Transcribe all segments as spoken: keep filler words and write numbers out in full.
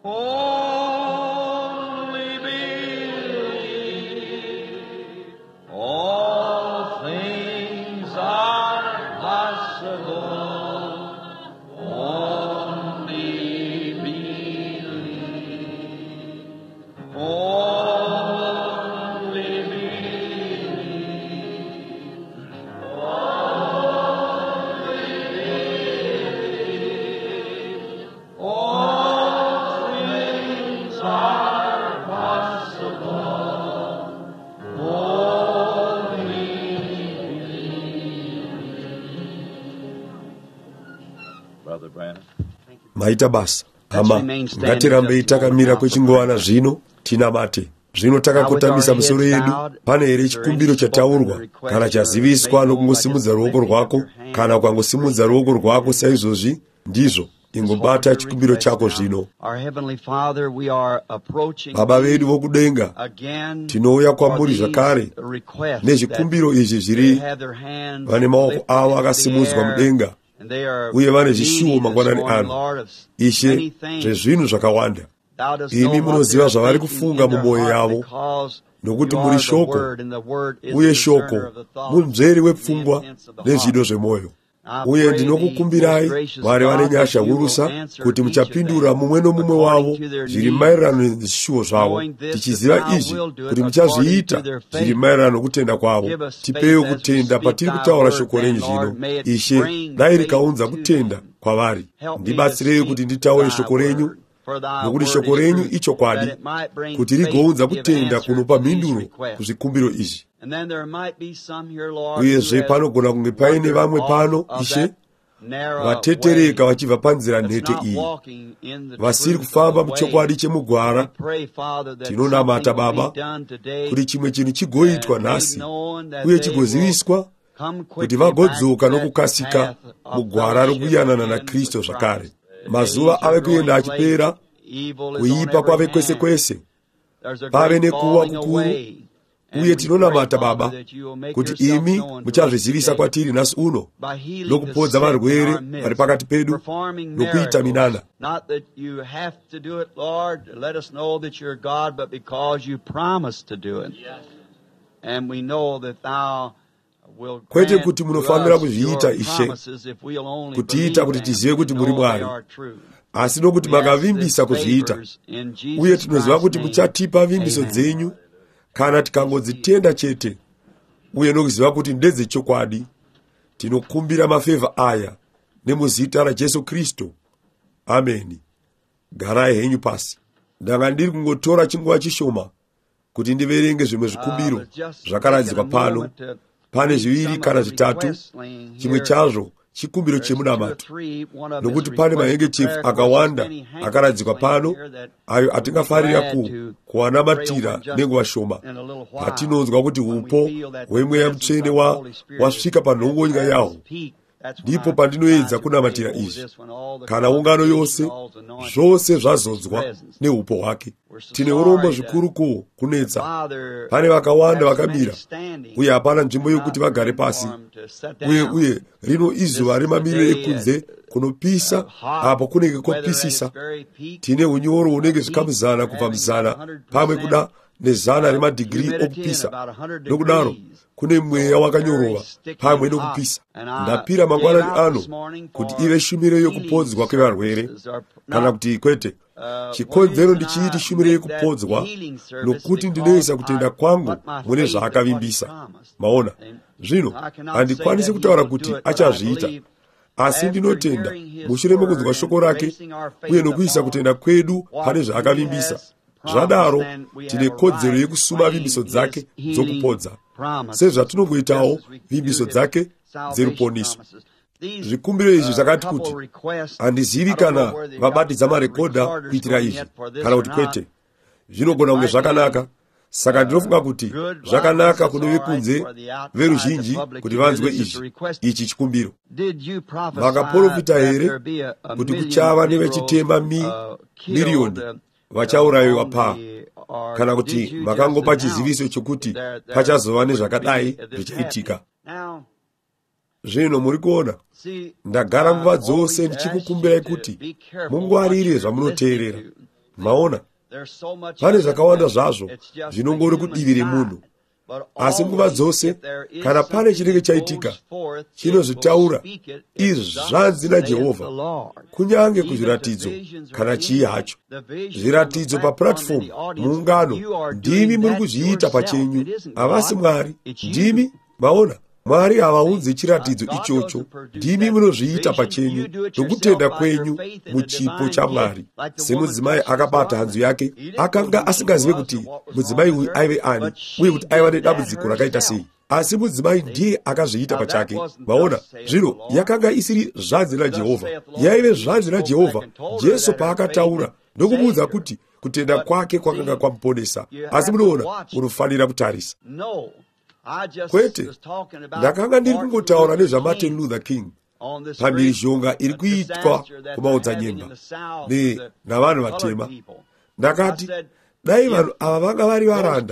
Only believe. All things are possible. Only believe. Only believe. Only believe. All things are possible. Only Brother Brandon. Maita basa ama ngatirambe takamira kwechingowana zvino tinamate zvino takakotamisa musoro yedu. Pane here chikumbiro chataurwa kana chaziviswa nokungosimudza ruoko rwako kana ukangosimudza ruoko rwako saizvozvi ndizvo ingobata chikumbiro chako zvino. Baba vedu vokudenga, tinouya kwamuri zvakare nezvikumbiro izvi zviri vane maoko avo akasimudzwa mudenga uye vane zvishuwo mangwanani ano. Ishe, zvezvinhu zvakawanda imi munoziva zvavari kufunga mumwoyo yavo, nokuti muri shoko uye shoko munzveri wepfungwa nezvido zvemwoyo. Uye ndinokukumbirai Mwari vane nyasha hurusa kuti muchapindura mumwe nomumwe wavo zviri maererano nezvishuwo zvavo, tichiziva izvi kuti muchazviita zviri maererano nokutenda kwavo. Tipewo kutenda patiri kutaura shoko renyu zvino. Ishe, dai rikaunza kutenda kwavari. Ndibatsirei kuti nditaure shoko renyu, nokuti shoko renyu ichokwadi, kuti rigounza kutenda kunopa mhinduro kuzvikumbiro izvi. Uyezve panogona kunge paine vamwe pano, Ishe, vatetereka vachibva panzira nhete iyi, vasiri kufamba muchokwadi chemugwara. Tinonamata Baba kuti chimwe chinhu chigoitwa nhasi uye chigoziviswa kuti vagodzoka nokukasika mugwara rokuyanana naKristu zvakare. Mazuva ave kuenda achipera, kuipa kwave kwese kwese, pave nekuwa kukuru. Uye tinonamata Baba kuti imi muchazvizivisa kwatiri nhasi uno nokupodza varwere vari pakati pedu nokuita minana. Kwete kuti munofanira kuzviita, Ishe, kutiita kuti tizive kuti muri Mwari, asi nokuti makavimbisa kuzviita. Uye tinoziva kuti muchatipa vimbiso dzenyu kana tikangodzitenda chete, uye nokuziva kuti ndedzechokwadi. Tinokumbira mafevha aya nemuzita raJesu Kristu. Ameni. Garai henyu pasi. Ndanga ndiri kungotora chinguva chishoma kuti ndiverenge zvimwe zvikumbiro zvakaradzikwa pano. Pane zviviri kana zvitatu, chimwe chazvo chikumbiro chemunamato, nokuti pane mahengechefu akawanda akaradzikwa pano ayo atingafarira ku kuwanamatira nenguva shoma patinonzwa kuti upo hwemweya mutsvene wa wasvika panhongonya yawo. Ndipo pandinoedza kunamatira izvi, kana ungano yose zvose zvazodzwa neupo hwake. Tine urombo zvikuru kuwo kunetsa. Pane vakawanda vakamira uye hapana nzvimbo yokuti vagare pasi. Uye uye rino izuva remamiriro ekunze kunopisa apo kunenge kopisisa. Tine unyoro hunenge zvikamu zana kubva muzana pamwe kuda nezana remadhigiri okupisa. Nokudaro kune mweya wakanyorova pamwe nokupisa. Ndapira mangwanani ano kuti ive shumiro yokupodzwa kwevarwere, kana kuti kwete, chikonzero ndichiiti shumiro yokupodzwa, nokuti ndinoisa kutenda kwangu mune zvaakavimbisa. Maona, zvino handikwanisi kutaura kuti achazviita, asi ndinotenda mushure mokunzwa shoko rake uye nokuisa kutenda kwedu pane zvaakavimbisa. Zvadaro tine kodzero yekusuma vimbiso dzake dzokupodza, sezvatinongoitawo vimbiso dzake dzeruponiso. Zvikumbiro izvi zvakati kuti handizivi kana vabatidza marekodha kuitira izvi kana kuti kwete. Zvinogona kunge zvakanaka, saka ndinofunga kuti zvakanaka kuno vekunze veruzhinji kuti vanzwe izvi, ichi chikumbiro. Makaprofita here kuti kuchava nevechitema mi miriyoni vachaurayiwa pa, kana kuti makangopa chiziviso chokuti pachazova nezvakadai zvichaitika? Zvino muri kuona, ndagara nguva dzose ndichikukumbirai kuti mungwarire zvamunoteerera, maona pane zvakawanda zvazvo zvinongori kudivire munhu, asi nguva dzose kana pane chinenge chaitika chinozvitaura izvi zvanzi naJehovha, kunyange kuzviratidzo kana chii hacho. Zviratidzo papuratifomu, muungano, ndimi muri kuzviita pachenyu, havasi Mwari. Ndimi, maona, Mwari havaunzi chiratidzo ichocho, ndimi munozviita pachenyu nokutenda kwenyu muchipo chaMwari. Semudzimai akabata hanzu yake, akanga asingazive kuti mudzimai uyu aive ani uye kuti aiva nedambudziko rakaita sei, asi mudzimai ndiye akazviita pachake. Maona, zvino yakanga isiri zvanzi naJehovha, yaive zvanzi naJehovha Jesu paakataura nokumuudza kuti kutenda kwake kwakanga kwamuponesa. Asi munoona, munofanira kutarisa. Kwete, ndakanga ndiri kungotaura nezvaMartin Luther King pamhirizhonga iri kuitwa kumaodzanyemba navanhu vatema. Ndakati, dai vanhu ava vanga vari varanda,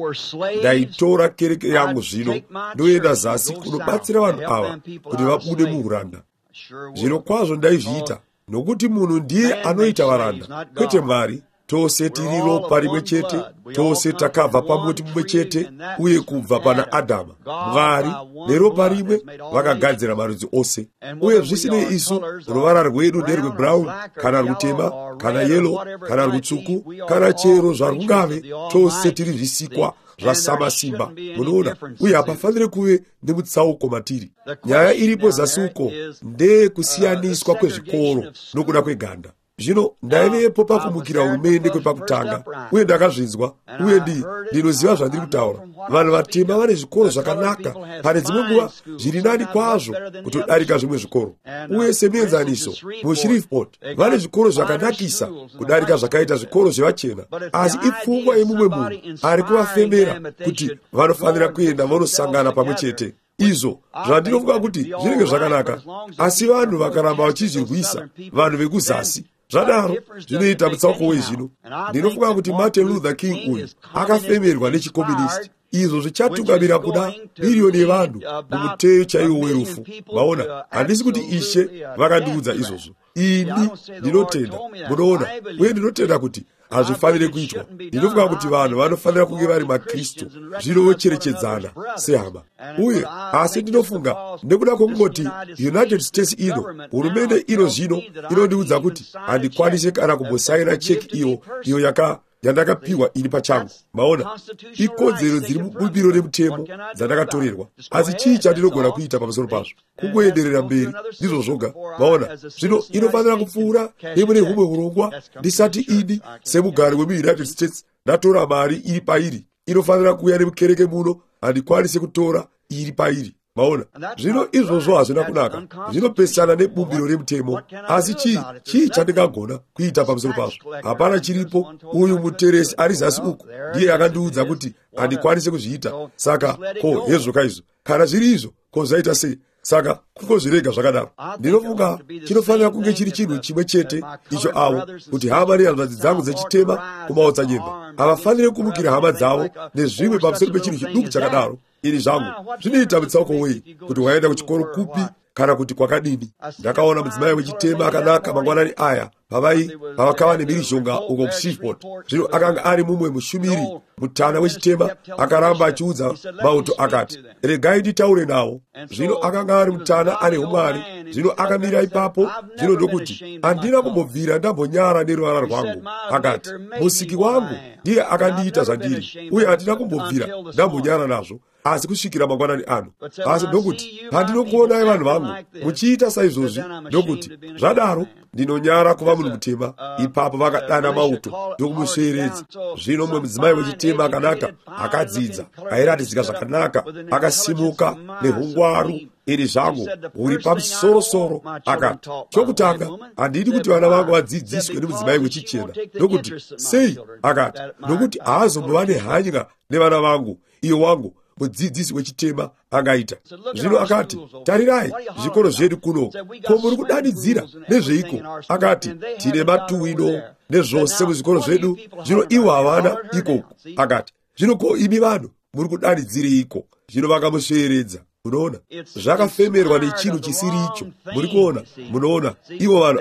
ndaitora kereke yangu zvino ndoenda zasi kunobatsira vanhu ava kuti vabude muuranda. Zviro kwazvo ndaizviita, nokuti munhu ndiye anoita varanda, kwete Mwari. Tose tiri ropa rimwe chete, tose takabva pamuti mumwe chete, uye kubva pana Adama, Mwari neropa rimwe vakagadzira marudzi ose. Uye zvisinei isu ruvara rwedu nderwebrown kana rutema kana yelo kana rutsvuku kana chero zvarungave, tose tiri zvisikwa zvasama simba. Munoona, uye hapafaniri kuve nemutsauko matiri. Nyaya iripo zasi uko ndeyekusiyaniswa kwezvikoro nokuda kweganda. Zvino ndaivepo pakumukira hurumende kwepakutanga, uye ndakazvinzwa, uye ndi ndinoziva zvandiri kutaura. Vanhu vatema vane zvikoro zvakanaka, pane dzimwe nguva zviri nani kwazvo kutodarika zvimwe zvikoro. Uye semienzaniso, muShreveport vane zvikoro zvakanakisa kudarika zvakaita zvikoro zvevachena, asi ipfungwa yemumwe munhu ari kuvafemera kuti vanofanira kuenda vanosangana pamwe chete. Izvo zvandinofunga kuti zvinenge zvakanaka, asi vanhu vakaramba vachizvirwisa, vanhu vekuzasi, zvadaro zvinoita mutsauko wezvino. Ndinofunga kuti Martin Luther King uyu akafemerwa nechikomunisti. Izvo zvichatungamira kuda miriyoni yevanhu mumuteyo chaiwo werufu. Maona, handisi kuti Ishe vakandiudza izvozvo. Ini ndinotenda, munoona, uye ndinotenda kuti hazvifanire kuitwa. Ndinofunga kuti vanhu vanofanira kunge vari maKristu, zvinocherechedzana sehama. Uye asi ndinofunga nekuda kwokungoti United States ino, hurumende ino zvino inondiudza kuti handikwanise kana kumbosaina cheki iyo iyo yaka yandakapiwa iri pachangu. Maona, ikodzero dziri mubumbiro remutemo dzandakatorerwa. Asi chii chandinogona kuita pamusoro pazvo? Kungoenderera mberi, ndizvo zvoga. Maona, zvino inofanira kupfuura nemune humwe urongwa ndisati ini semugari wemuUnited States ndatora mari iri pairi. Inofanira kuuya nemukereke muno, handikwanise kutora iri pairi. Maona, zvino izvozvo hazvina kunaka, zvinopesana nebumbiro remutemo. Asi chii chii chandingagona kuita pamusoro pazvo? Hapana chiripo. Uyu muteresi ari zasi uku ndiye akandiudza kuti handikwanise kuzviita. Saka ko hezvo kaizvo, kana zviri izvo ko zvaita sei? Saka kungozvirega zvakadaro. Ndinofunga chinofanira kunge chiri chinhu chimwe chete icho avo, kuti hama nehanzvadzi dzangu dzechitema kumaodzanyemba havafanire kumukira hama dzavo nezvimwe pamusoro pechinhu chiduku chakadaro. Ini zvangu zvinoita mutsauko wei kuti waenda kuchikoro kupi kana kuti kwakadini. Ndakaona mudzimai wechitema akanaka mangwanani aya pavai pavakava nemhirizhonga uko kuShreveport. Zvino akanga ari mumwe mushumiri mutana wechitema, akaramba achiudza mauto akati, regai nditaure nawo. Zvino akanga ari mutana ane umwari. Zvino akamira ipapo. Zvino ndokuti handina kumbobvira ndambonyara neruvara rwangu. Akati, musiki wangu ndiye akandiita zvandiri, uye handina kumbobvira ndambonyara nazvo asi kusvikira mangwanani ano. Asi ndokuti pandinokuonai vanhu vangu muchiita saizvozvi, ndokuti zvadaro ndinonyara kuva munhu mutema. Ipapo vakadana mauto ndokumusveeredza. Zvino mumwe mudzimai wechitema akanaka akadzidza, airatidzika zvakanaka, akasimuka nehungwaru. Ini zvangu uri pamusorosoro. Akati, chokutanga handidi kuti vana vangu vadzidziswe nemudzimai wechichena. Ndokuti sei? Akati, nokuti haazombova nehanya nevana vangu, iyo wangu mudzidzisi wechitema angaita. Zvino akati, tarirai zvikoro zvedu kuno, ko muri kudanidzira nezveiko? Akati, tine matuwino nezvose muzvikoro zvedu, zvino iwo havana ikoko. Akati, zvino ko imi vanhu muri kudanidzire iko? Zvino vakamusveeredza. Munoona, zvakafemerwa nechinhu chisiri icho. Muri kuona, munoona, ivo vanhu ava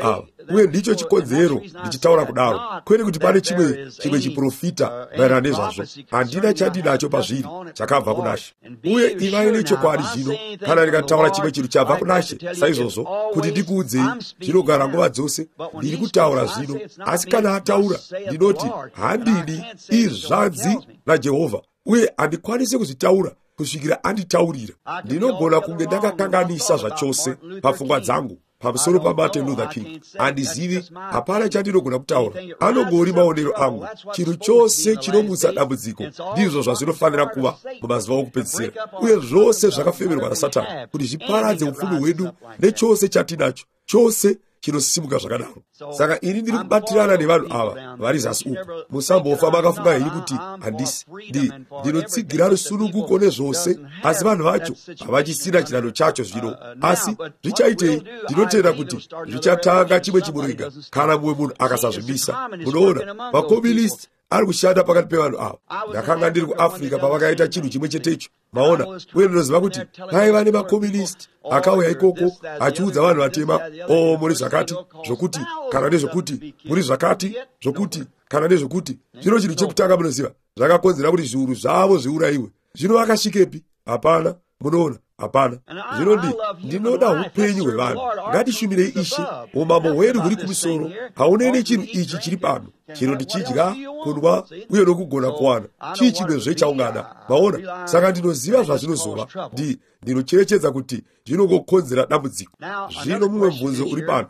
uye ndicho chikonzero ndichitaura kudaro, kwete kuti pane chimwe chimwe chiprofita maererano nezvazvo. handina chandinacho pazviri chakabva kunashe. Uye imai nechokwadi zvino, kana ndikataura chimwe chinhu chabva kunashe saizvozvo kuti ndikuudzei, zvinogara nguva dzose ndiri kutaura zvino. Asi kana ataura, ndinoti handidi izvanzi naJehovha, uye handikwanisi kuzvitaura kusvikira anditaurira. Ndinogona kunge ndakakanganisa zvachose pafungwa dzangu pamusoro paMartin Luther King. Handizivi, hapana chandinogona kutaura, anongori maonero angu. Chinhu chose chinomutsa dambudziko ndizvo zvazvinofanira kuva mumazuva okupedzisira, uye zvose zvakafemerwa naSatani kuti zviparadze upfumi hwedu nechose chatinacho, chose chinosimuka zvakadaro. Saka ini ndiri kubatirana nevanhu ava vari zasi uku. Musambofa makafunga hei kuti handisi ndi ndinotsigira rusununguko nezvose, asi vanhu vacho havachisina chinano chacho zvino. Asi zvichaitei? Ndinotenda kuti zvichatanga chimwe chimuringa kana mumwe munhu akasazvibisa. Munoona, makomunisti ari kushanda pakati pevanhu ava. Ndakanga ndiri kuAfrica pavakaita chinhu chimwe chetecho, maona, uye ndinoziva kuti paiva nemakomunisti akauya ikoko achiudza vanhu vatema, o muri zvakati zvokuti kana nezvokuti, muri zvakati zvokuti kana nezvokuti. Zvino chinhu chekutanga munoziva zvakakonzera kuti zviuru zvavo zviurayiwe. Zvino vakasvikepi? Hapana. Munoona, hapana. Zvino ndi ndinoda upenyu hwevanhu. Ngatishumirei Ishe. Umambo hwedu huri kumusoro haunene chinhu ichi chiri pano. Chino ndichidya, kunwa, uye nokugona kuwana. Chii chimwezve chaungada. Maona, saka ndinoziva zvazvinozova. Ndi ndinocherechedza kuti zvinongokonzera dambudziko. Zvino mumwe mubvunzo uri pano.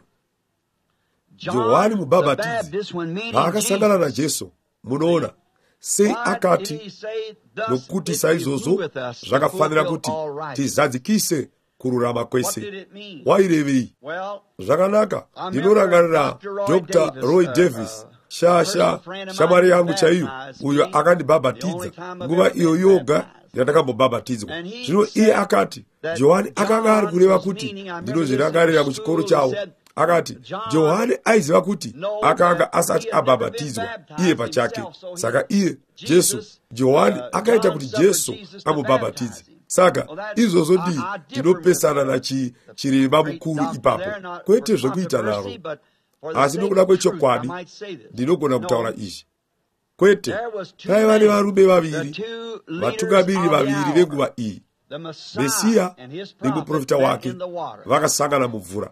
Johani Mubhabhatidzi paakasangana naJesu, munoona, sei akati nokuti saizvozvo zvakafanira kuti tizadzikise kururama kwese. Wairevei? Zvakanaka, ndinorangarira Doctor Roy Davis, shasha shamwari yangu chaiyo, uyo akandibhabhatidza nguva iyo yoga yandakambobhabhatidzwa. Zvino iye akati Johani akanga ari kureva kuti, ndinozvirangarira kuchikoro chawo, akati Johani aiziva kuti akanga asati abhabhatidzwa iye pachake. Saka iye Jesu, Johani akaita kuti Jesu amubhabhatidze. Saka izvozvo ndi ndinopesana nachirema mukuru ipapo, kwete zvekuita naro. Asi nokuda kwechokwadi ndinogona kutaura izvi. Kwete, paiva nevarume vaviri, vatungamiri vaviri venguva iyi, Mesiya nemuprofita wake, vakasangana mumvura.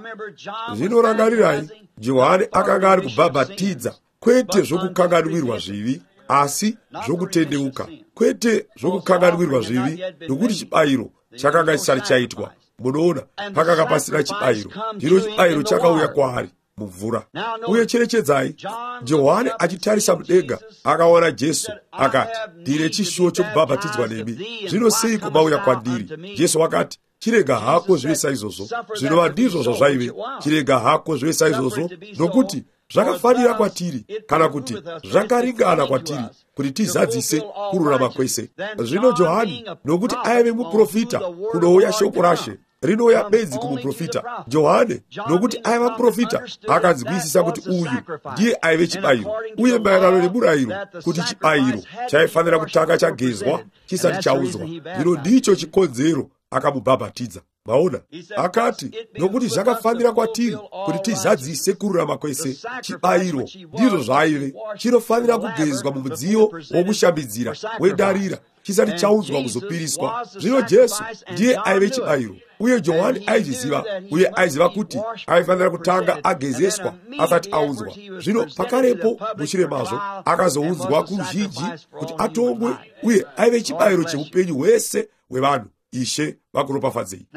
Zvinorangarirai, Johani akanga ari kubhabhatidza, kwete zvokukanganwirwa zvivi, asi zvokutendeuka. Kwete zvokukanganwirwa zvivi, nokuti chibayiro chakanga chisati chaitwa. Munoona, pakanga pasina chibayiro. Ndiro chibayiro chakauya kwaari mumvura. Uye cherechedzai, Johani achitarisa mudenga akaona Jesu, akati, ndine chishuwo chokubhabhatidzwa nemi, zvino seiko mauya kwandiri? Jesu akati, chirega hako zvive saizvozvo. Zvinova ndizvo zvazvaive, chirega hako zvive saizvozvo, nokuti zvakafanira kwatiri, kana kuti zvakaringana kwatiri, kuti tizadzise kururama kwese. Zvino Johani, nokuti aive muprofita, kunouya shoko raShe rinouya bedzi kumuprofita. Johani, nokuti aiva muprofita, akanzwisisa kuti uyu ndiye aive chibayiro, uye maererano nemurayiro kuti chibayiro chaifanira kutanga chagezwa chisati chaudzwa. Zvino ndicho chikonzero akamubhabhatidza. Maona, akati nokuti zvakafanira kwatiri kuti tizadzise kururama kwese. Chibayiro ndizvo zvaive chinofanira kugezwa mumudziyo wokushambidzira wendarira chisati chaudzwa kuzopiriswa. Zvino Jesu ndiye aive chibayiro, uye Johani aiziva, uye aiziva kuti aifanira kutanga agezeswa asati audzwa. Zvino pakarepo mushure mazvo akazoudzwa kuruzhinji kuti atongwe, uye aive chibayiro cheupenyu hwese hwevanhu. Ishe vakuropafadzei.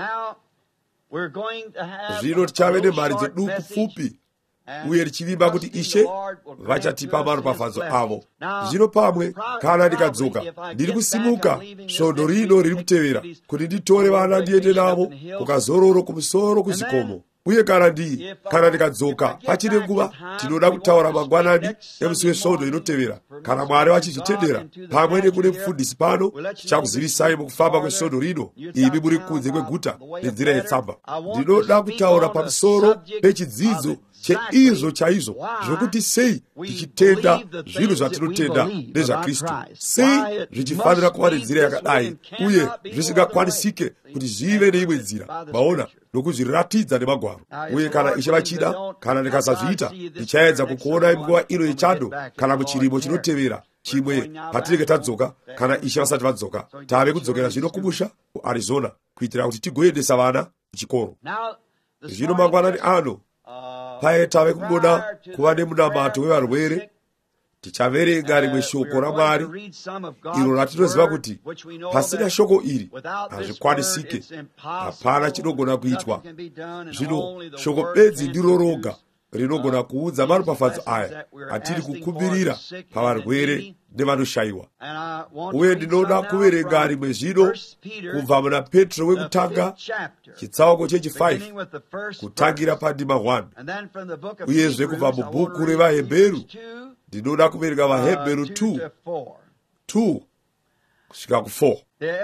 Zvino tichave nemhari dzeduku pfupi, uye richivimba kuti Ishe vachatipa maropafadzo avo. Zvino pamwe kana ndikadzoka ndiri kusimuka svondo rino riri kutevera kuti nditore vana ndiende navo kukazororo kumusoro kuzikomo. Uye kana ndi kana ndikadzoka pachine nguva tinoda kutaura mangwanani emusi wesvondo inotevera, kana Mwari vachichitendera, pamwe nekune mufundisi pano chakuzivisai mukufamba kwesvondo rino, imi muri kunze kweguta nenzira yetsamba. Ndinoda kutaura pamusoro pechidzidzo cheizo chaizo zvokuti sei tichitenda zvinhu zvatinotenda nezvakristu, sei zvichifanira kuva nenzira yakadai uye zvisingakwanisike kuti zvive neimwe nzira, maona, nokuzviratidza nemagwaro. Uye kana Ishe vachida, kana ndikasazviita, ndichaedza kukuonai munguva ino yechando kana muchirimo chinotevera chimwe patinenge tadzoka, kana Ishe vasati vadzoka. Tave kudzokera zvino kumusha kuArizona kuitira kuti tigoendesa vana kuchikoro. Zvino mangwanani ano paye tave kungona kuva nemunamato wevarwere. Tichaverenga rimwe shoko raMwari iro ratinoziva kuti pasina shoko iri hazvikwanisike, hapana chinogona kuitwa. Zvino shoko bedzi ndiro roga rinogona kuudza maropafadzo aya atiri kukumbirira pavarwere nevanoshayiwa. Uye ndinoda kuverenga rimwe zvino kubva muna Petro wekutanga chitsauko chechi-five kutangira pandima one, uyezve kubva mubhuku revaHebheru ndinoda kuverenga vaHebheru two two kusvika ku four.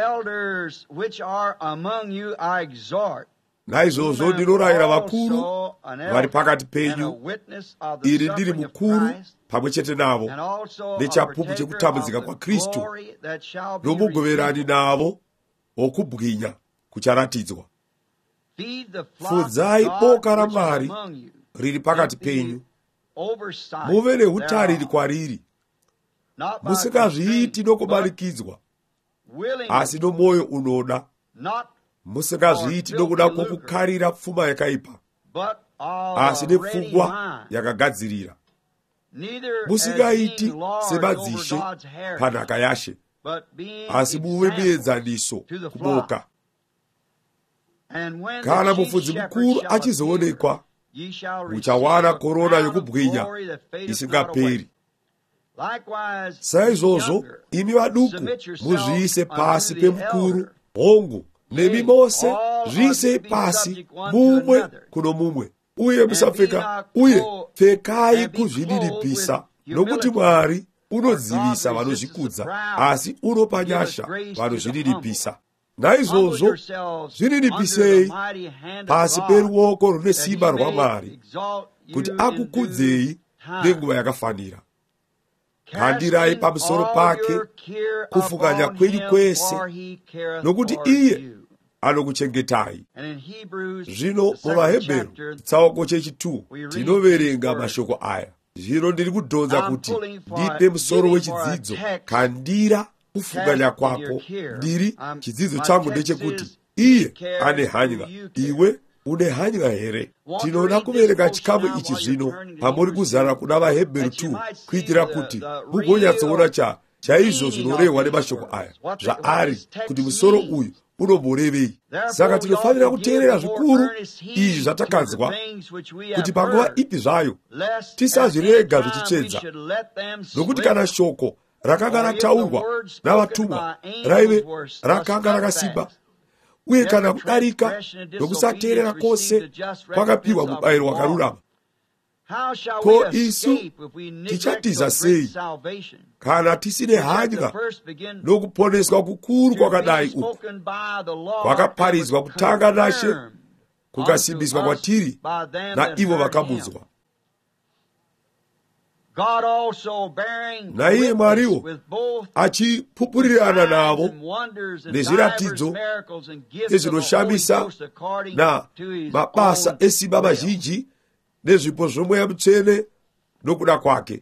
Naizvozvo ndinorayira vakuru vari pakati penyu, iri ndiri mukuru pamwe chete navo nechapupu chekutambudzika kwaKristu nomugoverani navo wokubwinya kucharatidzwa. Fudzai boka raMwari riri pakati penyu, muve neutariri kwariri, musingazviiti nokubarikidzwa, asi nomwoyo unoda, musingazviiti nokuda kwokukarira pfuma yakaipa, asi nepfungwa yakagadzirira. Musingaiti semadzishe panhaka yaShe, asi muve muenzaniso kuboka. Kana mufudzi mukuru achizoonekwa, muchawana korona yokubwinya isingaperi. Saizvozvo imi vaduku muzviise pasi pemukuru, hongu nemi mose zviisei pasi mumwe kuno mumwe, uye musapfeka, uye pfekai kuzvininipisa, nokuti Mwari unodzivisa vanozvikudza, asi unopa nyasha vanozvininipisa. Naizvozvo zvininipisei pasi peruoko rune simba rwaMwari kuti akukudzei nenguva yakafanira. Kandirai pamusoro pake kufunganya kwenyu kwese, nokuti iye anokuchengetai. Zvino muvaHebheru chitsauko chechi-two tinoverenga mashoko aya. Zvino ndiri kudhonza kuti ndipe musoro wechidzidzo, kandira kufunganya kwako. Ndiri chidzidzo changu ndechekuti iye ane hanya, iwe une hanya here? Tinoda kuverenga chikamu ichi zvino pamuri kuzara kuna vaHebheru two kuitira kuti mugonyatsoona cha chaizvo zvinorehwa nemashoko aya zvaari kuti musoro uyu unomborevei. Saka tinofanira kuteerera zvikuru izvi zvatakanzwa, kuti panguva ipi zvayo tisazvirega zvichitsvedza, nokuti kana shoko rakanga rataurwa navatumwa raive rakanga rakasimba, uye kana kudarika nokusateerera kwose kwakapiwa mubayiro wakarurama, ko isu tichatiza sei kana tisine hanya nokuponeswa kukuru kwakadai uku kwakaparidzwa kutanga naShe, kukasimbiswa kwatiri naivo vakamudzwa. Naiye Mwariwo achipupurirana navo nezviratidzo nezvinoshamisa na mabasa esimba mazhinji nezvipo zvomweya mutsvene nokuda kwake.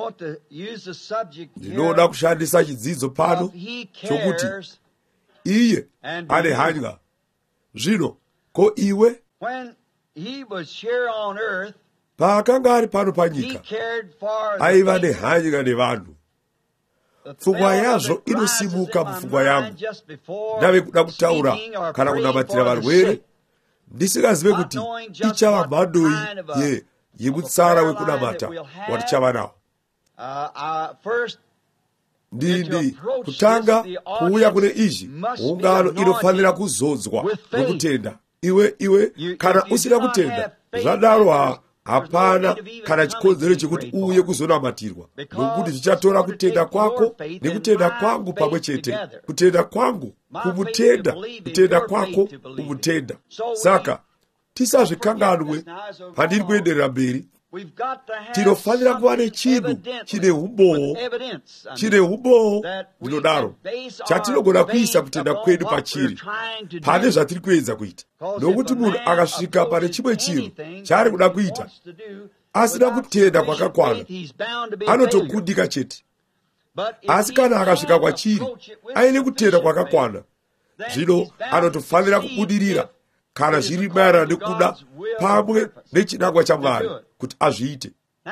Ndinoda kushandisa chidzidzo pano chokuti iye ane hanya. Zvino ko iwe paakanga ari pano panyika aiva nehanya nevanhu. Pfungwa yazvo inosimuka mupfungwa yangu. Ndave kuda kutaura kana kunamatira varwere ndisingazive kuti ichava mhandoi ye yemutsara wekunamata watichava nawo. Ndindi kutanga kuuya kune izvi, ungano inofanira kuzodzwa nokutenda. Iwe iwe kana usina kutenda zvadaro hapana kana chikonzero chekuti uye kuzonamatirwa, nokuti zvichatora kutenda kwako nekutenda kwangu pamwe chete, kutenda kwangu kumutenda, kutenda kwako kumutenda. Saka tisazvikanganwe pandiri kuenderera mberi. Tinofanira kuva nechinhu chine umbowo, chine umbowo ndinodaro chatinogona kuisa kutenda kwedu pachiri pane zvatiri kuedza kuita. Nokuti munhu akasvika pane chimwe chinhu chaari kuda kuita asina kutenda kwakakwana anotokundika chete. Asi kana akasvika kwachiri aine kutenda kwakakwana, zvino anotofanira kubudirira kana zviri maererano nekuda pamwe nechinangwa chaMwari kuti azviite.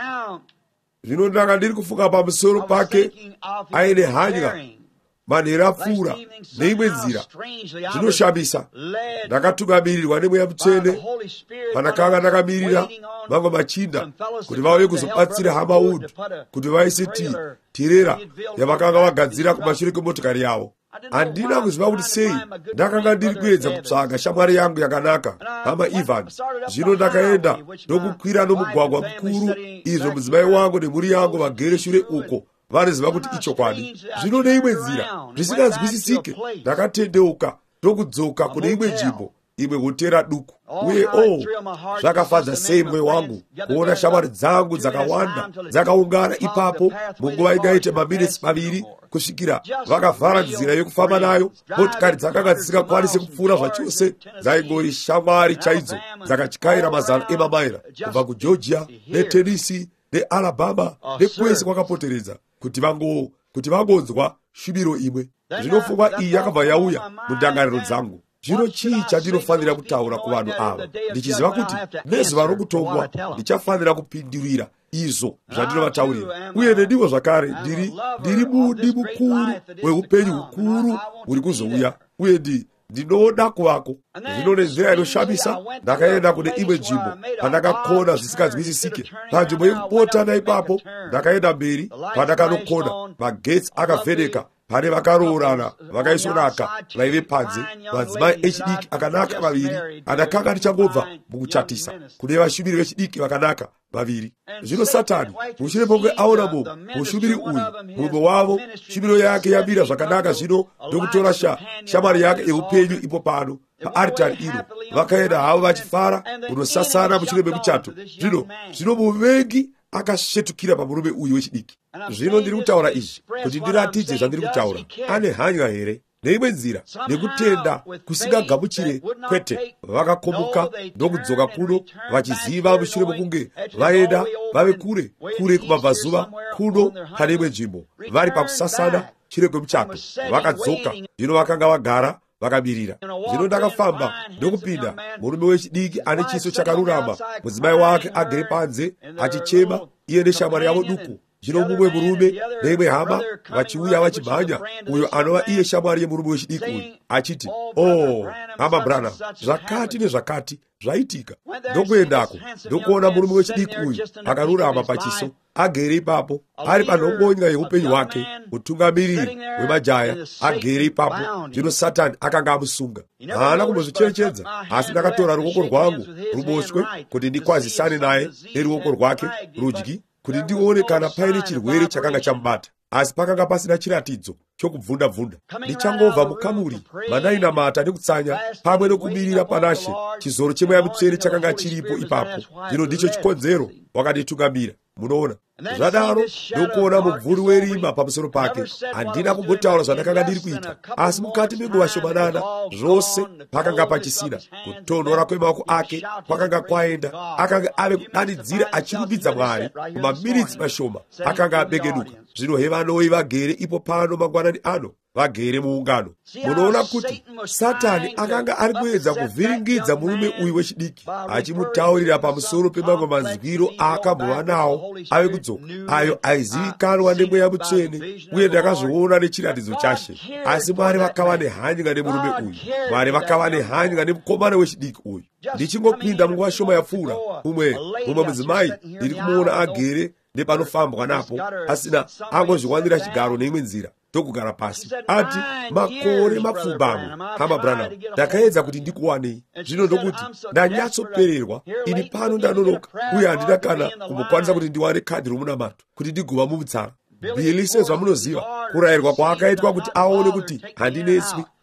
Zvino ndanga ndiri kufunga pamusoro pake aine hanya manhero apfuura neimwe nzira zvinoshamisa. Ndakatungamirirwa nemweya mutsvene pandakanga ndakamirira mamwe machinda kuti vauye kuzobatsira hama Wood kuti vaise ti tirera yavakanga vagadzira kumashure kwemotokari yavo. Handina kuziva kuti sei ndakanga ndiri kuedza kutsvaga shamwari yangu yakanaka hama Evans. Zvino ndakaenda ndokukwira nomugwagwa mukuru, izvo mudzimai wangu nemhuri yangu vagere shure uko vanoziva kuti ichokwadi. Zvino neimwe nzira zvisinganzwisisike ndakatendeuka ndokudzoka kune imwe nzvimbo, imwe hotera duku. Uye oh, zvakafadza sei mwoyo wangu kuona shamwari dzangu dzakawanda dzakaungana ipapo munguva ingaite maminitsi maviri kusvikira vakavhara nzira yekufamba nayo. Motikari dzakanga dzisingakwanisi kupfuura zvachose, dzaingori shamwari chaidzo dzakatyaira mazana emamaira kubva kuGeorgia neTennessee neAlabama nekwese kwakapoteredza kuti vango kuti vangonzwa shubiro imwe. Zvinofungwa iyi yakabva yauya mundangariro dzangu. Zvino chii chandinofanira kutaura kuvanhu ava, ndichiziva kuti nezuva rokutongwa ndichafanira kupindurira izvo zvandinovautaurira. Uye nendivo zvakare ndiri ndiri mudi mukuru weupenyu hukuru huri kuzouya, uye ndi ndinoda kuvako. Zvino nenzira inoshamisa ndakaenda kune imwe nzvimbo pandakakona zvisinganzwisisike. Panzvimbo yekupotana ipapo ndakaenda mberi pandakanokona, magetsi akavheneka, pane vakaroorana vakaisvonaka vaive panze, madzimai echidiki akanaka vaviri andakanga ndichangobva mukuchatisa kune vashumiri vechidiki vakanaka vaviri. Zvino Satani mushure momwe aona munhu mushumiri uyu mumwe wavo shumiro yake yamira zvakanaka, zvino ndokutora sha shamwari yake yeupenyu ipo pano paaritari ino, vakaenda havo vachifara kunosasana mushure memuchato. Zvino zvino muvengi akashetukira pamurume uyu wechidiki. Zvino ndiri kutaura izvi kuti ndiratidze zvandiri kutaura. Ane hanya here neimwe nzira nekutenda kusingagamuchire kwete, vakakomuka ndokudzoka kuno vachiziva mushure mokunge vaenda vave kure kure kumabvazuva kuno pane imwe nzvimbo vari pakusasana shure kwemuchato. Vakadzoka zvino vakanga vagara vakamirira. Zvino ndakafamba ndokupinda murume wechidiki ane chiso chakarurama, mudzimai wake agere panze achichema, iye neshamwari yavo duku. Zvino mumwe murume neimwe hama vachiuya vachimhanya, uyo anova iye shamwari yemurume wechidiki uyu, achiti, oh, hama Branham, zvakati nezvakati zvaitika. Ndokuendako ndokuona murume wechidiki uyu akarurama pachiso agere ipapo ari panhongonya yeupenyu hwake, mutungamiriri wemajaya agere ipapo. Zvino Satani akanga amusunga, haana kumbozvicherechedza, asi ndakatora ruoko rwangu ruboshwe kuti ndikwazisane naye neruoko rwake rudyi kuti ndione kana paine chirwere chakanga chamubata. Asi pakanga pasina chiratidzo chokubvunda-bvunda. Ndichangobva mukamuri mandainamata nekutsanya pamwe nokumirira panashe, chizoro chemweya mutsvene chakanga chiripo ipapo. Zvino ndicho chikonzero wakanditungamira. Munoona zvadaro ndokuona mubvuri werima pamusoro pake. Handina kumbotaura zvandakanga ndiri kuita, asi mukati menguva shomanana zvose pakanga pachisina. Kutonhora kwemaoko ake kwakanga kwaenda, akanga ave kudanidzira achirumbidza Mwari kumaminitsi mashoma akanga abengenuka. Zvino hevanoi vagere ipo pano mangwanani ano, vagere muungano. Munoona kuti Satani akanga ari kuedza kuvhiringidza murume uyu wechidiki, achimutaurira pamusoro pemamwe manzwiro aakambova nawo ave kudzoka, ayo aizivikanwa nemweya mutsvene, uye ndakazviona nechiratidzo chashe. Asi Mwari vakava nehanya nemurume uyu, Mwari vakava nehanya nemukomana wechidiki uyu. Ndichingopinda munguva shoma yapfuura, umwe mumwe mudzimai ndiri kumuona agere nepanofambwa napo, asina angozviwanira chigaro neimwe nzira tokugara pasi. Ati, makore mapfumbamwe, hama Branham, ndakaedza kuti ndikuwanei. Zvino ndokuti ndanyatsopererwa, ini pano ndanonoka, uye handina kana kumbokwanisa kuti ndiwane khadhi romunamato kuti ndigova mumutsara. Bhili sezvamunoziva kurayirwa kwaakaitwa kuti aone kuti handinetswi,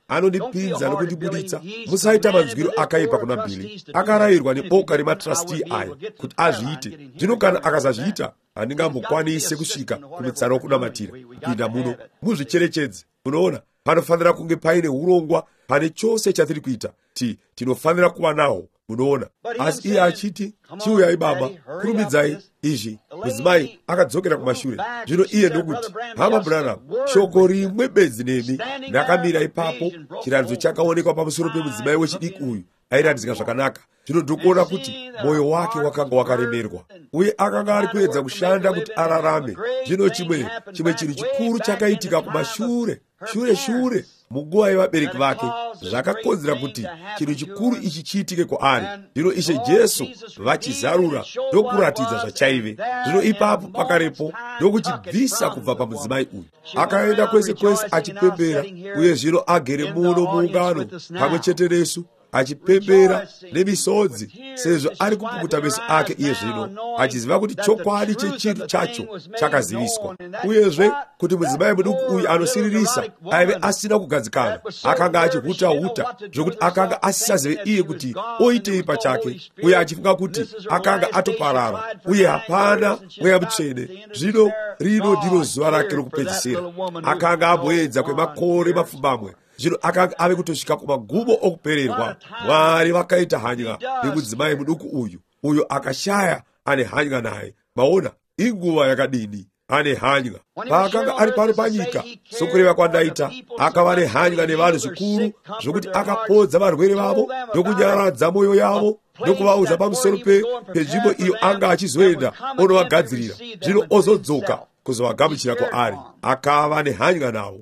anondipinza nokundibuditsa. Musaita manzwiro akaipa kuna Bili. Akarayirwa ni boka rematrustee ayo kuti azviite. Zvino kana akasazviita, handingambokwanise kusvika kumitsaro wokunamatira kupinda muno. Muzvicherechedze. Munoona, panofanira kunge paine urongwa pane chose chatiri kuita. Ti tinofanira kuva nawo. Munoona, asi iye achiti, chiuyai baba, kurumidzai izvi. Mudzimai akadzokera kumashure. Zvino iye ndokuti, hama Branham, shoko rimwe bedzi nemi. Ndakamira ipapo, chiratidzo chakaonekwa pamusoro pemudzimai wechidiki uyu. Airatidzika zvakanaka. Zvino ndikuona kuti moyo wake wakanga wakaremerwa, uye akanga ari kuedza kushanda kuti ararame. Zvino chimwe chimwe chinhu chikuru chakaitika kumashure, shure shure munguva yevabereki vake, zvakakonzera kuti chinhu chikuru ichi chiitike kwaari. Zvino Ishe Jesu vachizarura ndokuratidza zvachaive. Zvino ipapo pakarepo ndokuchibvisa kubva pamudzimai uyu. Akaenda kwese kwese achipembera, uye zvino agere muno muungano pamwe chete nesu, achipembera nemisodzi, sezvo ari kupukuta meso ake iye zvino, achiziva kuti chokwadi chechinhu chacho chakaziviswa. Uyezve kuti mudzimai muduku uyu anosiririsa aive asina kugadzikana, akanga achihuta huta zvokuti akanga asisazive iye kuti oitei pachake, uye achifunga kuti akanga atoparara, uye hapana mweya mutsvene. Zvino rino ndiro zuva rake rokupedzisira. Akanga amboedza kwemakore mapfumbamwe. Zvino akanga ave kutosvika kumagumo okupererwa. Mwari vakaita hanya nemudzimai muduku uyu, uyo akashaya ane hanya naye. Maona inguva yakadini ane hanya. Paakanga ari pano panyika, sokureva kwandaita, akava nehanya nevanhu zvikuru zvokuti akapodza varwere vavo nokunyaradza moyo yavo nokuvaudza pamusoro penzvimbo iyo anga achizoenda onovagadzirira. Zvino ozodzoka kuzovagamuchira kwaari, akava nehanya navo.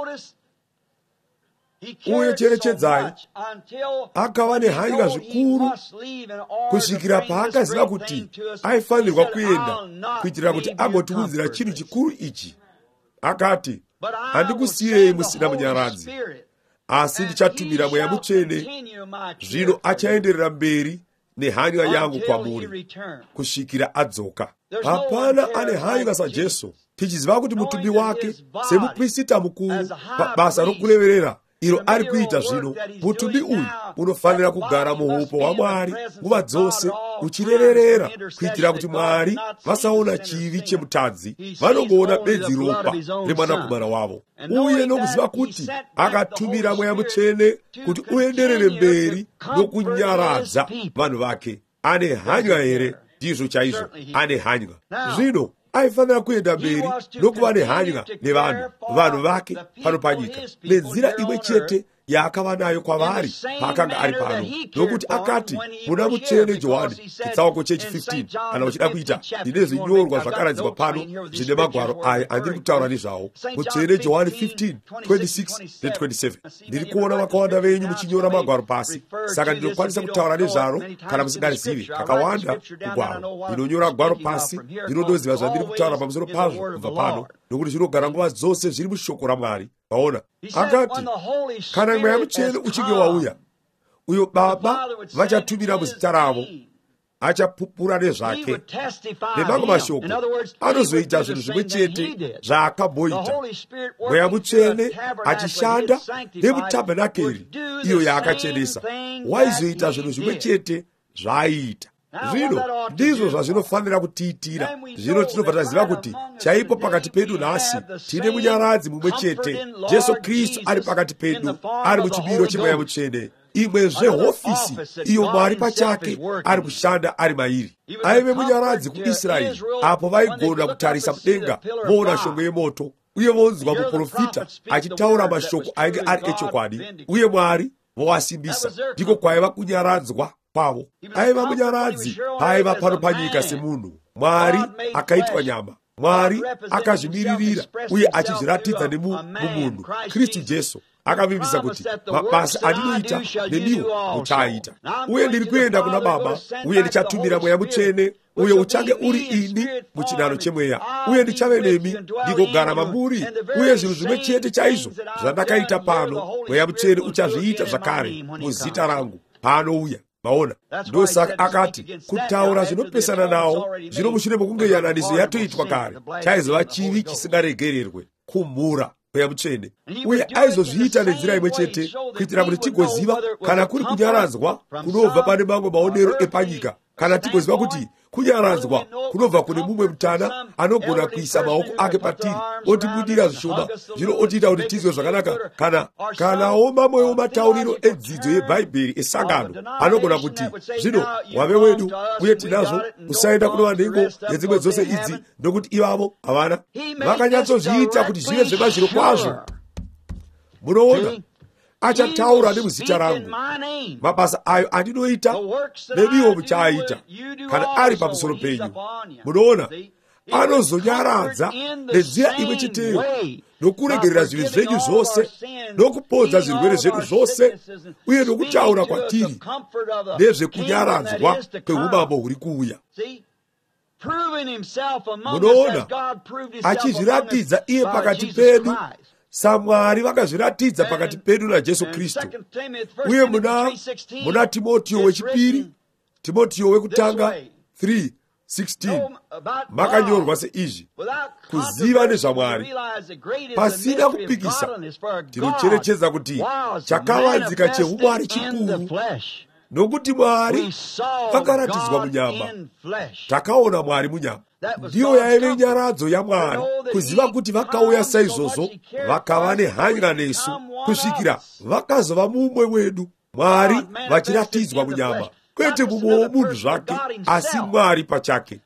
Uye cherechedzai, akava nehanya zvikuru kusvikira paakaziva kuti aifanirwa kuenda kuitira kuti agotiudzira chinhu chikuru ichi. Akati, handikusiyei musina munyaradzi, asi ndichatumira mweya mutsvene. Zvino achaenderera mberi nehanya yangu kwamuri kusvikira adzoka. Hapana ane hanya saJesu, tichiziva kuti mutumbi wake semuprista mukuru pabasa rokuleverera iro ari kuita zvino. Mutumbi uyu unofanira kugara muupo hwaMwari nguva dzose, uchirerera kuitira kuti Mwari vasaona chivi chemutadzi, vanongoona bedzi ropa remwanakomana wavo. Uye nokuziva kuti akatumira mweya mutsvene kuti uenderere mberi nokunyaradza vanhu vake. Ane hanya here? Ndizvo chaizvo, ane hanya. Zvino aifanira kuenda mberi nokuva nehanya nevanhu vanhu vake pano panyika, nenzira imwe chete yaakava nayo kwavari paakanga ari pano. Nokuti akati muna mutsvene Johani chitsauko chechi fifteen, kana uchida kuita, ndine zvinyorwa zvakaradzikwa pano zvine magwaro aya andiri kutaura nezvawo. Mutsvene Johani fifteen twenty-six ne twenty-seven. Ndiri kuona vakawanda venyu muchinyora magwaro pasi, saka ndinokwanisa kutaura nezvaro kana musingazivi. Kakawanda kugwaro ndinonyora gwaro pasi, ndinodoziva zvandiri kutaura pamusoro pazvo kubva pano, nokuti zvinogara nguva dzose zviri mushoko raMwari. Vaona, akati kana mweya mutsvene uchinge wauya, uyo Baba vachatumira muzita ravo, achapupura nezvake. Nemamwe mashoko anozoita zvinhu zvimwe chete zvaakamboita. Mweya mutsvene achishanda nemutabhenakeri iyo yaakachenesa, waizoita zvinhu zvimwe chete zvaaita. Zvino ndizvo zvazvinofanira kutiitira. Zvino tinobva taziva kuti chaipo pakati pedu nhasi tine munyaradzi mumwe chete, Jesu Kristu ari pakati pedu, ari muchibiro chemweya mutsvene. Imwezve hofisi iyo Mwari pachake ari kushanda ari mairi. Aive munyaradzi kuIsraeri, apo vaigona kutarisa mudenga voona shongwe yemoto, uye vonzwa muprofita achitaura mashoko ainge ari echokwadi, uye Mwari vowasimbisa. Ndiko kwaiva kunyaradzwa kwavo. Aiva munyaradzi aiva pano panyika semunhu. Mwari akaitwa nyama, Mwari akazvimiririra uye achizviratidza nemumunhu Kristu Jesu. Akavimbisa kuti mabasa andinoita nemiwo muchaita. Uye ndiri kuenda kuna Baba, uye ndichatumira mweya mutsvene, uye uchange uri ini muchinhano chemweya, uye ndichave nemi ndigogara mamuri. Uye zvinhu zvimwe chete chaizvo zvandakaita pano, mweya mutsvene uchazviita zvakare muzita rangu paanouya. Maona, ndosaka akati kutaura zvinopesana nawo zvino mushure mokunge yananiso yatoitwa kare chaizova chivi chisingaregererwe, kumhura. mweya mutsvene, uye aizozviita nenzira imwe chete kuitira kuti tigoziva kana kuri kunyaradzwa kunobva pane mamwe maonero epanyika, kana tigoziva kuti kunyaradzwa kunobva kune mumwe mutana anogona kuisa maoko ake patiri otibudira zvishoma, zvino otiita kuti tizwe zvakanaka. Kana kanawo mamwe matauriro edzidzo yebhaibheri esangano anogona kuti zvino wave wedu uye tinazo, usaenda kuno vanhengo nedzimwe dzose idzi, nokuti ivavo havana. Vakanyatsozviita kuti zvive zvemazviro kwazvo. Munoona, achataura nemuzita rangu, mabasa ayo andinoita neviwo muchaaita kana ari pamusoro penyu. Munoona, anozonyaradza nenzira imwe cheteyo, nokuregerera zvivi zvenyu zvose, nokupodza zvirwere zvedu zvose, uye nokutaura kwatiri nezvekunyaradzwa kweumambo huri kuuya. Munoona, achizviratidza iye pakati pedu saMwari vakazviratidza pakati pedu naJesu Kristu. Uye muna muna Timotiyo wechipiri, Timotiyo wekutanga three sixteen makanyorwa seizvi: kuziva nezvaMwari pasina kupikisa, tinocherechedza kuti chakavanzika cheumwari chikuru, nokuti Mwari vakaratidzwa munyama. Takaona Mwari munyama. Ndiyo yaive nyaradzo yaMwari, kuziva kuti vakauya saizvozvo vakava nehanya nesu kusvikira vakazova mumwe wedu, Mwari vachiratidzwa munyama, kwete mumwe womunhu zvake, asi Mwari pachake.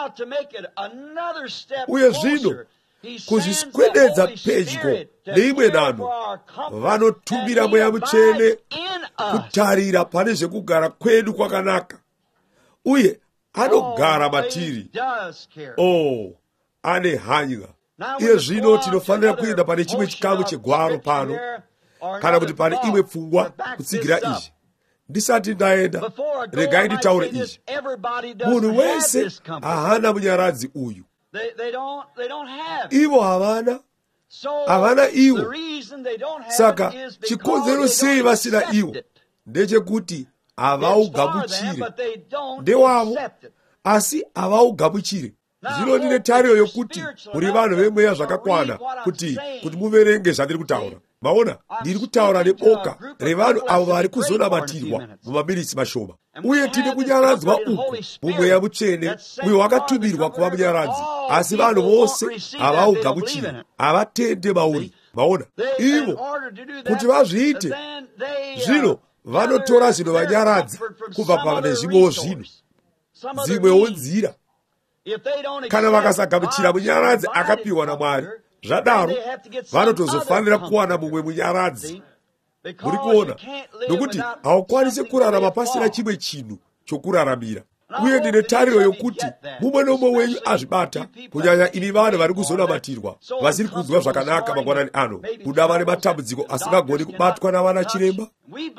Uye zvino kuzviswededza pedyo neimwe nano, vanotumira mweya mutsvene kutarira pane zvekugara kwedu kwakanaka, uye anogara matiri. Oh, ane hanya. Iye zvino tinofanira kuenda pane chimwe chikamu chegwaro pano, kana kuti pane imwe pfungwa kutsigira izvi. Ndisati ndaenda, regai nditaure izvi: munhu wese hahana munyaradzi uyu. Ivo havana, havana iwo. Saka chikonzero sei vasina iwo ndechekuti havaugamuchire. Ndewavo, asi havaugamuchire. Zvino ndine tariro yokuti muri vanhu vemweya zvakakwana kuti kuti muverenge zvandiri kutaura. Maona, ndiri kutaura neboka revanhu avo vari kuzonamatirwa mumaminitsi mashoma. Uye tine kunyaradzwa uku mumweya mutsvene, uyo wakatumirwa kuva munyaradzi, asi vanhu vose havaugamuchire, havatende mauri. Maona, ivo kuti vazviite zvino vanotora zvino vanyaradza kubva pane zvimwewo zvino, dzimwewo nzira. Kana vakasagamuchira munyaradzi akapiwa naMwari, zvadaro vanotozofanira kuwana mumwe munyaradzi. Muri kuona, nokuti haukwanisi kurarama pasina chimwe chinhu chokuraramira. Uye ndine tariro yokuti mumwe nomwe wenyu azvibata, kunyanya imi vanhu vari kuzonamatirwa, vasiri kunzwa zvakanaka mangwanani ano, kuda vane matambudziko asingagoni kubatwa navana chiremba.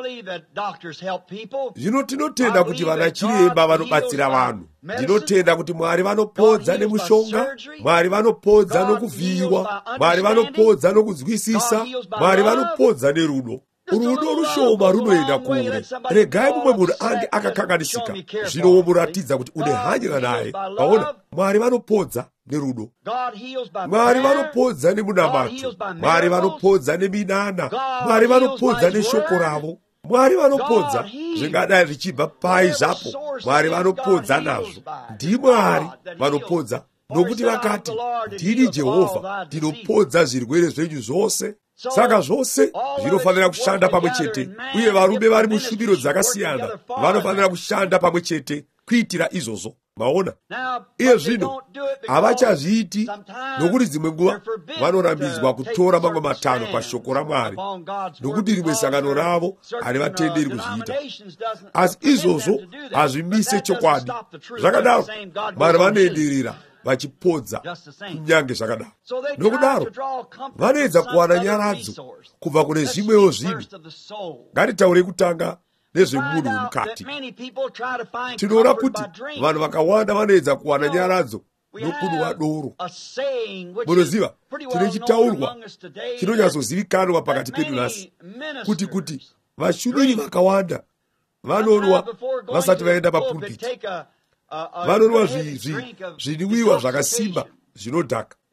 Zvino tinotenda kuti vana chiremba vanobatsira vanhu. Ndinotenda kuti Mwari vanopodza nemushonga, Mwari vanopodza nokuvhiyiwa, Mwari vanopodza nokunzwisisa, Mwari vanopodza nerudo. Rudo rushoma runoenda kure. Regai mumwe munhu ange akakanganisika, zvino womuratidza kuti une hanya naye. Paona, Mwari vanopodza nerudo, Mwari vanopodza nemunamato, Mwari vanopodza neminana, Mwari vanopodza neshoko ravo, Mwari vanopodza zvingadai zvichibva pai zvapo, Mwari vanopodza nazvo. NdiMwari vanopodza, nokuti vakati, ndini Jehovha, ndinopodza zvirwere zvenyu zvose. Saka zvose zvinofanira kushanda pamwe chete, uye varume vari mushumiro dzakasiyana vanofanira kushanda pamwe chete kuitira izvozvo. Maona, iye zvino havachazviiti, nokuti dzimwe nguva vanorambidzwa kutora mamwe matano pashoko raMwari, nokuti rimwe sangano ravo harivatenderi kuzviita. Asi izvozvo hazvimise chokwadi. Zvakadaro Mwari vanoenderera vachipodza kunyange zvakadaro. Nokudaro vanoedza kuwana nyaradzo kubva kune zvimwewo zvinhu. Ngatitaure kutanga nezvemunhu wemukati. Tinoona kuti vanhu vakawanda vanoedza kuwana nyaradzo nokunwa doro. Munoziva, tine chitaurwa chinonyatsozivikanwa pakati pedu nhasi kuti kuti vashumiri vakawanda vanonwa vasati vaenda papulpiti, vanonwa zvinwiwa zvakasimba zvinodhaka.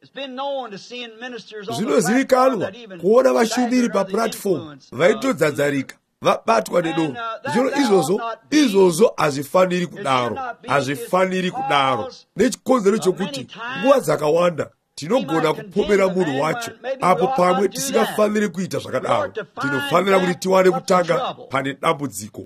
zvinozivikanwa kuona vashumiri papuratifomu vaitodzadzarika vabatwa nedoro. Zvino izvozvo izvozvo hazvifaniri kudaro, hazvifaniri kudaro, nechikonzero chokuti nguva dzakawanda tinogona kupomera munhu wacho apo pamwe tisingafaniri kuita zvakadaro. Tinofanira kuti tiwane kutanga pane dambudziko.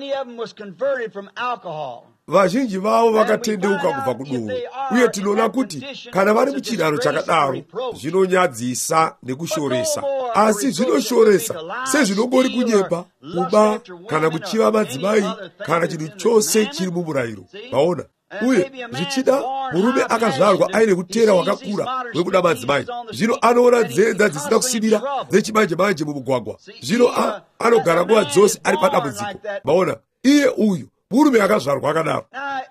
Vazhinji vavo vakatendeuka kubva kudoro, uye tinoona kuti kana vari muchidaro chakadaro zvinonyadzisa nekushoresa. Asi zvinoshoresa sezvinongori kunyepa, kuba, kana kuchiva madzimai, kana chinhu chose chiri mumurayiro. Vaona? Uye zvichida murume akazvarwa aine kutera wakakura wekuda madzimai, zvino anoona dzenza dzisina kusimira dzechimanje manje mumugwagwa, zvino anogara nguva dzose ari padambudziko. Vaona? Iye uyu murume akazvarwa akadaro.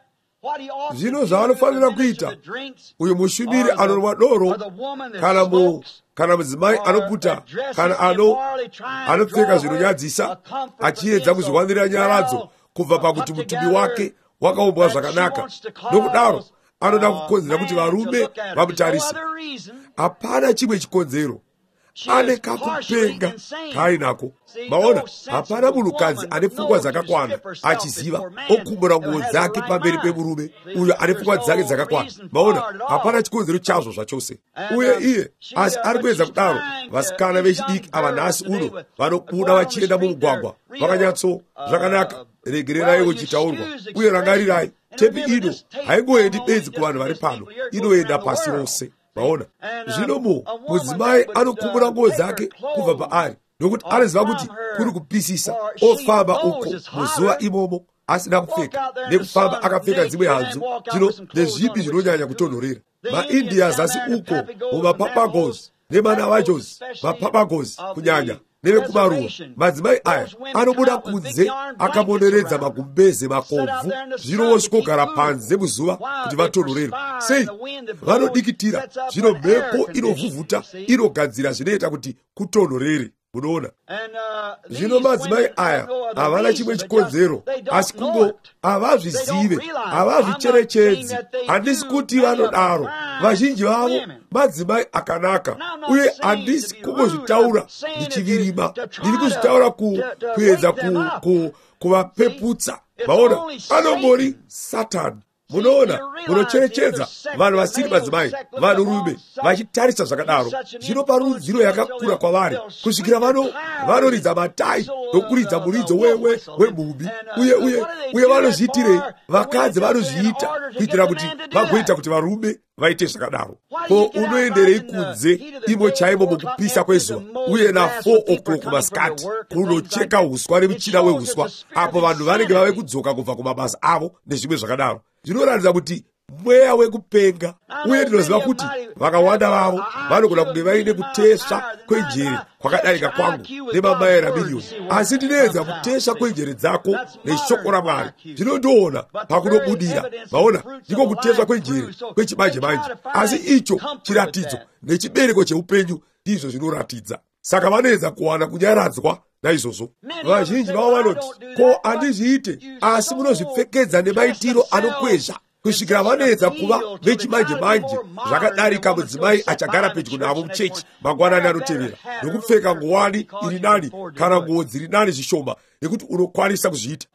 Zvino zvaanofanira kuita uyu mushumiri anonwa doro, kana mu kana mudzimai anoputa, kana ano anopfeka zvinonyadzisa, achiedza kuzviwanira nyaradzo kubva pakuti mutumbi wake wakaumbwa zvakanaka, nokudaro anoda kukonzera kuti varume vamutarise. Hapana chimwe chikonzero, ane kakupenga kaainako. Maona, hapana munhukadzi ane pfungwa dzakakwana achiziva okumbura nguo dzake pamberi pemurume uyo ane pfungwa dzake dzakakwana. Maona, hapana chikonzero chazvo zvachose. Uye iye asi ari kuedza kudaro. Vasikana vechidiki ava nhasi uno vanobuda vachienda mumugwagwa vakanyatso zvakanaka. Regereraiwo chitaurwa uye rangarirai, tepi ino haingoendi bedzi kuvanhu vari pano, inoenda pasi rose. Vaona? Zvino mu mudzimai anokumbura nguo dzake kubva paari, nokuti anoziva kuti kuri kupisisa, ofamba uko muzuva imomo asina kupfeka, nekufamba akapfeka dzimwe hanzu, zvino nezvipi zvinonyanya kutonhorera. MaIndia zasi uko mumapapagos nemanavajos, mapapagos kunyanya nevekumaruwa, madzimai aya anobuda kunze akamoneredza magumbeze makobvu, zvino vosvikogara panze muzuva kuti vatonhorerwe. Sei? Vanodikitira, zvino mhepo inovhuvhuta inogadzira zvinoita kuti kutonhorere. Munoona? Zvino madzimai aya havana chimwe chikonzero, asi kungo havazvizive, havazvicherechedzi. Handisi kuti vanodaro, vazhinji vavo madzimai akanaka, uye handisi kungozvitaura ndichivirima, ndiri kuzvitaura kuedza kuvapeputsa. Vaona? Anongori Satani. Munoona, munocherechedza vanhu vasiri madzimai, vanhurume vachitarisa zvakadaro. Zvino parudziro yakakura kwavari kusvikira vano vanoridza matai nokuridza muridzo wewe wemhumbi, uye uye uye vanozviitirei? Vakadzi vanozviita kuitira kuti vagoita kuti varume vaite zvakadaro. Ko unoenderei kunze imo chaimo mukupisa kwezuva, uye na four o'clock masikati kunocheka huswa nemuchina wehuswa, apo vanhu vanenge vave kudzoka kubva kumabasa avo nezvimwe zvakadaro. Zvinoratidza kuti mweya wekupenga, uye tinoziva kuti vakawanda vavo vanogona kunge vaine kutesva kwenjere kwakadarika kwangu nemamayera miliyoni. Asi ndinoedza kutesva kwenjere dzako neshoko raMwari. Zvinondoona pakunobudira. Vaona, ndiko kutesva kwenjere kwechimanje manje. Asi icho chiratidzo nechibereko cheupenyu ndizvo zvinoratidza. Saka vanoedza kuwana kunyaradzwa naizvozvo. Vazhinji vavo vanoti, ko handizviite, asi munozvipfekedza nemaitiro anokwezva, kusvikira vanoedza kuva vechimanje manje zvakadarika mudzimai achagara pedyo navo muchechi mangwanani anotevera, nokupfeka nguwani iri nani kana nguo dziri nani zvishoma, nekuti unokwanisa kuzviita.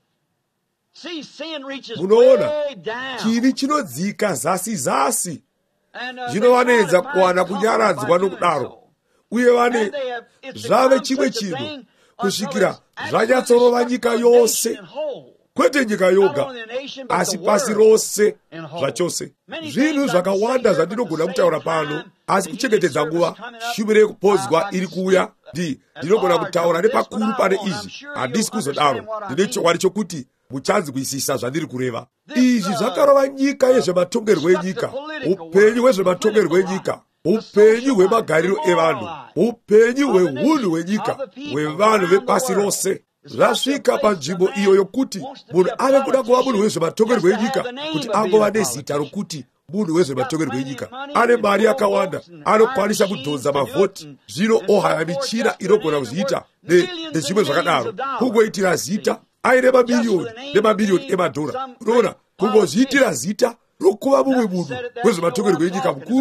Munoona, chivi chinodzika zasi zasi. Zvino vanoedza kuwana kunyaradzwa nokudaro, uye vane zvave chimwe chinhu kusvikira zvanyatsorova nyika yose, kwete nyika yoga, asi pasi rose zvachose. Zvinhu zvakawanda zvandinogona kutaura pano, asi kuchengetedza nguva, shumire yekupozwa iri kuuya, ndi ndinogona kutaura nepakuru pane izvi. Handisi kuzodaro, ndine chokwadi chokuti muchanzi kuisisa zvandiri kureva. Izvi zvakarova nyika yezvematongerwo enyika, upenyu hwezvematongerwo enyika, upenyu hwemagariro evanhu, upenyu hwehunhu hwenyika, hwevanhu vepasi rose. Zvasvika panzvimbo iyo yokuti munhu ave kuda kuva munhu wezvematongerwo enyika, kuti angova nezita rokuti munhu wezvematongerwo enyika. Ane mari yakawanda, anokwanisa kudhonza mavhoti, zvino ohaya michina inogona kuzviita nezvimwe zvakadaro, kungoitira zita, aine mamiliyoni nemamiliyoni emadhora. Unoona, kungozviitira zita rokuva mumwe munhu wezvematongerwo enyika mukuru,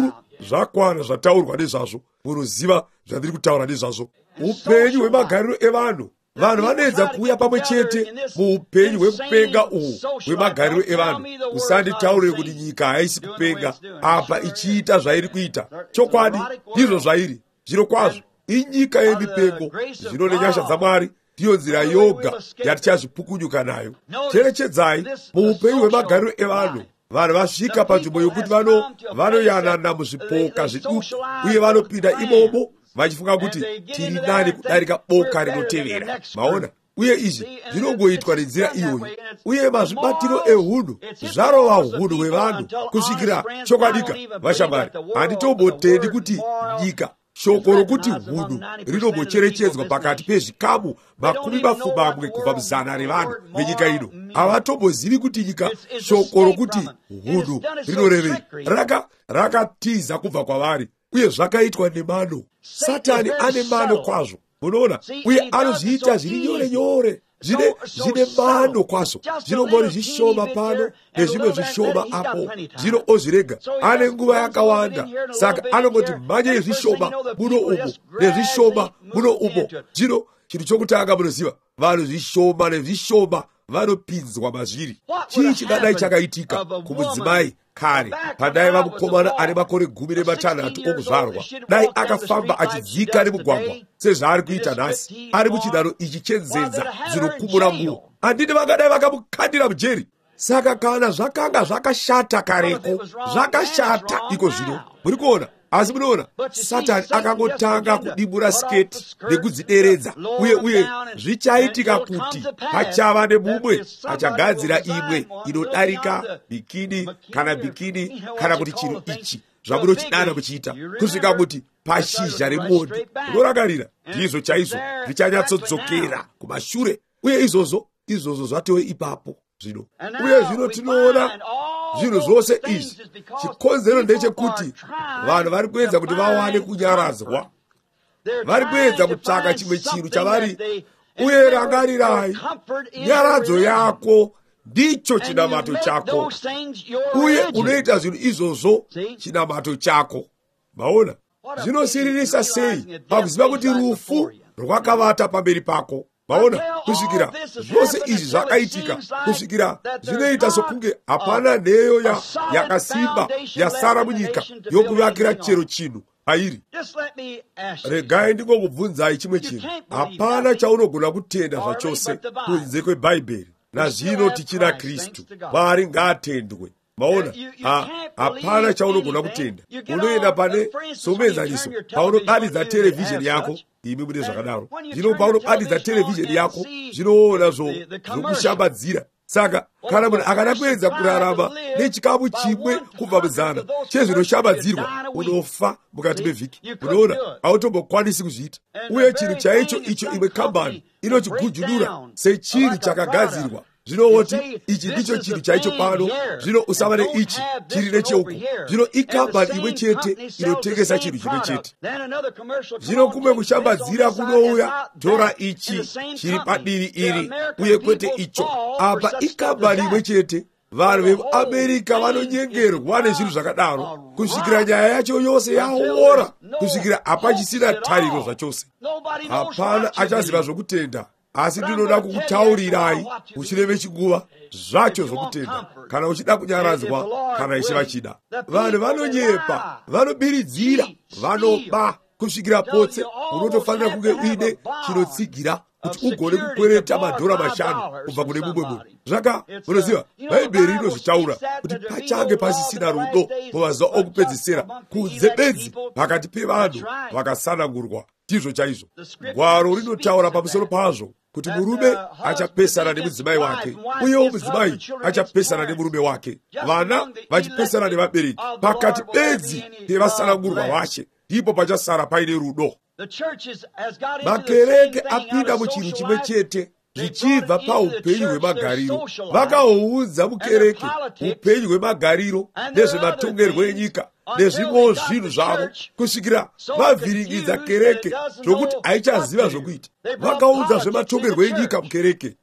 zvakwana zvataurwa nezvazvo. Munoziva zvandiri kutaura nezvazvo. Upenyu hwemagariro evanhu. Vanhu vanoedza kuuya pamwe chete muupenyu hwekupenga uhu hwemagariro evanhu. Usanditaurire kuti nyika haisi kupenga apa ichiita zvairi kuita. Chokwadi ndizvo zvairi. Zviro kwazvo inyika yemipengo. Zvino nenyasha dzaMwari ndiyo nzira yoga yatichazvipukunyuka nayo. Cherechedzai, muupenyu hwemagariro evanhu vanhu vasvika panzvimbo yokuti vano vanoyanana muzvipoka zviduku uye vanopinda imomo vachifunga kuti tiri nani kudarika boka rinotevera. Maona? Uye izvi zvinongoitwa nenzira iyoyi. Uye mazvibatiro ehunhu zvarova hunhu hwevanhu kusvikira chokwadika. Vashamwari, handitombotendi kuti nyika shoko rokuti hunhu rinombocherechedzwa pakati pezvikamu makumi mapfumbamwe kubva muzana revanhu venyika ino. Havatombozivi kuti nyika shoko rokuti hunhu rinorevei raka rakatiza kubva kwavari, uye zvakaitwa nemano. Satani ane mano kwazvo, munoona, uye anozviita zviri nyore nyore, zvine zvine mano kwazvo. Zvinongori zvishoma pano nezvimwe zvishoma apo, zvino ozvirega. Ane nguva yakawanda, saka anongoti mhanye zvishoma muno umo nezvishoma muno umo. Zvino chinhu chokutanga munoziva, vanhu zvishoma nezvishoma vanopinzwa mazviri. Chii chingadai chakaitika kumudzimai kare padaiva mukomana ane makore gumi nematanhatu okuzvarwa, dai akafamba achidzika nemugwagwa sezvaari kuita nhasi, ari muchinharo ichi chenzenza dzinokumura nguo, handiti vangadai vakamukandira mujeri. Saka kana zvakanga zvakashata kareko, zvakashata iko zvino. Muri kuona? Asi munoona, Satani akangotanga kudibura sketi nekudzideredza, uye uye zvichaitika kuti pachava nemumwe achagadzira imwe inodarika bikini kana bikini kana kuti chinhu ichi zvamunochidana muchiita, kusvika kuti pashizha remondi unorangarira, ndizvo chaizvo zvichanyatsodzokera kumashure. Uye izvozvo izvozvo zvatove ipapo zvino. Uye zvino tinoona zvinhu zvose izvi, chikonzero ndechekuti vanhu vari kuedza kuti vawane kunyaradzwa, vari kuedza kutsvaka chimwe chinhu chavari. Uye rangarirai, nyaradzo yako ndicho chinamato chako, uye unoita zvinhu izvozvo chinamato chako. Maona? Zvinosiririsa sei pakuziva kuti rufu rwakavata pamberi pako. Maona? Kusvikira zvose izvi zvakaitika, kusvikira zvinoita sokunge hapana nheyo ya yakasimba yasara munyika yokuvakira chero chinhu pairi. Regai ndingokubvunzai chimwe chinhu. Hapana chaunogona kutenda zvachose kunze kweBhaibheri. Nazvino tichina Kristu, Mwari ngaatendwe. Maona? Ha, hapana chaunogona kutenda. Unoenda pane somuenzaniso paunobadidza televhizheni yako, imi mune zvakadaro. Zvino paunobadidza televhizheni yako zvinoona zvokushambadzira. Saka kana munhu akada kuedza kurarama nechikamu chimwe kubva muzana chezvinoshambadzirwa, unofa mukati mevhiki. Unoona, hautombokwanisi kuzviita. Uye chinhu chaicho icho imwe kambani inochigujudura sechinhu chakagadzirwa. Zvinoti ichi ndicho chinhu chaicho pano, zvino usava neichi chiri necheuku. Zvino ikambani imwe chete inotengesa chinhu chimwe chete. Zvino kumwe kushambadzira kunouya, tora ichi chiri padivi iri uye kwete icho. Apa ikambani imwe chete. Vanhu vemuAmerika vanonyengerwa nezvinhu zvakadaro kusvikira nyaya yacho yose yaora, kusvikira hapachisina tariro zvachose. Hapana achaziva zvokutenda. Asi ndinoda kukutaurirai uchireve chinguva zvacho zvokutenda, kana uchida kunyaradzwa kana ichi vachida. Vanhu vanonyepa, vanobiridzira, vanoba kusvikira potse unotofanira kunge uine chinotsigira kuti ugone kukwereta madhora mashanu kubva kune mumwe munhu. Zvaka munoziva, Bhaibheri inozvitaura kuti pachange pasisina rudo mumazuva okupedzisira kunze bedzi pakati pevanhu vakasanangurwa. Ndizvo chaizvo gwaro rinotaura pamusoro pazvo, kuti murume achapesana nemudzimai wake, uyewo mudzimai achapesana nemurume wake, vana vachipesana nevabereki. Pakati bedzi pevasanangurwa vache ndipo pachasara paine rudo. Makereke apinda muchinhu chimwe chete zvichibva paupenyu hwemagariro. Vakahuudza mukereke upenyu hwemagariro nezvematongerwo enyika nezvimwewo zvinhu zvavo kusvikira vavhiringidza kereke zvokuti haichaziva zvokuita. Vakaudza zvematongerwo enyika mukereke,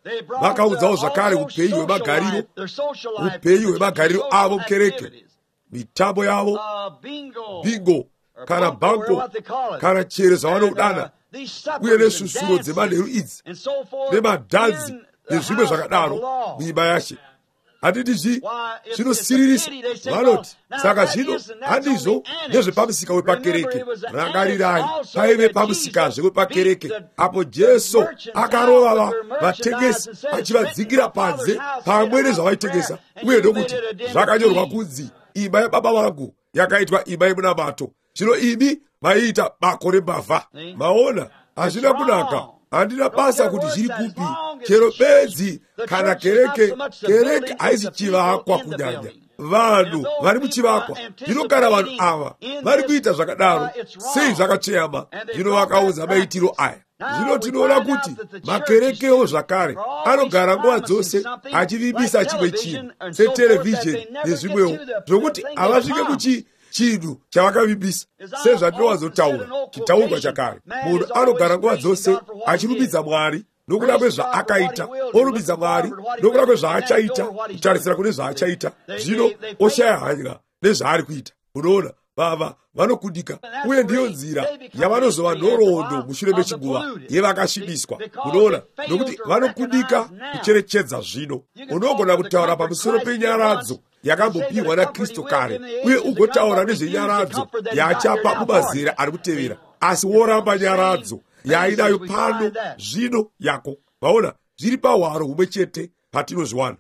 vakaudzawo zvakare upenyu hwemagariro, upenyu hwemagariro avo mukereke. mitambo yavo, uh, bingo, bingo or kana bunko, or banko what they call it. kana chere And, zavanoudana uh, these uye suppers and nesusuro dzemanheru dances idzi and so forth nemadhanzi in the nezvimwe house of the zvakadaro law. muimba yache. Handiti Why, it's- zvinosiririso it's a pity. They say, vanoti well, now saka that zvino isn't- that's handizvo only annex. nezvepamusika wepakereke. Remember, it was an Rangarirai, annex also paive that pamusikazve Jesus wepakereke beat the- apo the jesu merchants akarova out va- with their merchandise vatengesi and said, achivadzigira "It's written in my panze Father's house, pamwe in the house of nezvavaitengesa prayer, uye and you ndokuti made it a den of zvakanyorwa thieves." kunzi imba yababa vangu yakaitwa imba yemunamato. Zvino imi maiita bako rembavha. Maona hazvina kunaka. Handina basa kuti zviri kupi, chero bedzi kana kereke. Kereke haisi chivakwa kunyanya, vanhu vari muchivakwa. Zvino kana vanhu ava vari kuita zvakadaro, sei zvakacheyama? Zvino vakaudza maitiro aya. Zvino tinoona kuti makerekewo zvakare anogara nguva dzose achivimbisa chimwe chinhu seterevhizheni nezvimwewo zvokuti havasvike kuchi chinhu chavakavimbisa. Sezvandinowanzotaura chitaurwa chakare, munhu anogara nguva dzose achirumbidza Mwari nokuda kwezvaakaita, orumbidza Mwari nokuda kwezvaachaita, kutarisira kune zvaachaita. Zvino oshaya hanya nezvaari kuita. Unoona, vava vanokudika, uye ndiyo nzira yavanozova nhoroondo mushure mechinguva yevakasvibiswa. Unoona, nokuti vanokudika kucherechedza zvino. Unogona kutaura pamusoro penyaradzo yakambopiwa naKristu kare, uye ugotaura nezvenyaradzo yaachapa mumazera ari kutevera, asi woramba nyaradzo yainayo pano zvino yako. Vaona, zviri pahwaro humwe chete patinozviwana.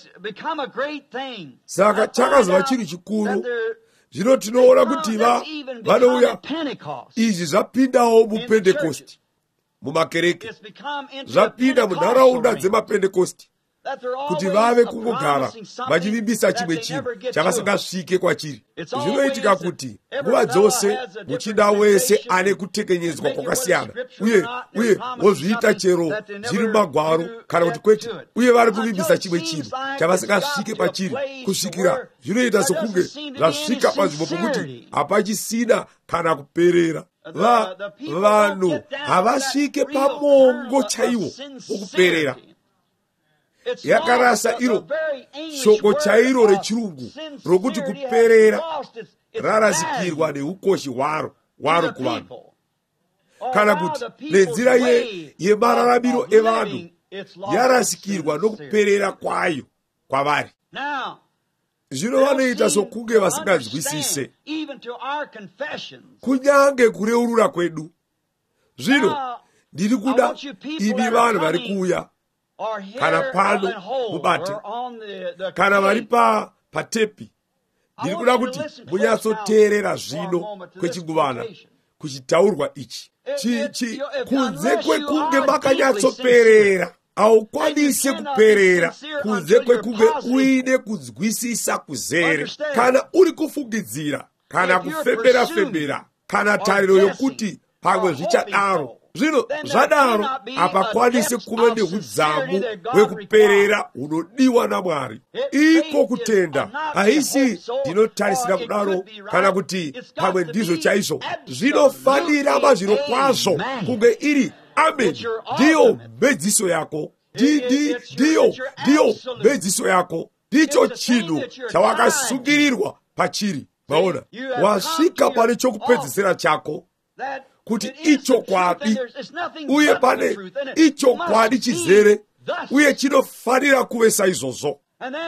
Saka chakazova chiri chikuru. Zvino tinoona kuti va vanouya, izvi zvapindawo muPentekosti, mumakereke, zvapinda munharaunda dzemaPentekosti, kuti vave kungogara vachivimbisa chimwe chinhu chavasingasvike kwachiri. Zvinoitika kuti nguva dzose muchinda wese ane kutekenyedzwa kwakasiyana, uye uye wozviita chero zviri mumagwaro kana kuti kwete, uye vari kuvimbisa chimwe chinhu chavasingasvike pachiri kusvikira zvinoita sokunge zvasvika panzvimbo pokuti hapachisina kana kuperera. Va vanhu havasvike pamongo chaiwo wokuperera. Yakarasa iro shoko chairo rechirungu rokuti kuperera rarasikirwa neukoshi hwaro hwaro kuvanhu, kana kuti nenzira yemararamiro evanhu yarasikirwa nokuperera kwayo kwavari. Zvino vanoita sokunge vasinganzwisise kunyange kureurura kwedu. Zvino ndiri kuda imi vanhu vari kuuya kana pano mubate kana vari pa patepi, ndiri kuda kuti munyatsoteerera zvino kwechinguvana kuchitaurwa ichi chi chi kunze kwekunge makanyatsoperera haukwanise kuperera, kunze kwekunge uine kunzwisisa kuzere, kana uri kufungidzira kana kufembera fembera kana tariro yokuti pamwe zvichadaro. Zvino zvadaro hapakwanisi kuva neudzamu hwekuperera hunodiwa naMwari. Iko kutenda haisi ndinotarisira kudaro kana kuti pamwe ndizvo chaizvo. Zvinofanira mazviro kwazvo kunge iri amen, ndiyo mbedziso yako, ndidi ndiyo ndiyo mbedziso yako, ndicho chinhu chawakasungirirwa pachiri. Maona, wasvika pane chokupedzisira chako kuti icho kwadi, uye pane icho kwadi chizere, uye chinofanira kuve saizvozvo.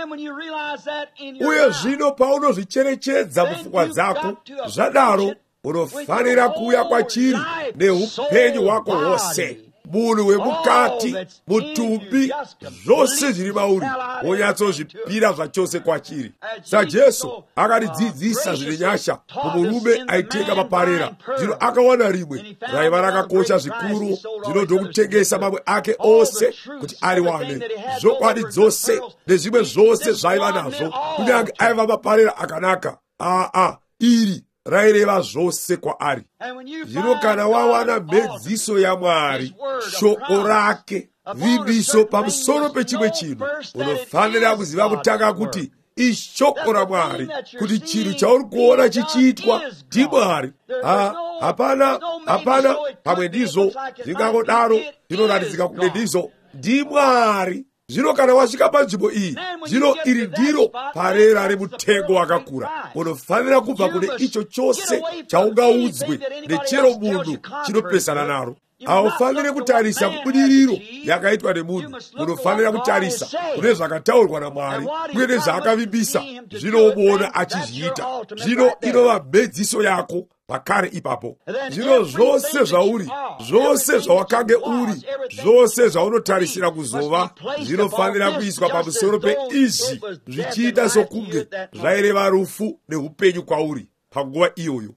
Uye zvino paunozvicherechedza mupfungwa dzako, zvadaro unofanira kuuya kwachiri neupenyu hwako hwose, munhu wemukati, mutumbi, zvose zviri mauri wonyatsozvipira zvachose kwachiri. SaJesu akatidzidzisa zvine nyasha mumurume aitenga maparera. Zvino akawana rimwe raiva rakakosha zvikuru, zvinodo kutengesa mamwe ake ose kuti ariwane zvokwadi dzose nezvimwe zvose zvaiva nazvo, kunyange aiva maparera akanaka. Aa, iri raireva zvose kwaari. Zvino kana wawana mhedziso yaMwari, shoko rake, vimbiso pamusoro pechimwe chinhu, unofanira kuziva kutanga kuti ishoko raMwari, kuti chinhu chauri kuona chichiitwa ndiMwari. Ha, hapana, hapana pamwe ndizvo zvingangodaro, zvinoratidzika kunge ndizvo, ndiMwari. Zvino kana wasvika panzvimbo iyi, zvino iri ndiro parera remutengo wakakura. Unofanira kubva kune icho chose chaungaudzwe nechero munhu chinopesana naro. Haufaniri kutarisa kubudiriro yakaitwa nemunhu. Unofanira kutarisa kune zvakataurwa naMwari uye nezvaakavimbisa. Zvinomuona achizviita. Zvino inova mhedziso yako pakare ipapo. Zvino zvose zvauri, zvose zvawakange uri, zvose zvaunotarisira kuzova, zvinofanira kuiswa pamusoro peizvi, zvichiita sokunge zvaireva rufu neupenyu kwauri panguva iyoyo.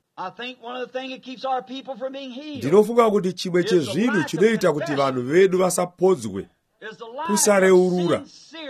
Ndinofunga kuti chimwe chezvinhu chinoita kuti vanhu vedu vasapodzwe kusareurura,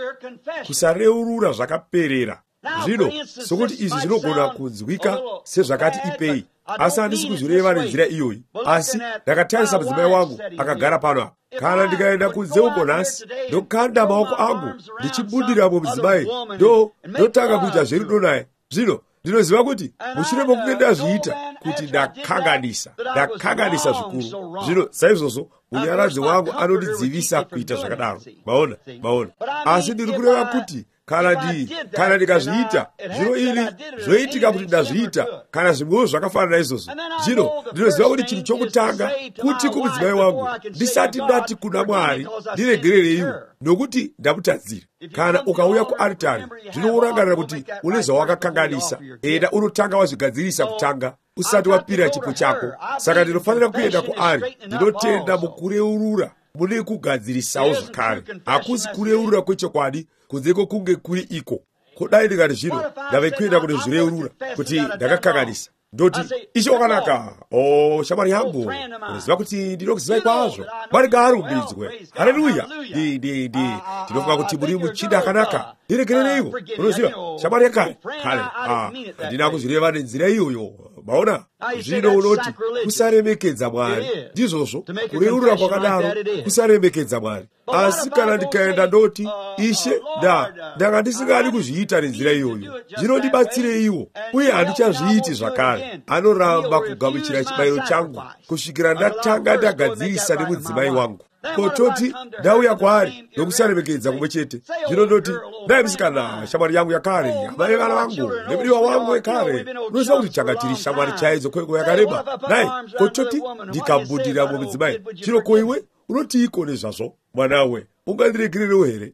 kusareurura zvakaperera. Zvino sokuti izvi zvinogona kunzwika sezvakati ipei, asi handisi kuzvireva nenzira iyoyi. Asi ndakatarisa mudzimai wangu akagara pano apa. Kana ndikaenda kunze uko nhasi, ndokanda maoko angu ndichibudira mudzimai, ndo ndotanga kuita zverudo naye. Zvino ndinoziva kuti mushure mokunge ndazviita kuti ndakanganisa, ndakanganisa zvikuru. Zvino saizvozvo unyaradzi wangu anondidzivisa kuita zvakadaro. Maona, maona. Asi ndiri kureva kuti kana ndi kana ndikazviita, zvino ili zvoitika kuti ndazviita, kana zvimwewo zvakafanana izvozvo. Zvino ndinoziva kuti chinhu chokutanga kuti kumudzimai wangu ndisati ndati kuna Mwari ndiregerereiwo, nokuti ndamutadzira. Kana ukauya kuaritari, zvinorangarira kuti une zvawakakanganisa, enda unotanga wazvigadzirisa kutanga usati wapira chipo chako. Saka ndinofanira kuenda kuari, ndinotenda mukureurura mune kugadzirisawo zvakare. Hakusi kureurura kwechokwadi kunze kwokunge kuri iko. Kudai ndikati zvino ndave kuenda kune zvireurura kuti ndakakanganisa, ndoti icho wakanaka, o shamwari yangu, unoziva kuti ndinokuzivai kwazvo, Mwari ngaarumbidzwe. Haleluya. Ndi ndi ndi ndinofunga kuti muri muchinda akanaka. Ndiregerereiwo. Unoziva shamwari yakale kale, ah ndina kuzvireva nenzira iyoyo. Maona, zvino unoti kusaremekedza Mwari. Ndizvozvo kureurura kwakadaro, kusaremekedza Mwari. Asi kana ndikaenda ndoti Ishe da ndanga ndisingadi kuzviita nenzira iyoyo, zvinondibatsire iwo uye handichazviiti zvakare. Anoramba kugamuchira chibayiro changu kusvikira ndatanga ndagadzirisa nemudzimai wangu. Kototi ndauya kwaari nokusaremekedza kumwe chete. Zvinondoti dai musikana, shamwari yangu yakare, amai vana vangu nemudiwa wangu wekare, unoziva kuti changa tiri shamwari chaidzo kwenguva yakareba. Dai kototi ndikabudira mudzimai. Zvino ko iwe unoti iko nezvazvo, mwanawe ungandiregererewo here?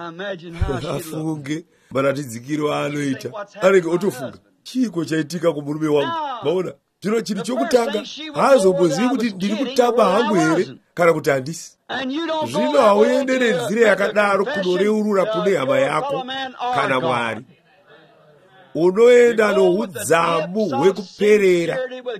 Afunge maratidzikiro aanoita, anenge otofunga chiko chaitika kumurume wangu. Maona, zvino chinhu chokutanga haazombozivi kuti ndiri kutamba hangu here kana kuti handisi. Zvino hauende nenzira yakadaro kunoreurura kune hama yako kana Mwari. Unoenda noudzamu hwekuperera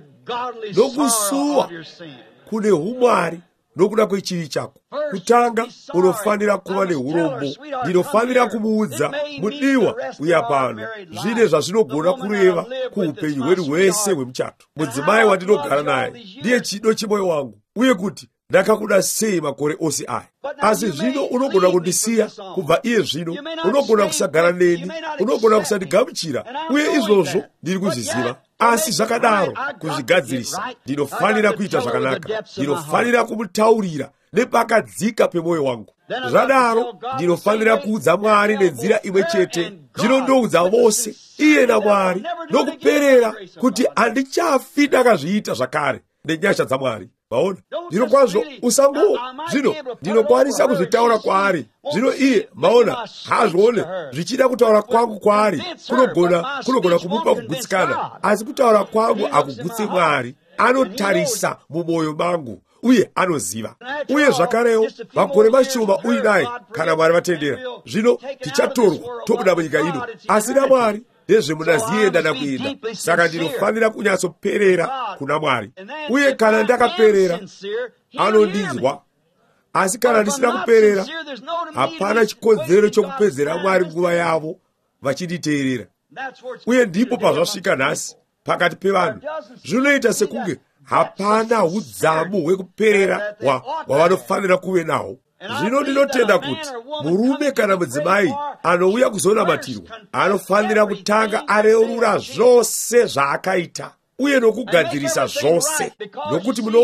nokusuwa kune umwari nokuda kwechivi chako. Kutanga unofanira kuva neurombo. Ndinofanira kumuudza mudiwa uya pano zvine zvazvinogona kureva kuupenyu hwedu hwese hwemuchato. Mudzimai wandinogara naye ndiye chido chemwoyo wangu, uye kuti ndakakuda sei makore ose aya. Asi zvino unogona kundisiya kubva iye zvino, unogona kusagara neni, unogona kusandigamuchira, uye izvozvo ndiri kuzviziva. Asi zvakadaro kuzvigadzirisa, ndinofanira kuita zvakanaka. Ndinofanira kumutaurira nepakadzika pemwoyo wangu. Zvadaro ndinofanira kuudza Mwari nenzira imwe chete. Zvino ndoudza vose iye naMwari nokuperera kuti handichafi ndakazviita zvakare nenyasha dzaMwari. Maona, zvino kwazvo usango, zvino ndinokwanisa kuzvitaura kwaari. Zvino iye, maona, hazvone zvichida kutaura kwangu kwaari kunogona kunogona kumupa kugutsikana, asi kutaura kwangu akugutse Mwari. Anotarisa mumwoyo mangu uye anoziva. Uye zvakarewo makore mashoma uinaye kana Mwari vatendera, zvino tichatorwa tobuda munyika ino. Asi naMwari ndezvemunazienda nakuenda. Saka ndinofanira kunyatsoperera kuna Mwari. Uye kana ndakaperera, anondinzwa. Asi kana ndisina kuperera, hapana chikonzero chokupedzera Mwari nguva yavo vachinditeerera. Uye ndipo pazvasvika nhasi pakati pevanhu. Zvinoita sekunge hapana udzamu hwekuperera hwavanofanira kuve nawo. Zvino ndinotenda kuti murume kana mudzimai anouya kuzonabatirwa anofanira kutanga areurura zvose zvaakaita uye nokugadzirisa zvose. Nokuti munoona,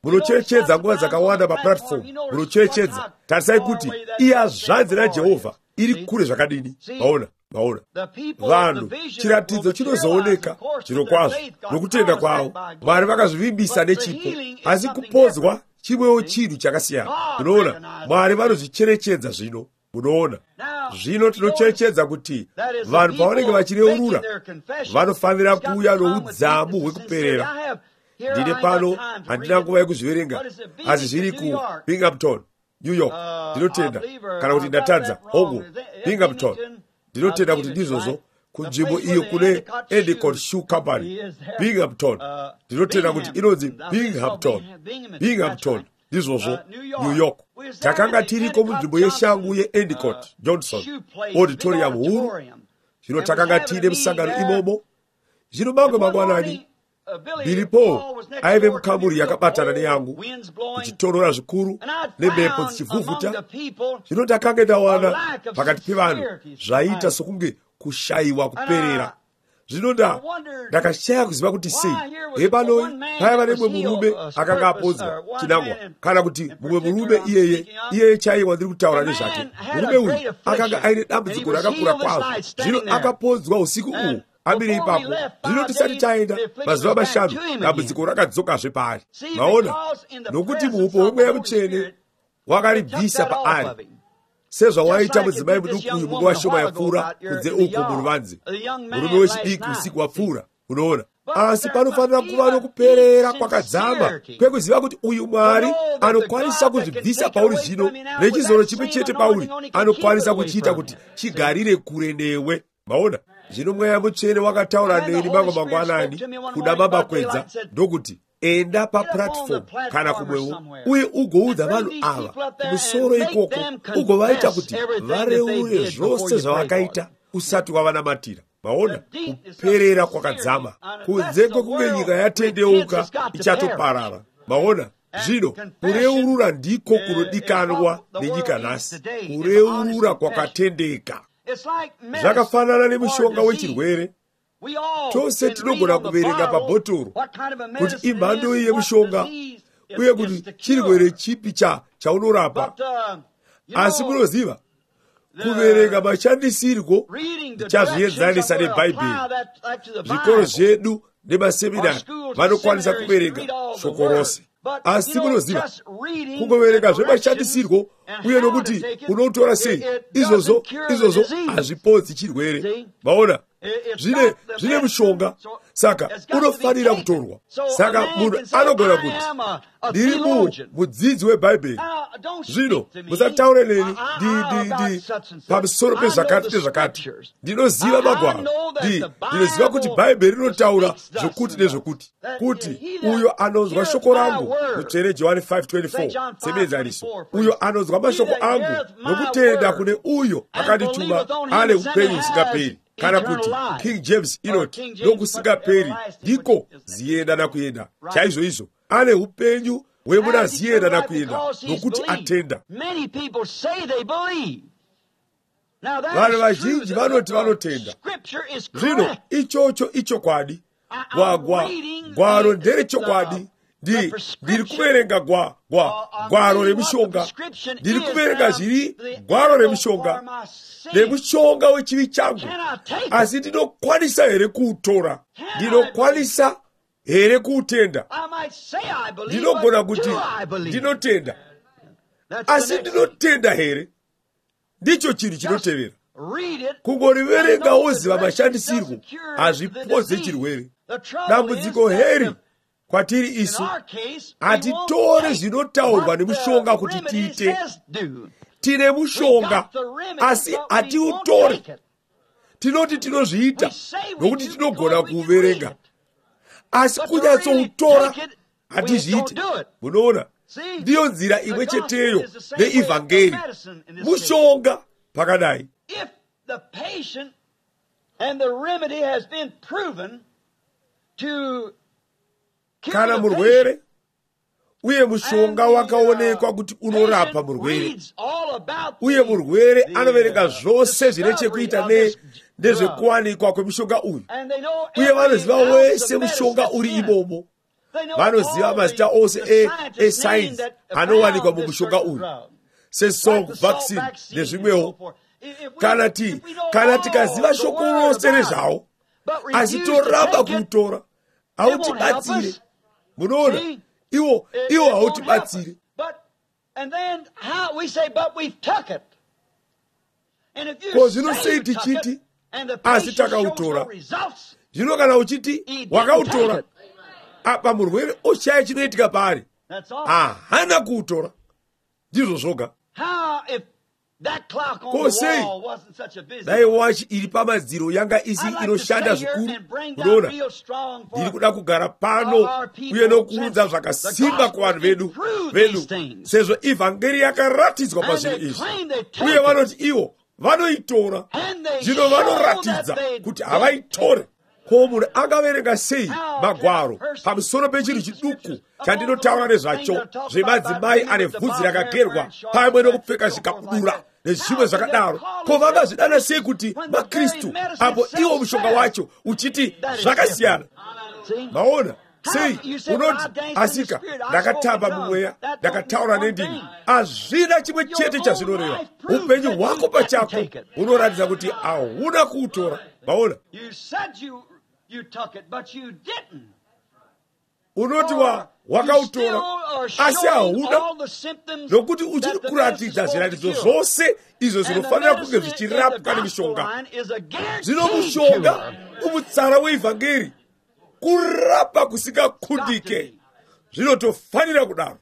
munocherechedza nguva dzakawanda paplatform, munocherechedza. Tarisai kuti iya zvanzi naJehovha iri kure zvakadini. Maona, maona. Vanhu, chiratidzo chinozooneka zviro kwazvo nokutenda kwavo. Mwari vakazvivimbisa nechipo, asi kupodzwa chimwewo chinhu chakasiyana. Munoona, Mwari vanozvicherechedza zvino. Munoona, zvino tinocherechedza kuti vanhu pavanenge vachireurura vanofanira kuuya noudzamu hwekuperera. Ndine pano, handina nguva yekuzviverenga, asi zviri ku Binghamton, New York. Ndinotenda, kana kuti ndatadza, hongu, Binghamton. Ndinotenda kuti ndizvozvo, kunzvimbo iyo kune Endicott Shoe Company, Binghamton. Ndinotenda kuti inonzi Binghamton, Binghamton. Ndizvozvo, New York. Takanga tiriko munzvimbo yeshangu yeEndicott Johnson Auditorium huru. Zvino takanga tine musangano imomo. Zvino mamwe mangwanani Billy Paul aive mukamuri yakabatana neyangu, kuchitonora zvikuru nemhepo dzichivhuvhuta. Zvino ndakanga ndawana pakati pevanhu zvaita sokunge kushayiwa kuperera. Zvino nda ndakashaya kuziva kuti sei hepanoi paiva nemwe murume akanga apodzwa chinangwa, kana kuti mumwe murume iyeye iyeye chaiwa ndiri kutaura nezvake. Murume uyu akanga aine dambudziko rakakura kwazvo. Zvino akapodzwa usiku uhu amire ipapo. Zvino tisati taenda mazuva mashanu dambudziko rakadzokazve paari. Maona, nokuti muupo hwemweya mutsvene wakaribvisa paari, sezvawaita mudzimai muduku uyu munguva shoma yapfuura kunze uko muruvanze. Murume wechidiki usiku wapfuura. Unoona, asi panofanira kuva nokuperera kwakadzama kwekuziva kuti uyu Mwari anokwanisa kuzvibvisa pauri zvino, nechizoro chimwe chete pauri anokwanisa kuchiita kuti chigarire kure newe. Maona, zvino mweya mutsvene wakataura neni mamwe mangwanani kuda mabakwedza ndokuti enda paplatform kana kumwewo uye ugoudza vanhu ava kumusoro ikoko, ugovaita kuti vareure zvose zvavakaita usati wavanamatira. Maona, kuperera kwakadzama kunze kwekunge nyika yatendeuka ichatoparara. Maona, zvino kureurura ndiko kunodikanwa nenyika nhasi, kureurura kwakatendeka. Zvakafanana nemushonga wechirwere. Tose tinogona kuverenga pabhotoro kuti imhando iyi yemushonga uye kuti chirwere chipi cha chaunorapa. Asi munoziva, kuverenga mashandisirwo tichazvienzanisa nebhaibheri. Zvikoro zvedu nemaseminari vanokwanisa kuverenga shoko rose. Asi munoziva, kungoverenga zvemashandisirwo uye nokuti unotora sei, izvozvo izvozvo hazvipodzi chirwere. Maona, zvine zvine mushonga, saka unofanira kutorwa. Saka munhu anogona kuti ndiri mudzidzi webhaibheri, zvino musataure neni ndi pamusoro pezvakati nezvakati. Ndinoziva magwaro, ndinoziva kuti bhaibheri rinotaura zvokuti nezvokuti, kuti uyo anonzwa shoko rangu, mutsvene Johani five twenty-four, semenzaniso, uyo anonzwa mashoko angu nokutenda kune uyo akandituma ane upenyu husingaperi. Kana kuti King James inoti nokusingaperi ndiko ziyenda nakuenda. Chaizvo izvo ane upenyu hwemuna ziyenda nakuenda nokuti atenda. Vanhu vazhinji vanoti vanotenda. Zvino ichocho ichokwadi. Gwagwa gwaro ndere chokwadi. Ndi ndiri kuverenga gwa gwa gwaro remushonga. Ndiri kuverenga zviri gwaro remushonga nemushonga wechivi changu. Asi ndinokwanisa here kuutora? Ndinokwanisa here kuutenda? Ndinogona kuti ndinotenda, asi ndinotenda here? Ndicho chiri chinotevera. Kungoriverenga woziva mashandisirwo hazvipodze chirwere. Dambudziko heri kwatiri isu, hatitore zvinotaurwa nemushonga kuti tiite. Tine mushonga, asi hatiutore. Tinoti tinozviita nokuti tinogona kuuverenga, asi kunyatsoutora hatizviiti. Munoona, ndiyo nzira imwe cheteyo neivhangeri. Mushonga pakadai. If the patient and the remedy has been proven to kana murwere uye mushonga wakaonekwa kuti unorapa murwere, uye murwere anoverenga zvose zvine chekuita nezvekuwanikwa kwemushonga uyu, uye vanoziva wese mushonga uri imomo, vanoziva mazita ose esainzi anowanikwa mumushonga uyu, sesong vaccine nezvimwewo. Kana ti kana tikaziva shoko rose rezvawo asi toramba kuutora, hautibatsire. Munoona, iwo iwo hautibatsire. Ko zvino sei tichiti asi takautora? Zvino kana uchiti wakautora, apa murwere oshaya chinoitika paari, hahana kuutora, ndizvo zvoga. Ko sei dai wachi iri pamadziro yanga isi inoshanda zvikuru. Munoona, ndiri kuda kugara pano uye nokuudza zvakasimba kuvanhu vedu vedu sezvo ivhangeri yakaratidzwa pazvinhu izvi, uye vanoti ivo vanoitora. Zvino vanoratidza kuti havaitore. Ko munhu angaverenga sei magwaro pamusoro pechinhu chiduku chandinotaura nezvacho, zvemadzimai ane bvudzi rakagerwa pamwe nokupfeka zvikabudura nezvimwe zvakadaro? Ko vangazvidana sei kuti maKristu, apo iwo mushonga wacho uchiti zvakasiyana? Maona sei unoti asika ndakatamba mumweya, ndakataura nendimi. Hazvina chimwe chete chazvinoreva. Upenyu hwako pachako unoratidza kuti hauna kuutora. Maona, unoti wa wakautora asi hauna, nokuti uchiri kuratidza zviratidzo zvose izvo zvinofanira kunge zvichirapwa nemishonga. Zvino mushonga umutsara weivhangeri, kurapa kusingakundike, zvinotofanira kudaro.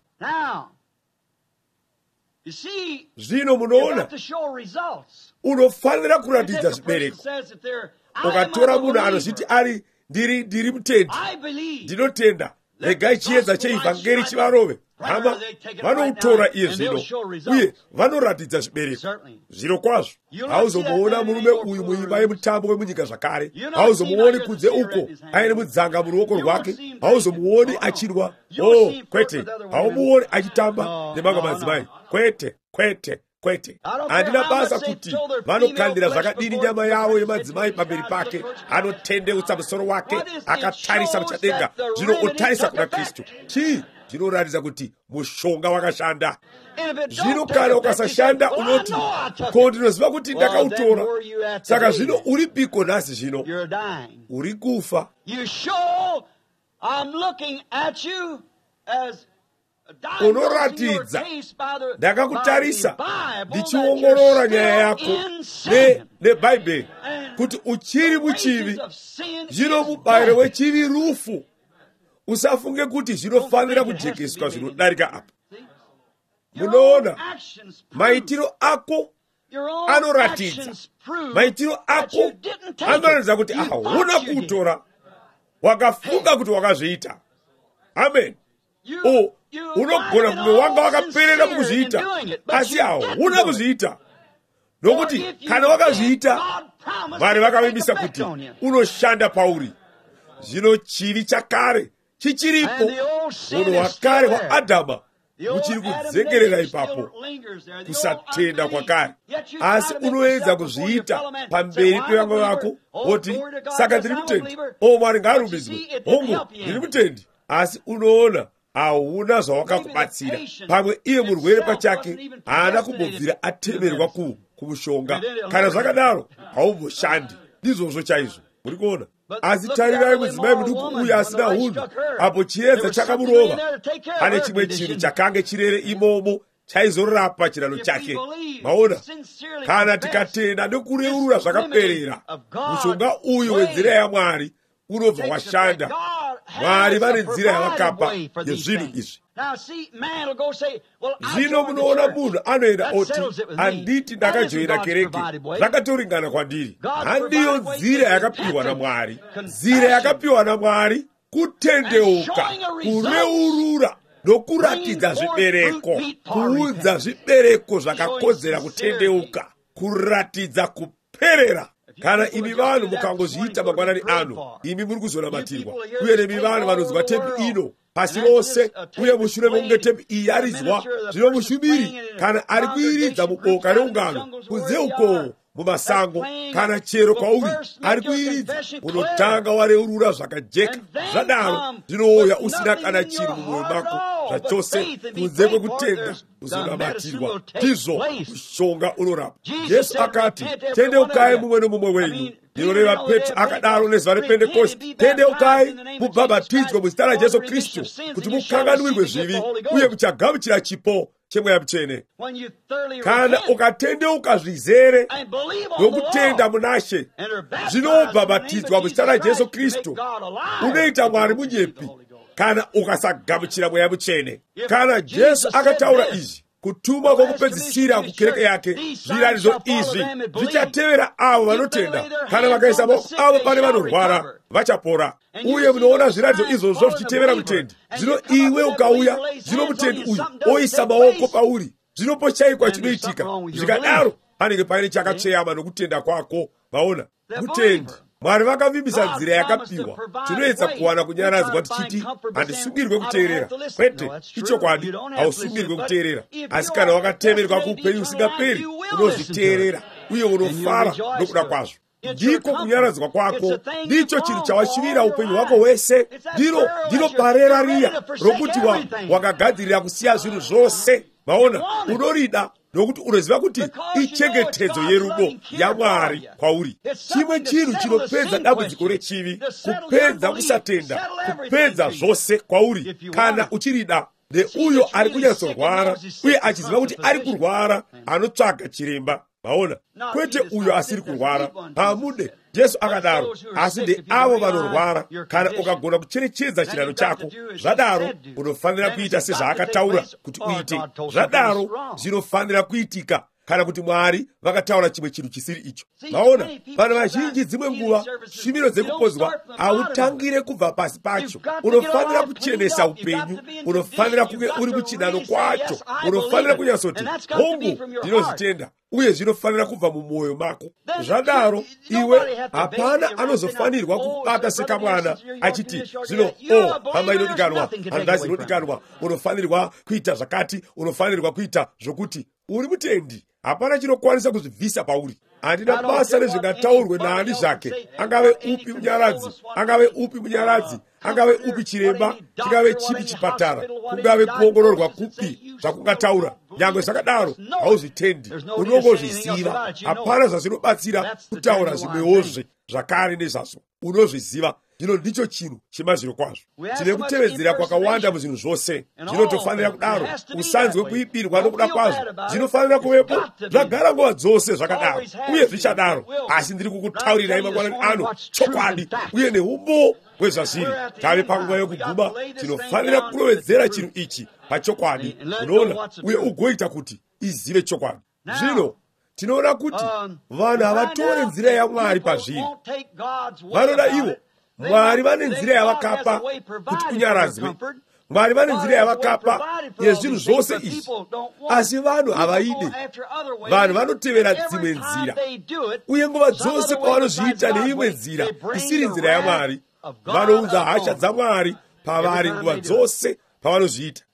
Zvino munoona, unofanira kuratidza zvibereko. Ukatora munhu anozviti ari ndiri ndiri mutendi, ndinotenda, regai chiedza cheivhangeri chivarove, hama vanoutora iye zvino uye vanoratidza zvibereko. Zviro kwazvo hauzomuona murume uyu muimba yemutambo wemunyika zvakare. Hauzomuoni kunze uko aine mudzanga muruoko rwake. Hauzomuoni achirwa. Oh, kwete. Haumuoni achitamba nemamwe madzimai. Kwete, kwete, kwete. Handina basa kuti vanokandira zvakadini nyama yavo yemadzimai pamberi pake. Anotendeutsa musoro wake akatarisa muchadenga. Zvino otarisa kuna Kristu. Chii zvinoratidza kuti mushonga wakashanda. Zvino kana ukasashanda unoti, ko ndinoziva kuti ndakautora. Saka zvino uri piko nhasi zvino? Uri kufa. Unoratidza ndakakutarisa ndichiongorora nyaya yako nebhaibheri kuti uchiri muchivi. Zvino mubayiro wechivi rufu. Usafunge kuti zvinofanira kujekeswa zvinodarika apa. Munoona, maitiro ako anoratidza, maitiro ako anoratidza kuti hauna kuutora, wakafunga kuti wakazviita. Amen. O, unogona kunge wanga wakaperera mukuzviita, asi hauna kuzviita. Nokuti kana wakazviita, Mwari vakavimbisa kuti unoshanda pauri. Zvino chivi chakare chichiripo, munhu wakare waAdhama uchiri kudzengerera ipapo, kusatenda kwakare. Asi unoedza kuzviita pamberi pevamwe vako, woti saka ndiri mutendi. O, Mwari ngaarumbidzwe. Hongu, ndiri mutendi. Asi unoona hauna zvawakakubatsira. Pamwe iye murwere pachake haana kumbobvira atemerwa ku kumushonga. Kana zvakadaro haumboshandi. Ndizvozvo chaizvo. Muri kuona? Asi tarirai mudzimai muduku uyu asina hunhu, apo chiedza chakamurova. Pane chimwe chinhu chakange chirere imomo chaizorapa chirano chake. Maona, kana tikatenda nekureurura zvakaperera, mushonga uyu wenzira yaMwari unobva washanda. Mwari vane nzira yavakapa yezvinhu izvi. Zvino munoona munhu anoenda oti, handiti ndakajoina kereke, zvakatoringana kwandiri. Handiyo nzira yakapiwa naMwari. Nzira yakapiwa naMwari kutendeuka, kureurura nokuratidza zvibereko, kuudza zvibereko zvakakodzera kutendeuka, kuratidza kuperera. Kana imi vanhu mukangozviita mangwanani ano, imi muri kuzonamatirwa. Uye nemi vanhu vanonzwa tepi ino, pasi lonse uye mushure momwe tepi iyi yarizwa zvino mushumiri kana ari kuiridza muboka reungano kunze uko mumasango kana chero kwauri ari kuiridza unotanga wareurura zvakajeka zvadaro zvinouya usina kana chinhu mumwoyo mako zvachose kunze kwekutenda uzonabatirwa ndizvo kushonga unorapa. Jesu akati tendeukai mumwe nomumwe wenyu. Ndinoreva Petro akadaro nezuva rePentekosti, tendeukai mubhabhatidzwe muzita raJesu Kristu kuti mukanganwirwe zvivi uye muchagamuchira chipo chemweya mutsvene. Kana ukatendeuka zvizere nokutenda munashe zvinobhabhatidzwa muzita raJesu Kristu, unoita Mwari munyepi kana ukasagamuchira mweya mutsvene. Kana Jesu akataura izvi, kutuma kwokupedzisira kukereke yake, zviratidzo izvi zvichatevera avo vanotenda. Kana vakaisa maoko avo pane vanorwara vachapora. Uye munoona zviratidzo izvozvo zvichitevera mutendi. Zvino iwe ukauya, zvino mutendi uyu oisa maoko pauri, zvino pochayikwa chinoitika. Zvikadaro panenge paine chakatsveyama nokutenda kwako. Vaona mutendi, Mwari vakavimbisa nzira yakapiwa. Tinoedza kuwana kunyaradzwa tichiti handisungirwe kuteerera. Kwete, ichokwadi, hausungirwe kuteerera. Asi kana wakatemerwa kuupenyu usingaperi, unozviteerera uye unofara nokuda kwazvo. Ndiko kunyaradzwa kwako, ndicho chinhu chawashivira upenyu hwako hwese. Ndiro ndiro parera riya rokuti wakagadzirira kusiya zvinhu zvose. Vaona, unorida nokuti unoziva kuti ichengetedzo yerudo yaMwari kwauri. Chimwe chinhu chinopedza dambudziko rechivi, kupedza kusatenda, kupedza zvose kwauri. Kana uchirida ndeuyo ari kunyatsorwara uye achiziva kuti ari kurwara, anotsvaga chiremba. Vaona, kwete uyo asiri kurwara. Hamude Jesu akadaro, asi ndeavo vanorwara. Kana ukagona kucherechedza chirano chako, zvadaro unofanira kuita sezvaakataura kuti uite. Zvadaro zvinofanira kuitika kana kuti Mwari vakataura chimwe chinhu chisiri icho. Vaona, vanhu vazhinji dzimwe nguva shimiro dzekupozwa hautangire kubva pasi pacho. Unofanira kuchenesa upenyu, unofanira kunge uri muchinano kwacho, unofanira kunyatsoti hongu ndinozvitenda, uye zvinofanira kubva mumwoyo mako. Zvadaro iwe hapana anozofanirwa kubata sekamwana achiti zvino o hama inodikanwa, handazi inodikanwa, unofanirwa kuita zvakati, unofanirwa kuita zvokuti. Uri mutendi, hapana chinokwanisa kuzvibvisa pauri. Handina basa nezvingataurwe naani zvake, angave upi munyaradzi, angave upi munyaradzi, angave upi chiremba, chingave chipi chipatara, kungave kuongororwa kupi zvakungataura. Nyangwe zvakadaro hauzvitendi, unongozviziva. Hapana zvazvinobatsira kutaura zvimwewozve zvakare nezvazvo, unozviziva. Zvino ndicho chinhu chemazviro kwazvo. Tine kutevedzera kwakawanda muzvinhu zvose. Zvinotofanira kudaro, usanzwe kuibirwa nokuda kwazvo. Zvinofanira kuvepo, zvagara nguva dzose zvakadaro, uye zvichadaro. Asi ndiri kukutaurirai mangwanani ano chokwadi uye neumbo hwezvazviri. Tave panguva yokuguma, tinofanira kurovedzera chinhu ichi pachokwadi. Unoona, uye ugoita kuti izive chokwadi. Zvino tinoona kuti vanhu havatore nzira yaMwari pazviri. Vanoda ivo Mwari vane nzira yavakapa kuti kunyaradzwe. Mwari vane nzira yavakapa yezvinhu zvose izvi. Asi vanhu havaide. Vanhu vanotevera dzimwe nzira. Uye nguva dzose pavanozviita neimwe nzira isiri nzira yaMwari, vanounza hasha dzaMwari pavari nguva dzose pavanozviita.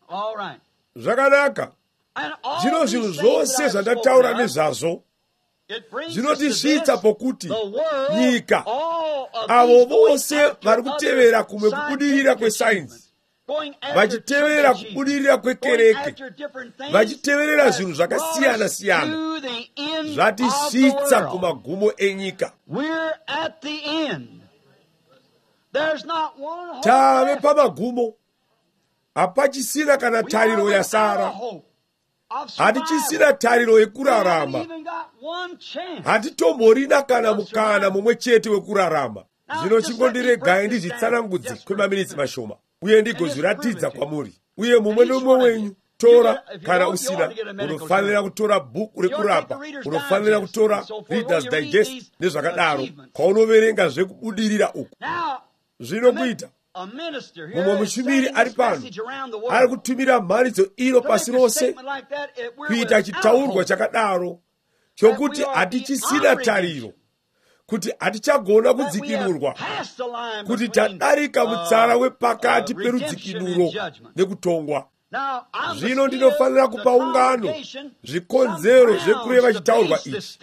Zvakanaka. Zvino zvinhu zvose zvandataura nezvazvo zvinotisvitsa pokuti nyika, avo vose vari kutevera kumwe kubudirira kwesainzi, vachitevera kubudirira kwekereke, vachiteverera zvinhu zvakasiyana siyana, zvatisvitsa kumagumo enyika. Tave pamagumo, hapachisina kana tariro yasara. Hatichisina tariro yekurarama. Hatitomborina kana mukana mumwe chete wekurarama. Zvino chingondiregai ndizvitsanangudze kwemaminitsi mashoma, uye ndigozviratidza kwamuri. Uye mumwe nomumwe wenyu tora kana usina, unofanira kutora bhuku rekurapa, unofanira kutora Reader's Digest nezvakadaro, kwaunoverenga zvekubudirira uku. Zvino kuita mumwe mushumiri ari pano ari kutumira mhanidzo ino pasi rose, kuita chitaurwa chakadaro chokuti hatichisina tariro, kuti hatichagona kudzikinurwa, kuti tadarika mutsara wepakati perudzikinuro nekutongwa. Zvino ndinofanira kupa ungano zvikonzero zvekureva chitaurwa ichi.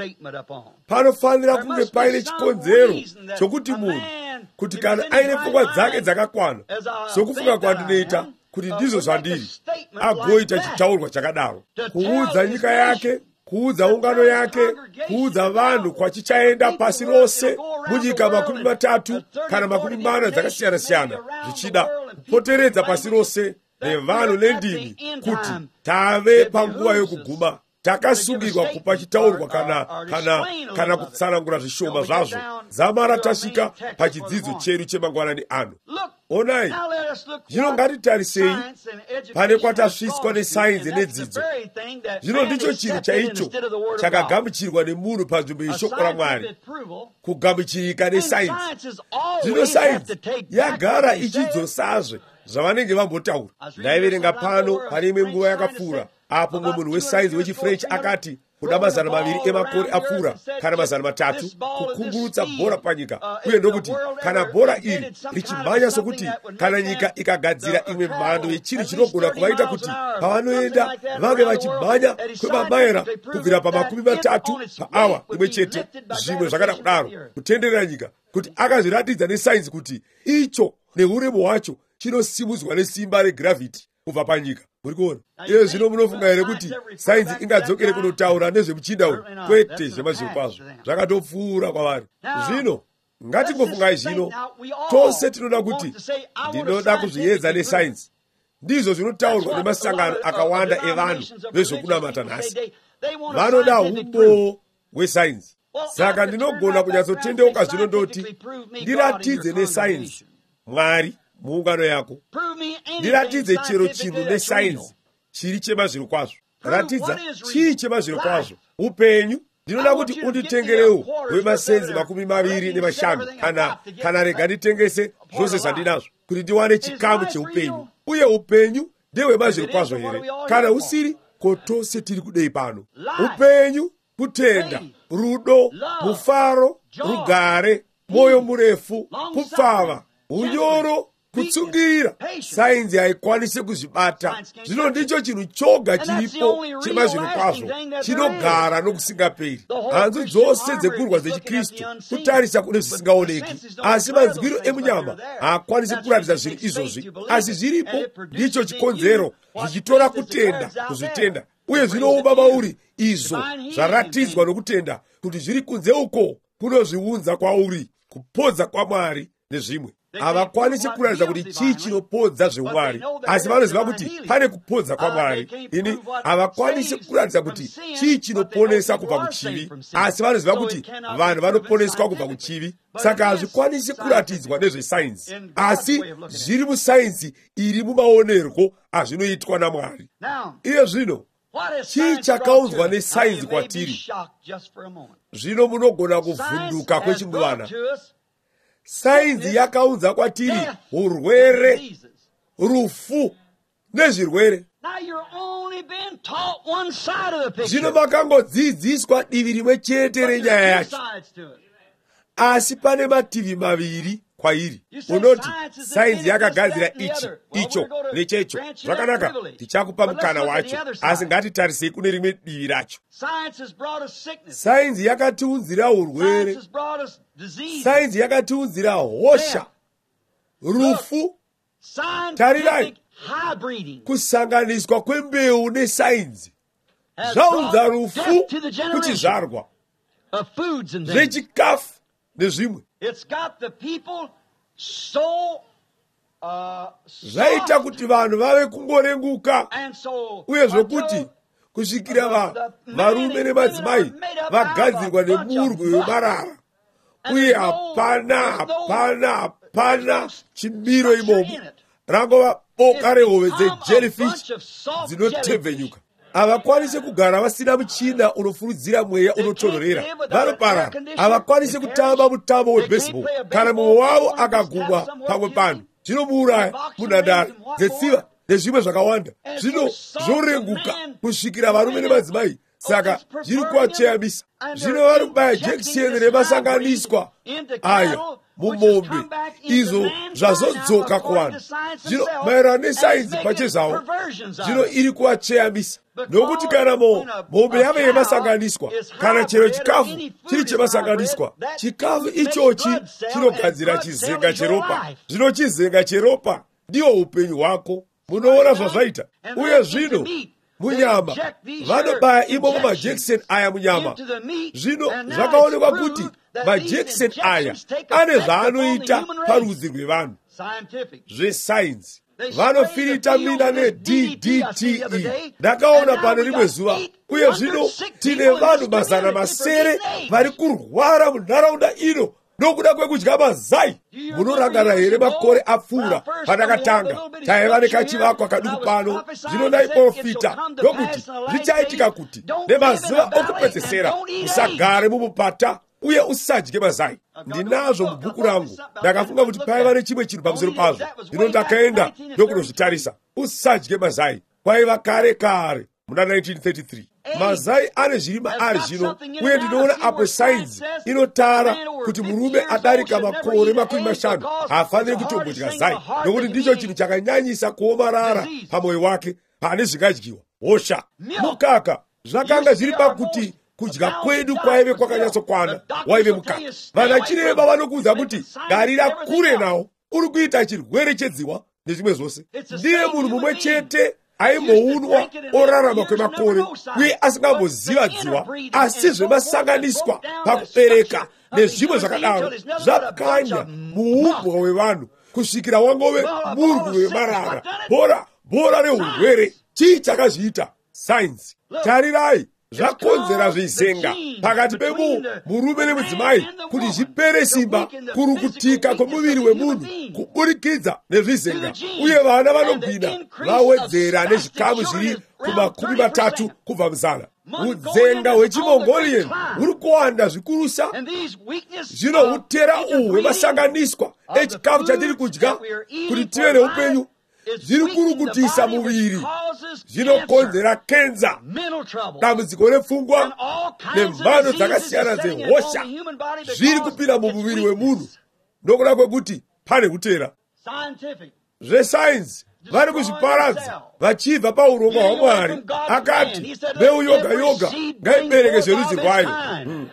Panofanira kunge paine chikonzero chokuti munhu, kuti kana aine pfungwa dzake dzakakwana, sokufunga kwandinoita kuti ndizvo zvandiri, agoita chitaurwa chakadaro, kuudza nyika yake, kuudza ungano yake, kuudza vanhu kwachichaenda pasi rose munyika makumi matatu kana makumi mana dzakasiyana-siyana, zvichida kupoteredza pasi rose nevanhu nendimi, kuti tave panguva yokuguma, takasungirwa kupa chitaurwa kana kana kana kutsanangura zvishoma zvazvo. Zamara tasvika pachidzidzo chedu chemangwanani ano. Onai, zvino ngatitarisei pane kwatasviswa nesainzi nedzidzo. Zvino ndicho chinhu chaicho chakagamuchirwa nemunhu panzvimbo yeshoko raMwari, kugamuchirika nesainzi. Zvino sainzi yagara ichidzosazve zvavanenge vambotaura. Ndaiverenga pano pane imwe nguva yakapfuura, apo mumwe munhu wesainzi wechifrench akati kuda mazana maviri emakore apfuura kana mazana matatu kukungurutsa bhora panyika, uye ndokuti kana bhora iri richimhanya sokuti kana nyika ikagadzira imwe mhando yechinhu chinogona kuvaita kuti pavanoenda vange vachimhanya kwemamaira kubvira pamakumi matatu paawa imwe chete, zvimwe zvakada kudaro, kutenderera nyika, kuti akazviratidza nesainzi kuti icho neuremu hwacho chinosimudzwa nesimba regravity kubva panyika. Muri kuona? Iyo zvino munofunga here kuti sainzi ingadzokere kunotaura nezvemuchinda uyu? Kwete, zvemazviro kwazvo zvakatopfuura kwavari. Zvino ngatingofungai zvino, tose tinoda kuti ndinoda kuzviedza nesainzi. Ndizvo zvinotaurwa nemasangano akawanda evanhu vezvokunamata nhasi. Vanoda upo hwesainzi. Saka ndinogona kunyatsotendeuka zvino ndoti ndiratidze nesainzi Mwari muungano yako. Ndiratidze chero chinhu nesainzi chiri chemazviro kwazvo. Ratidza chii chemazviro kwazvo. Upenyu, ndinoda kuti unditengerewo wemasenzi makumi maviri nemashanu kana kana rega nditengese zvose zvandinazvo kuti ndiwane chikamu cheupenyu. Uye upenyu ndehwemazviro kwazvo here? Kana usiri, kotose tiri kudei pano. Upenyu, kutenda, rudo, mufaro, rugare, moyo murefu, kupfava, unyoro, kutsungirira. Sainzi haikwanisi kuzvibata. Zvino ndicho chinhu choga chiripo chemazviro kwazvo, chinogara nokusingaperi. Hanzu dzose dzekurwa dzechikristu kutarisa kune zvisingaoneki, asi manzwiro emunyama haakwanisi kuratidza zvinhu izvozvi, asi zviripo. Ndicho chikonzero, zvichitora kutenda kuzvitenda, uye zvinoumba mauri izvo zvaratidzwa nokutenda kuti zviri kunze uko kunozviunza kwauri kupodza kwaMwari nezvimwe. Havakwanisi kuratidza kuti chii chinopodza zveumwari, asi vanoziva kuti pane kupodza kwaMwari. Ini havakwanisi kuratidza kuti chii chinoponesa kubva kuchivi, asi vanoziva kuti vanhu vanoponeswa kubva kuchivi. Saka hazvikwanisi kuratidzwa nezvesainzi, asi zviri musainzi iri mumaonerwo azvinoitwa naMwari. Iye zvino chii chakaunzwa nesainzi kwatiri? Zvino munogona kuvhunduka kwechinguvana. Sainzi yakaunza kwatiri urwere, rufu nezvirwere. Zvino makangodzidziswa divi rimwe chete renyaya yacho, asi pane mativi maviri kwairi. Unoti sainzi yakagadzira ichi, icho nechecho. Zvakanaka, tichakupa mukana wacho, asi ngatitarisei kune rimwe divi racho. Sainzi yakatiunzira urwere, sainzi yakatiunzira hosha, rufu. Tarirai, kusanganiswa kwembeu nesainzi zvaunza rufu kuchizvarwa zvechikafu nezvimwe. Zvaita kuti vanhu vave kungorenguka, uye zvokuti kusvikira varume nemadzimai vagadzirwa nemurwi wemarara, uye hapana hapana hapana chimiro imomo. Rangova boka rehove dzejellyfish dzinotevhenyuka. Havakwanisi kugara vasina muchina unofurudzira mweya unotonhorera. Vanoparara. Havakwanisi kutamba mutambo webaseball kana mumwe wavo akagumwa pamwe pano. Zvinomuuraya munhandare dzetsiva nezvimwe zvakawanda. Zvino zvorenguka kusvikira varume nemadzimai saka zviri kuwacheyamisa. Zvino vari kubaya jekiseni remasanganiswa aya mumombe, izvo zvazodzoka kuvanhu. Zvino maererano nesainzi pachezawo, zvino iri kuwacheyamisa. Nokuti kana mombe yave yemasanganiswa, kana chero chikafu chiri chemasanganiswa, chikafu ichochi chinogadzira chizenga cheropa. Zvino chizenga cheropa ndiwo upenyu hwako. Munoona zvazvaita. Uye zvino munyama vanobaya imomo majekiseni aya munyama. Zvino zvakaonekwa kuti majekiseni aya ane zvaanoita parudzi rwevanhu zvesainzi. Vanofirita mina ne-D D T E. Ndakaona pano rimwe zuva. Uye zvino tine vanhu mazana masere vari kurwara munharaunda ino nokuda kwekudya mazai. Munorangarira here makore apfuura pandakatanga taiva nekachivakwa kaduku pano. Zvino ndaiprofita ndokuti zvichaitika kuti nemazuva okupedzesera usagare mumupata uye usadye mazai. Ndinazvo mubhuku rangu. Ndakafunga kuti paiva nechimwe chinhu pamusoro pazvo. Zvino ndakaenda ndokuzvitarisa. Usadye mazai kwaiva kare kare muna nineteen thirty-three. Mazai ane zvirima ari zvino, uye ndinoona apo sainzi inotara kuti murume adarika makore makumi mashanu haafaniri kutombodya zai, nokuti ndicho chinhu chakanyanyisa kuomarara pamwoyo wake pane zvingadyiwa. Hosha, mukaka zvakanga zviri pakuti kudya kwedu kwaive kwakanyatsokwana waive mukaka. Vanachiremba vanokuudza kuti garira kure nawo, uri kuita chirwere chedziwa nezvimwe zvose. Ndiye munhu mumwe chete aimbounwa orarama kwemakore uye asingamboziva dziwa, asi zvemasanganiswa pakubereka nezvimwe zvakadaro zvakanya muumbwa hwevanhu kusvikira wangove murwi wemarara, bhora bhora reurwere. Chii chakazviita? Sainzi. Tarirai, zvakonzera zvizenga pakati pemurume nemudzimai kuti zvipere simba, kurukutika kwemuviri wemunhu kuburikidza nezvizenga, uye vana vanogwina vawedzera nezvikamu zviri kumakumi matatu kubva muzana. Udzenga hwechimongolian huri kuwanda zvikurusa. Zvino utera uhu hwemasanganiswa echikafu chatiri kudya kuti tive neupenyu zviri kurukutisa muviri, zvinokonzera kenza, dambudziko repfungwa nemhando dzakasiyana dzehosha zviri kupinda mumuviri wemunhu nokuda kwekuti pane utera. Zvesainzi vari kuzviparadza vachibva paurongwa hwaMwari. Akati mbeu yoga yoga ngaibereke zverudzi rwayo. Hmm.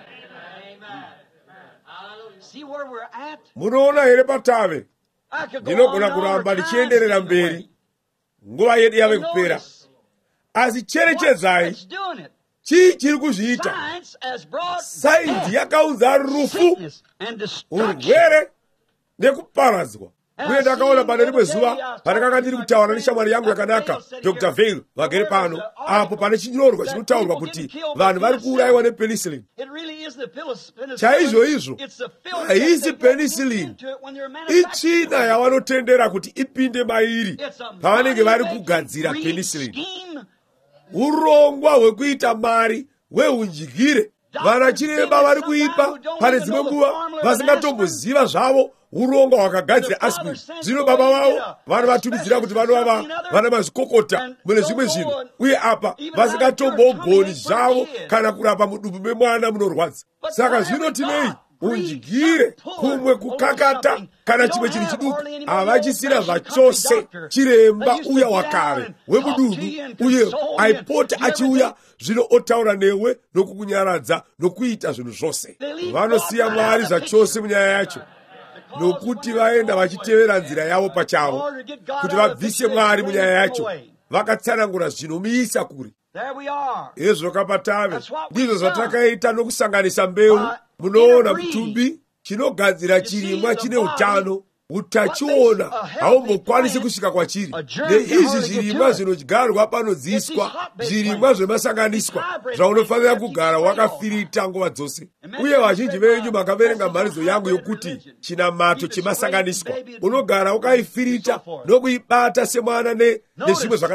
Munoona here patave. Ndinogona kuramba ndichienderera mberi, nguva yedu yave kupera. Asi cherechedzai, chii chiri kuzviita? Sainzi yakaudza rufu, urwere nekuparadzwa. Uye ndakaona pane rimwe zuva pandakanga ndiri kutaura neshamwari yangu yakanaka Doctor Vail vagere pano, apo pane chinyorwa chinotaurwa kuti vanhu vari kuurayiwa nepenicillin. Chaizvo izvo haisi penicillin, ichina yavanotendera kuti ipinde mairi pavanenge vari kugadzira penicillin. Urongwa hwekuita mari hweunjigire. Vanachiremba vari kuipa pane dzimwe nguva vasingatomboziva zvavo urongwa hwakagadzira aspirin. Zvino baba vavo vanovatumidzira kuti vanova vana mazvikokota mune zvimwe zvinhu, uye apa vasingatombogoni zvavo kana kurapa mudumbu memwana munorwadza. Saka zvino tinei unjigire, kumwe kukakata kana chimwe chiri chiduku havachisina zvachose. Chiremba uya wakare wemudundu uye aipota achiuya zvino otaura newe nokukunyaradza nokuita zvinhu zvose. Vanosiya Mwari zvachose munyaya yacho, nokuti vaenda vachitevera nzira yavo pachavo kuti vabvise Mwari munyaya yacho. Vakatsanangura zvinomiisa kuri. Ezvo kapatave ndizvo zvatakaita nokusanganisa mbeu. Munoona mutumbi chinogadzira chirimwa chine utano, utachiona haumbokwanisi kusvika kwachiri. Neizvi zvirimwa zvinodyarwa panodziiswa, zvirimwa zvemasanganiswa zvaunofanira kugara wakafirita nguva dzose. Uye vazhinji venyu makaverenga mharidzo yangu yokuti chinamato chemasanganiswa unogara wakaifirita nokuibata semwana nezvimwe zvakadaro.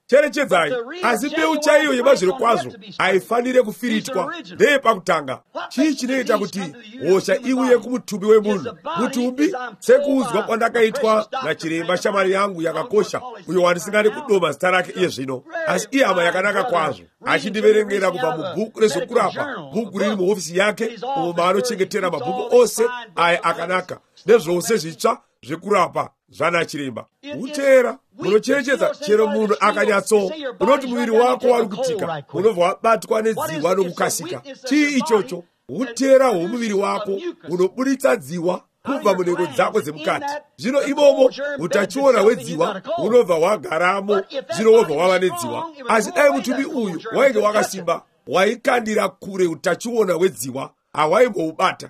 cherechedzai, asi mbeu chaiyo yemazviro kwazvo haifanire kufiritwa ndeye pakutanga. chii chinoita kuti hosha iuye kumutumbi wemunhu? Mutumbi, sekuudzwa kwandakaitwa nachiremba shamwari yangu yakakosha, uyo wandisingade kudoma zita rake iye zvino, asi iye hama yakanaka kwazvo, achindiverengera kubva mubhuku rezvokurapa, bhuku riri muhofisi yake umo maanochengetera mabhuku ose aya akanaka nezvose zvitsva zvekurapa zvana chiremba. Utera munocherechedza, chero munhu akanyatso unoti muviri wako wari kutika, unobva wabatwa nedziwa nokukasika. chii ichocho? Utera hwomuviri wako unobuditsa dziwa kubva munhengo dzako dzemukati. Zvino imomo utachiona hwedziwa unobva hwagaramo, zvino wobva wava nedziwa. Asi dai mutumbi uyu wainge wakasimba, waikandira kure utachiona hwedziwa, hawaimboubata.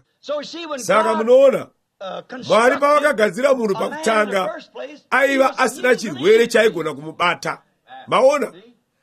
Saka munoona, Mwari pavakagadzira munhu pakutanga, aiva asina chirwere chaigona kumubata. Maona?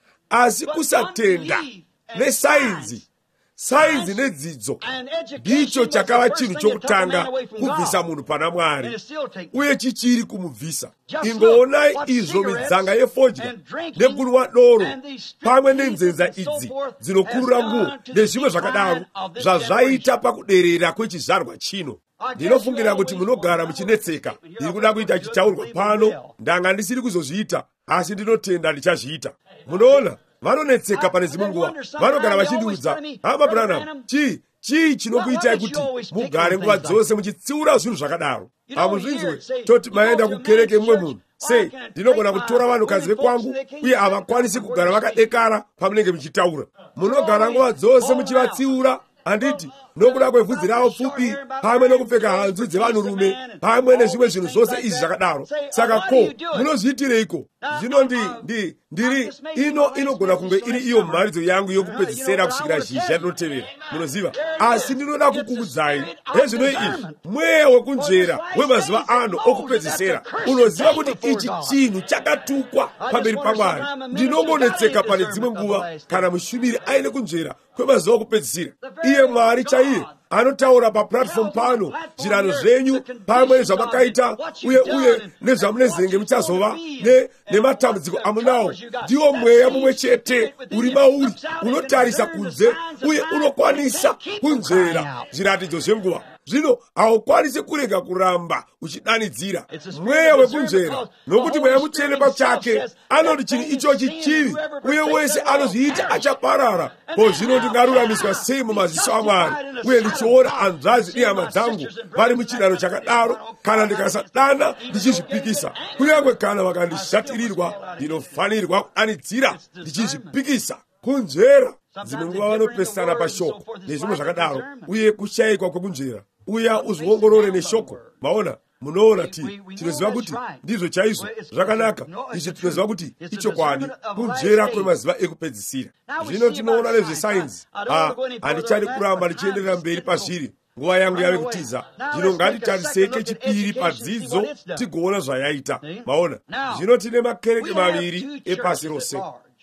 Asi kusatenda nesainzi, sainzi nedzidzo, ndicho chakava chinhu chokutanga kubvisa munhu pana Mwari, uye chichiri kumubvisa. Ingoonai izvo midzanga yefodya nekunwa doro pamwe nenzenza idzi dzinokurura nguo nezvimwe zvakadaro zvazvaita pakuderera kwechizvarwa chino. Ndinofungira kuti munogara muchinetseka. Ndiri kuda kuita chitaurwa pano, ndanga ndisiri kuzozviita, asi ndinotenda ndichazviita. Munoona, vanonetseka pane dzimwe nguva, vanogara vachindiudza, hama Branham, chii chii chinokuitai kuti mugare nguva dzose muchitsiura zvinhu zvakadaro? Hamuzvinzwe toti maenda kukereke mumwe munhu, sei ndinogona kutora vanhukadzi vekwangu uye havakwanisi kugara vakadekara pamunenge muchitaura. Munogara nguva dzose muchivatsiura, handiti nokuda kwevhudzi ravo pfupi, pamwe nokupfeka hanzu dzevanhurume, pamwe nezvimwe zvinhu zvose izvi zvakadaro. Saka ko, munozviitireiko? Zvino ndi ndi ndiri ino inogona kunge iri iyo mharidzo yangu yokupedzisira kusvikira zhizha rinotevera. Munoziva? Asi ndinoda kukuudzai hezvino izvi, mweya wekunzvera wemazuva ano okupedzisira unoziva kuti ichi chinhu chakatukwa pamberi paMwari. Ndinongonetseka pane dzimwe nguva kana mushumiri aine kunzvera kwemazuva okupedzisira. Iye Mwari chaiye anotaura paplatform pano zvirano zvenyu pamwe nezvamakaita uye uye nezvamunezenge muchazova nematambudziko amunawo. Ndiwo mweya mumwe chete uri mauri unotarisa kunze uye unokwanisa kunzvera zviratidzo zvenguva. Zvino haukwanisi kurega kuramba uchidanidzira mweya wekunzvera, nokuti mweya mutsvene pachake anoti chinhu ichochi chivi uye wese anozviita achaparara. Ko, zvino ndingaruramiswa sei mumaziso aMwari uye ndichiona anzvadzi nehama dzangu vari muchinano chakadaro kana ndikasadana ndichizvipikisa? Kunyange kana vakandishatirirwa, ndinofanirwa kudanidzira ndichizvipikisa. Kunzvera dzimwe nguva vanopesana pashoko nezvimwe zvakadaro, uye kushayikwa kwekunzvera. Uya uzviongorore neshoko. Maona, munoona ti tinoziva kuti ndizvo chaizvo zvakanaka. Izvi tinoziva kuti ichokwadi, kunzvera kwemazuva ekupedzisira. Zvino tinoona nezvesainzi. Ah, handichadi kuramba ndichienderera mberi pazviri, nguva yangu yave kutiza. Zvino ngatitariseke chipiri padzidzo tigoona zvayaita. Maona, zvino tine makereke maviri epasi rose.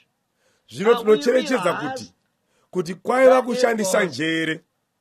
Zvino tinocherechedza kuti kuti kwaiva kushandisa njere,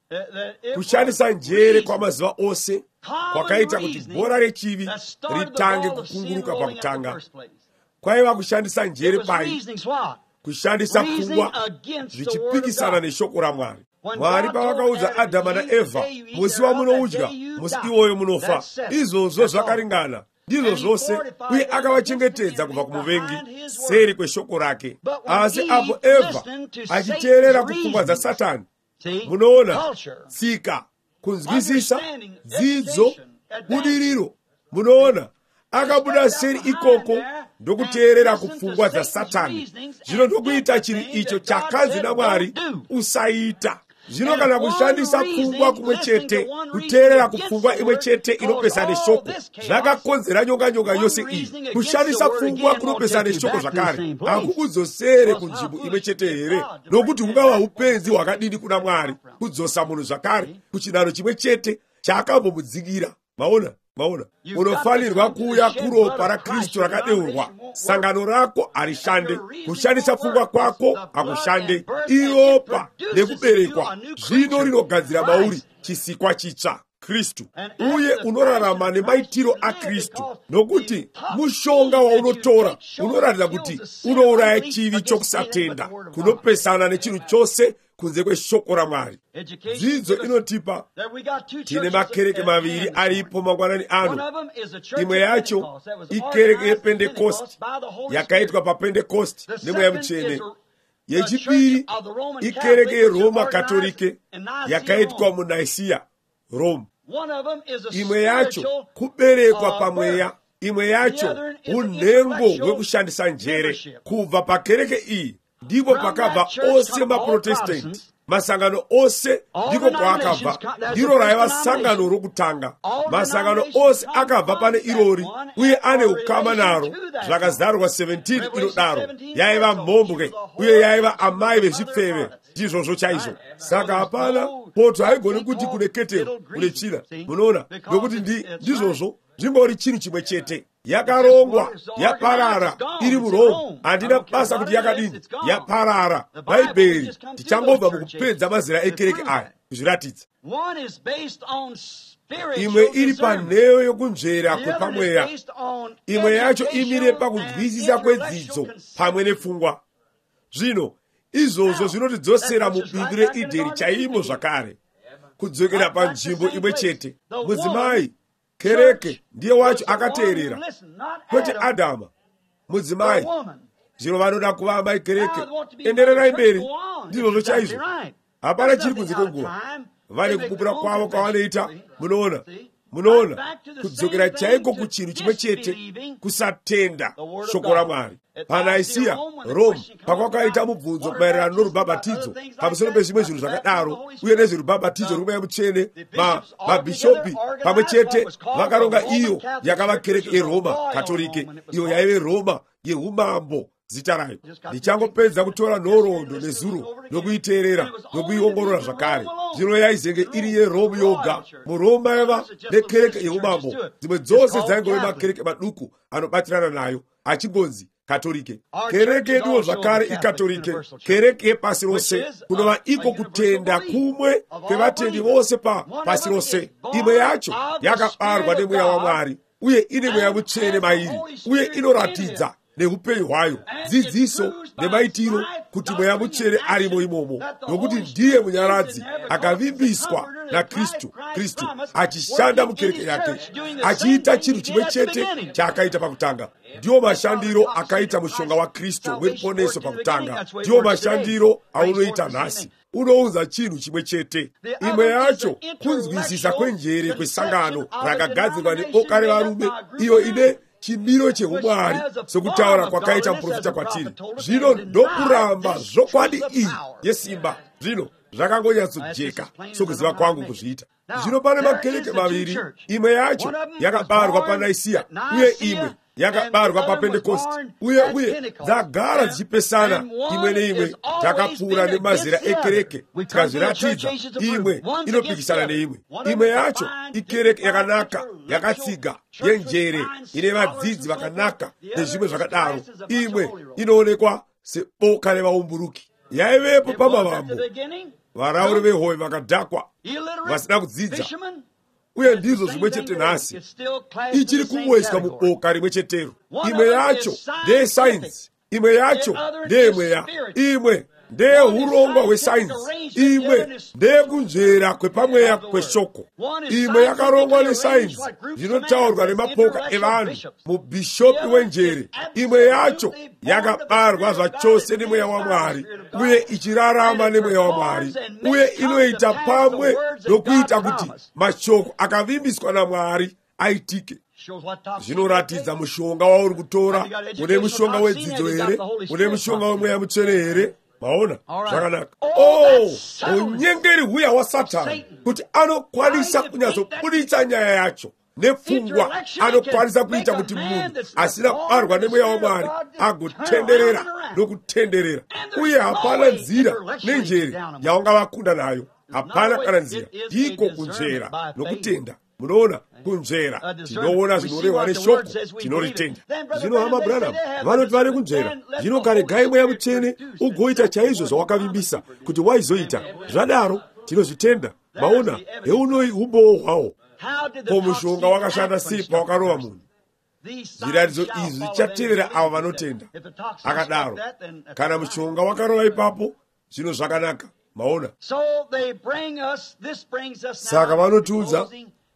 kushandisa njere kwamazuva ose kwakaita kuti bhora rechivi ritange kukunguruka pakutanga. Kwaiva kushandisa njere pai, kushandisa pfungwa zvichipikisana neshoko raMwari. Mwari pavakaudza Adhamu naEvha, musi wamunoudya, musi iwoyo munofa, izvozvo zvakaringana. Ndizvo zvose, uye akavachengetedza kubva kumuvengi seri kweshoko rake. Asi apo Evha achiteerera kupfungwa dzaSatani, munoona tsika, kunzwisisa, dzidzo, budiriro, munoona akabuda seri ikoko ndokuteerera kupfungwa dzaSatani. Zvino ndokuita chinhu icho chakanzi naMwari usaita. Zvino kana kushandisa pfungwa kumwe chete, kuteerera kupfungwa imwe chete inopesana neshoko, zvakakonzera nyonganyonga yose iyi. Kushandisa pfungwa kunopesana neshoko zvakare hakukudzosere kunzvimbo imwe chete here, nokuti hungava upenzi hwakadini kuna Mwari kudzosa munhu zvakare kuchinano chimwe chete chaakambomudzingira. Maona, maona, unofanirwa kuuya kuropa raKristu rakadeurwa. Sangano rako harishande, kushandisa pfungwa kwako hakushande. Iropa nekuberekwa zvino rinogadzira mauri chisikwa chitsva. khristu uye unorarama nemaitiro a khristu, nokuti mushonga waunotora unoratidza kuti unouraya chivi chokusatenda kunopesana nechinhu chose kunze kweshoko raMwari. Dzidzo inotipa tine makereke maviri aripo mangwanani ano. Imwe yacho ikereke yePentecost yakaitwa paPentecost nemweya mutsvene. Yechipiri ikereke yeRoma Katolike yakaitwa muNicaea, Rome. Imwe yacho kuberekwa pamweya, imwe yacho unhengo hwekushandisa njere. Kubva pakereke iyi ndipo pakabva ose maProtestanti, masangano ose ndiko kwaakabva. Ndiro raiva sangano rokutanga. Masangano ose akabva pane irori uye ane ukama naro. Zvakazarwa seventeen inodaro. Yaiva mhombwe uye yaiva amai vezvipfeve. Ndizvozvo chaizvo. Saka hapana poto haigoni kuti kune ketero kune china. Munoona, nokuti ndizvozvo zvimbori chinhu chimwe chete. Yakarongwa, yaparara, iri muRome. Handina basa kuti yakadini, yaparara. Bhaibheri tichangobva mukupedza mazera ekereke aya kuzviratidza. Imwe iri panheyo yokunzvera kwepamweya, imwe yacho imire pakunzwisisa kwedzidzo pamwe nepfungwa. Zvino izvozvo zvinotidzosera mubindu reEdheni chaimo zvakare, kudzokera panzvimbo imwe chete. Mudzimai kereke ndiye wacho akateerera, kwete Adama. Mudzimai zvino vanoda kuva amai kereke. Endererai mberi, ndizvozvo chaizvo. Hapana chiri kunze kwenguva. Vane kupupura kwavo kwavanoita. Munoona, munoona kudzokera chaiko kuchinhu chimwe chete, kusatenda shoko raMwari. PaNicaea, Rome, pakwakaita mubvunzo maererano norubhabhatidzo pamusoro pezvimwe zvinhu zvakadaro uye nezverubhabhatidzo rumweya mutsvene, mabhishopi pamwe chete vakaronga iyo yakava kereke yeRoma Katolike, iyo yaive Roma yeumambo zita rayo. Ndichangopedza kutora nhoroondo nezuro nokuiteerera nokuiongorora zvakare. Zvino yaizenge iri yeRome yoga. MuRoma yaiva nekereke yeumambo, dzimwe dzose dzaingove makereke maduku anobatirana nayo achingonzi Katolike. Kereke yeduwo zvakare ikatolike, kereke yepasi rose, kunova iko kutenda kumwe kwevatendi vose pasi rose. Imwe yacho yakabarwa nemweya waMwari uye ine mweya mutsvene mairi, uye inoratidza neupenyu hwayo, dzidziso nemaitiro kuti mweya mutsvene arimo imomo, nokuti ndiye munyaradzi akavimbiswa naKristu, Kristu achishanda mukereke yake, achiita chinhu chimwe chete chaakaita pakutanga. Ndiwo mashandiro akaita mushonga waKristu weponeso pakutanga. Ndiwo mashandiro aunoita nhasi. Unounza chinhu chimwe chete. Imwe yacho kunzwisisa kwenjere kwesangano rakagadzirwa neboka revarume, iyo ine chimiro cheumwari sokutaura kwakaita muprofita kwatiri. Zvino ndokuramba zvokwadi iyi yesimba. Zvino zvakangonyatsojeka sokuziva kwangu kuzviita. Zvino pane makereke maviri, imwe yacho yakabarwa paNicaea uye imwe yakabarwa paPentecost, uye uye dzagara dzichipesana imwe neimwe. Takapfuura nemazera ekereke tikazviratidza, imwe inopikisana neimwe. Imwe yacho ikereke yakanaka, yakatsiga, yenjere, ine vadzidzi vakanaka nezvimwe zvakadaro. Imwe inoonekwa seboka revaumburuki. Yaivepo pamavambo, varauri vehowe vakadhakwa, vasina kudzidza, uye ndizvo zvimwe chete nhasi ichiri kumweswa muboka rimwe chetero. Imwe yacho ndeyesainzi, imwe yacho ndeyemweya, imwe ndeyeurongwa hwesainzi, imwe ndeyekunzvera kwepamweya kweshoko. Imwe yakarongwa nesainzi, zvinotaurwa nemapoka evanhu, mubhishopi wenjere. Imwe yacho yakabarwa zvachose nemweya waMwari uye ichirarama nemweya waMwari, uye inoita pamwe nokuita kuti mashoko akavimbiswa naMwari aitike. Zvinoratidza mushonga wauri kutora. Une mushonga wedzidzo here? Une mushonga wemweya mutsvene here? Maona zvakanaka. Oh, unyengeri huya waSatani kuti anokwanisa kunyazobuditsa nyaya yacho nepfungwa. Anokwanisa kuita kuti munhu asina kubarwa nemweya waMwari agotenderera nokutenderera, uye hapana nzira nenjere yaungavakunda nayo. Hapana kana nzira, ndiko kunzvera nokutenda. Munoona kunzvera, tinoona zvinorehwa neshoko, tinoritenda. Zvino hama Branham vanoti vari kunzvera. Zvino karegai mweya mutsvene ugoita chaizvo zvawakavimbisa kuti waizoita. Zvadaro tinozvitenda. maona eunoyi umbowo hwawo ko mushonga wakashanda sei pawakarova munhu. Zviratidzo izvi zvichateerera avo vanotenda. Akadaro kana mushonga wakarova ipapo zvino zvakanaka, maona. Saka vanotiudza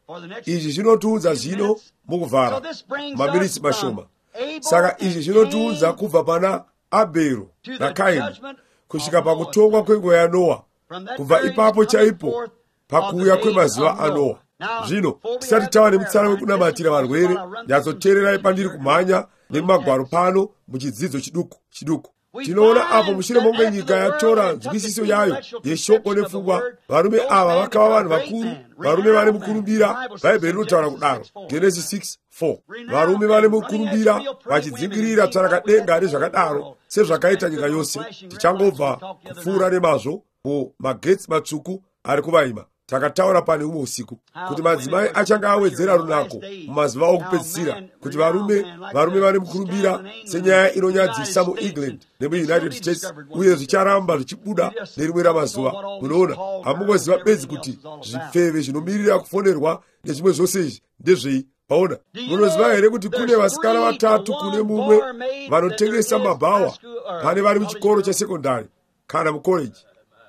izvi zvinotiudza zvino mukuvhara maminitsi mashoma. Saka izvi zvinotiudza kubva pana Abhero naKaini kusvika pakutongwa kwenguva yaNoa, kubva ipapo chaipo pakuuya kwemazuva aNoa. Zvino tisati tava nemutsara wekunamatira varwere, nyatsoteererai pandiri kumhanya nemumagwaro pano muchidzidzo chiduku chiduku. Tinoona apo mushure monge nyika yatora nzwisiso yayo yeshoko nepfungwa, varume ava vakava vanhu vakuru, varume vane mukurumbira. Bhaibheri rinotaura kudaro, Genesis six four. Varume vane mukurumbira vachidzingirira tsarakadenga nezvakadaro sezvakaita nyika yose. Tichangobva kupfuura nemazvo mumagetsi matsvuku ari kuvaima. Takataura pane umwe usiku kuti madzimai achanga awedzera runako mumazuva okupedzisira, kuti varume varume vane mukurumbira senyaya inonyadzisa muEngland nemuUnited States, uye zvicharamba zvichibuda nerimwe ramazuva. Munoona, hamungoziva bedzi kuti zvipfeve zvinomirira kufonerwa nezvimwe zvose izvi ndezvei. Paona, munoziva here kuti kune vasikana vatatu kune mumwe vanotengesa mabhawa pane vari muchikoro chesekondari kana mukoreji?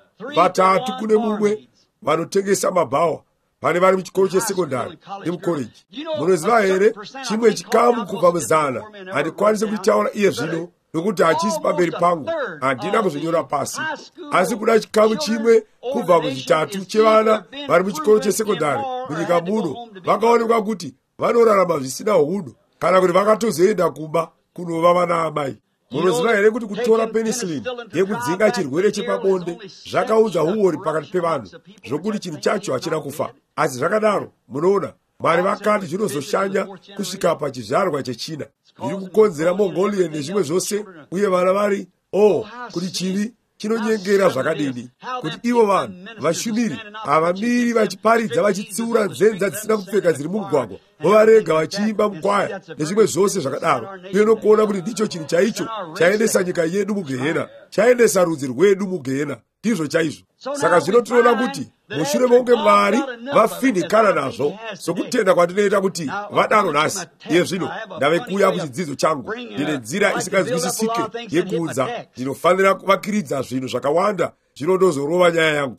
Vatatu kune mumwe vanotengesa mabhawa pane vari muchikoro chesekondari nemukoreji. Munoziva here chimwe chikamu kubva muzana handikwanise kuitaura iye zvino nokuti hachisi pamberi pangu, handina kuzvinyora pasi, asi kuda chikamu chimwe kubva muzvitatu chevana vari muchikoro chesekondari munyika muno vakaonekwa kuti vanorarama zvisina hunhu kana kuti vakatozoenda kuba kunova vana amai. Munoziva here kuti kutora penicillin yekudzinga chirwere chepabonde zvakaudza uori pakati pevanhu zvokuti chinhu chacho hachina kufa? Asi zvakadaro, munoona, Mwari vakati zvinozoshanya kusvika pachizvarwa chechina. Iri kukonzera Mongolia nezvimwe zvose, uye vana vari oh kuti chivi chinonyengera zvakadini, kuti ivo vanhu vashumiri havamiri vachiparidza vachitsiura nzenza dzisina kupfeka dziri mumugwagwa, vovarega vachiimba mukwaya nezvimwe zvose zvakadaro, uye nokuona kuti ndicho chinhu chaicho chaendesa nyika yedu mugehena, chaendesa rudzi rwedu mugehena, ndizvo chaizvo. Saka zvino tinoona kuti mushure monge Mwari vafindikana nazvo, sokutenda kwandinoita kuti vadaro nhasi. Iye zvino ndave kuuya kuchidzidzo changu ndine nzira isinganzwisisike yekuudza. Ndinofanira kuvakiridza zvinhu zvakawanda zvinondozorova nyaya yangu.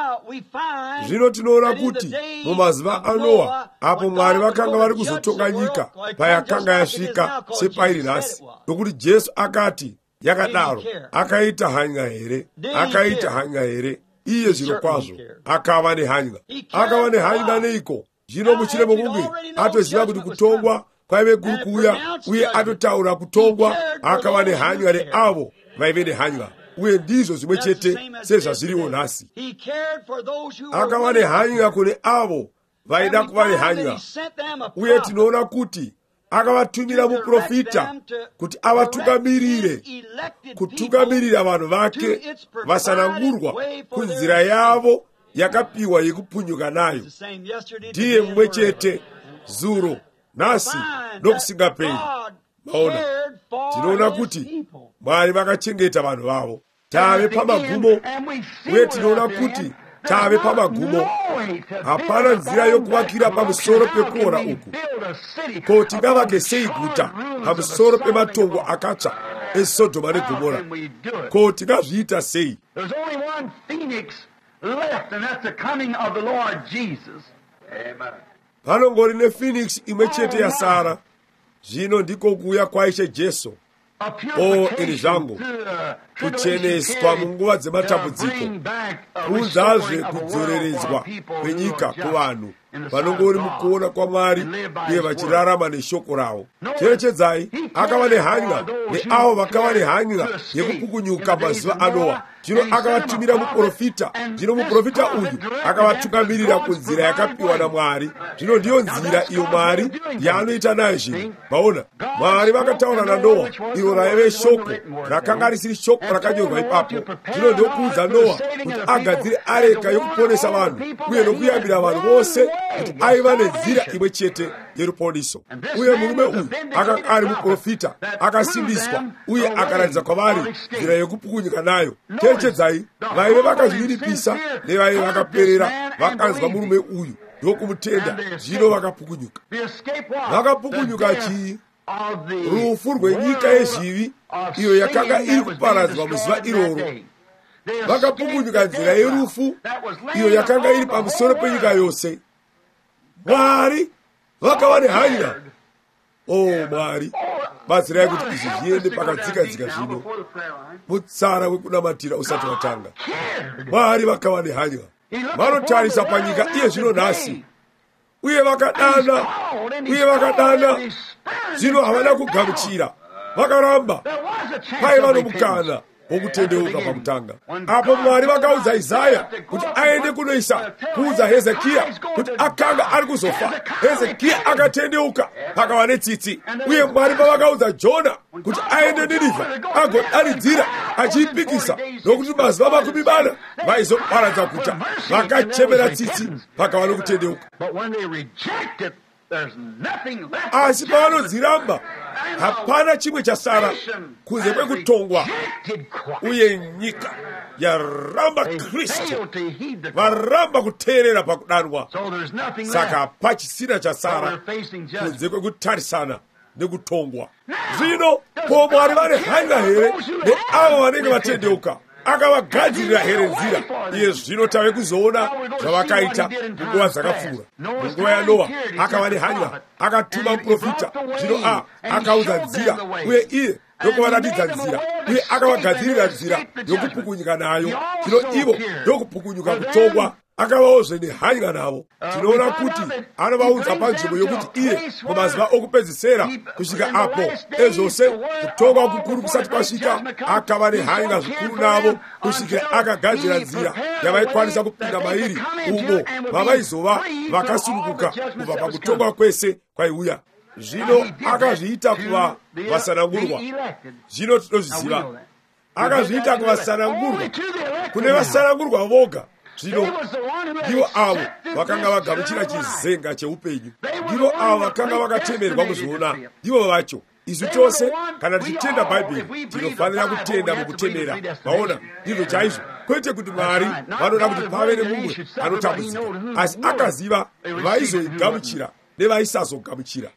Zvino tinoona kuti mumazuva aNoa, apo Mwari vakanga vari kuzotonga nyika payakanga yasvika sepairi nhasi, nokuti Jesu akati yakadaro, akaita hanya here, akaita hanya here. Iye zviro kwazvo akava nehanya. Akava nehanya neiko? Zvino mushure mokunge atoziva kuti kutongwa kwaive kuri kuuya, uye atotaura kutongwa, akava nehanya neavo vaive nehanya, uye ndizvo zvimwe chete sezvazviriwo nhasi. Akava nehanya kune avo vaida kuva nehanya, uye tinoona kuti akavatumira muprofita kuti avatungamirire, kutungamirira vanhu vake vasanangurwa kunzira yavo yakapiwa yekupunyuka nayo. Ndiye mumwe chete zuro, nhasi nokusingaperi. Maona, tinoona kuti Mwari vakachengeta vanhu vavo. Tave pamagumo, uye tinoona kuti tave pamagumo. Hapana nzira yokuvakira pamusoro pekuora uku. Ko tingavake sei guta pamusoro pematongo akatsva eSodoma neGomora? Ko tingazviita sei? Panongori nePhoenix imwe chete yasara. Zvino ndiko kuuya kwaIshe Jesu. O ini zvangu, kucheneswa munguva dzematambudziko, kuunzazve kudzoreredzwa kwenyika kuvanhu vanongori mukuona kwaMwari uye vachirarama neshoko rawo. Cherechedzai, akava nehanya neavo vakava nehanya yekupukunyuka mazuva aNoa. Zvino akavatumira muprofita. Zvino muprofita uyu akavatungamirira kunzira yakapiwa naMwari. Zvino ndiyo nzira iyo Mwari yaanoita nayo zvinhu. Maona, Mwari vakataura naNoa, iro raive shoko rakanga risiri shoko rakanyorwa ipapo. Zvino ndokuudza Noa kuti agadzire areka yokuponesa vanhu, uye nokuyambira vanhu vose kuti aiva nenzira imwe chete yeruponiso. Uye murume uyu akanga ari muprofita akasimbiswa uye akaratidza kwavari nzira yekupukunyuka nayo. Cherechedzai, vaive vakazviripisa nevaive vakaperera vakanzwa murume uyu ndokumutenda, zvino vakapukunyuka. Vakapukunyuka chii? Rufu rwenyika yezvivi iyo yakanga iri kuparadzwa muzuva iroro. Vakapukunyuka nzira yerufu iyo yakanga iri pamusoro penyika yose. Mwari vakava nehanya. Oh Mwari, batsirai kuti izvi zviende pakadzikadzika zvino mutsara wekunamatira usati watanga. Mwari vakava nehanya, vanotarisa panyika iye zvino nhasi, uye vakadana uye vakadana zvino havana kugamuchira, vakaramba. Paiva nomukana wokutendeuka pakutanga. Apo Mwari vakaudza Isaya kuti aende kunoisa kuudza Hezekia kuti akanga ari kuzofa. Hezekia akatendeuka pakava netsitsi. Uye Mwari pavakaudza Jona kuti aende Ninevha agodanidzira achiipikisa nokuti mazuva makumi mana vaizoparadza guta, vakachemera tsitsi pakava nokutendeuka. Asi pavanodziramba hapana chimwe chasara kunze kwekutongwa. Uye nyika yaramba Kristu, varamba kuteerera pakudanwa. Saka hapachisina chasara kunze kwekutarisana nekutongwa. Zvino ko Mwari vane hanya here neavo vanenge vatendeuka? Akavagadzirira here nzira? Iye zvino tave kuzoona zvavakaita munguva dzakapfuura. Munguva yaNoa akava nehanya, akatuma muprofita, zvino a akaudza nzira, uye iye ndokuvaratidza nzira, uye akavagadzirira nzira yokupukunyuka nayo. Zvino ivo ndokupukunyuka kutongwa. Akavaozve nehanya navo. Tinoona kuti anovaudza panzvimbo yokuti iye mumazuva okupedzisira kusvika apo ezvose kutongwa kukuru kusati kwasvika, akava nehanya zvikuru navo kusvikira akagadzira nzira yavaikwanisa kupinda mairi umo vavaizova vakasununguka kubva pakutongwa kwese kwaiuya. Zvino akazviita kuva vasanangurwa. Zvino tinozviziva, akazviita kuvasanangurwa kune vasanangurwa voga. Zvino ndivo avo vakanga vagamuchira chizenga cheupenyu, ndivo avo vakanga vakatemerwa kuzviona, ndivo vacho. Isu chose kana tichitenda Bhaibheri tinofanira kutenda mukutemera. Vaona, ndizvo chaizvo, kwete kuti Mwari vanoda kuti pave nemumwe anotambudzika, asi akaziva vaizoigamuchira nevaisazogamuchira.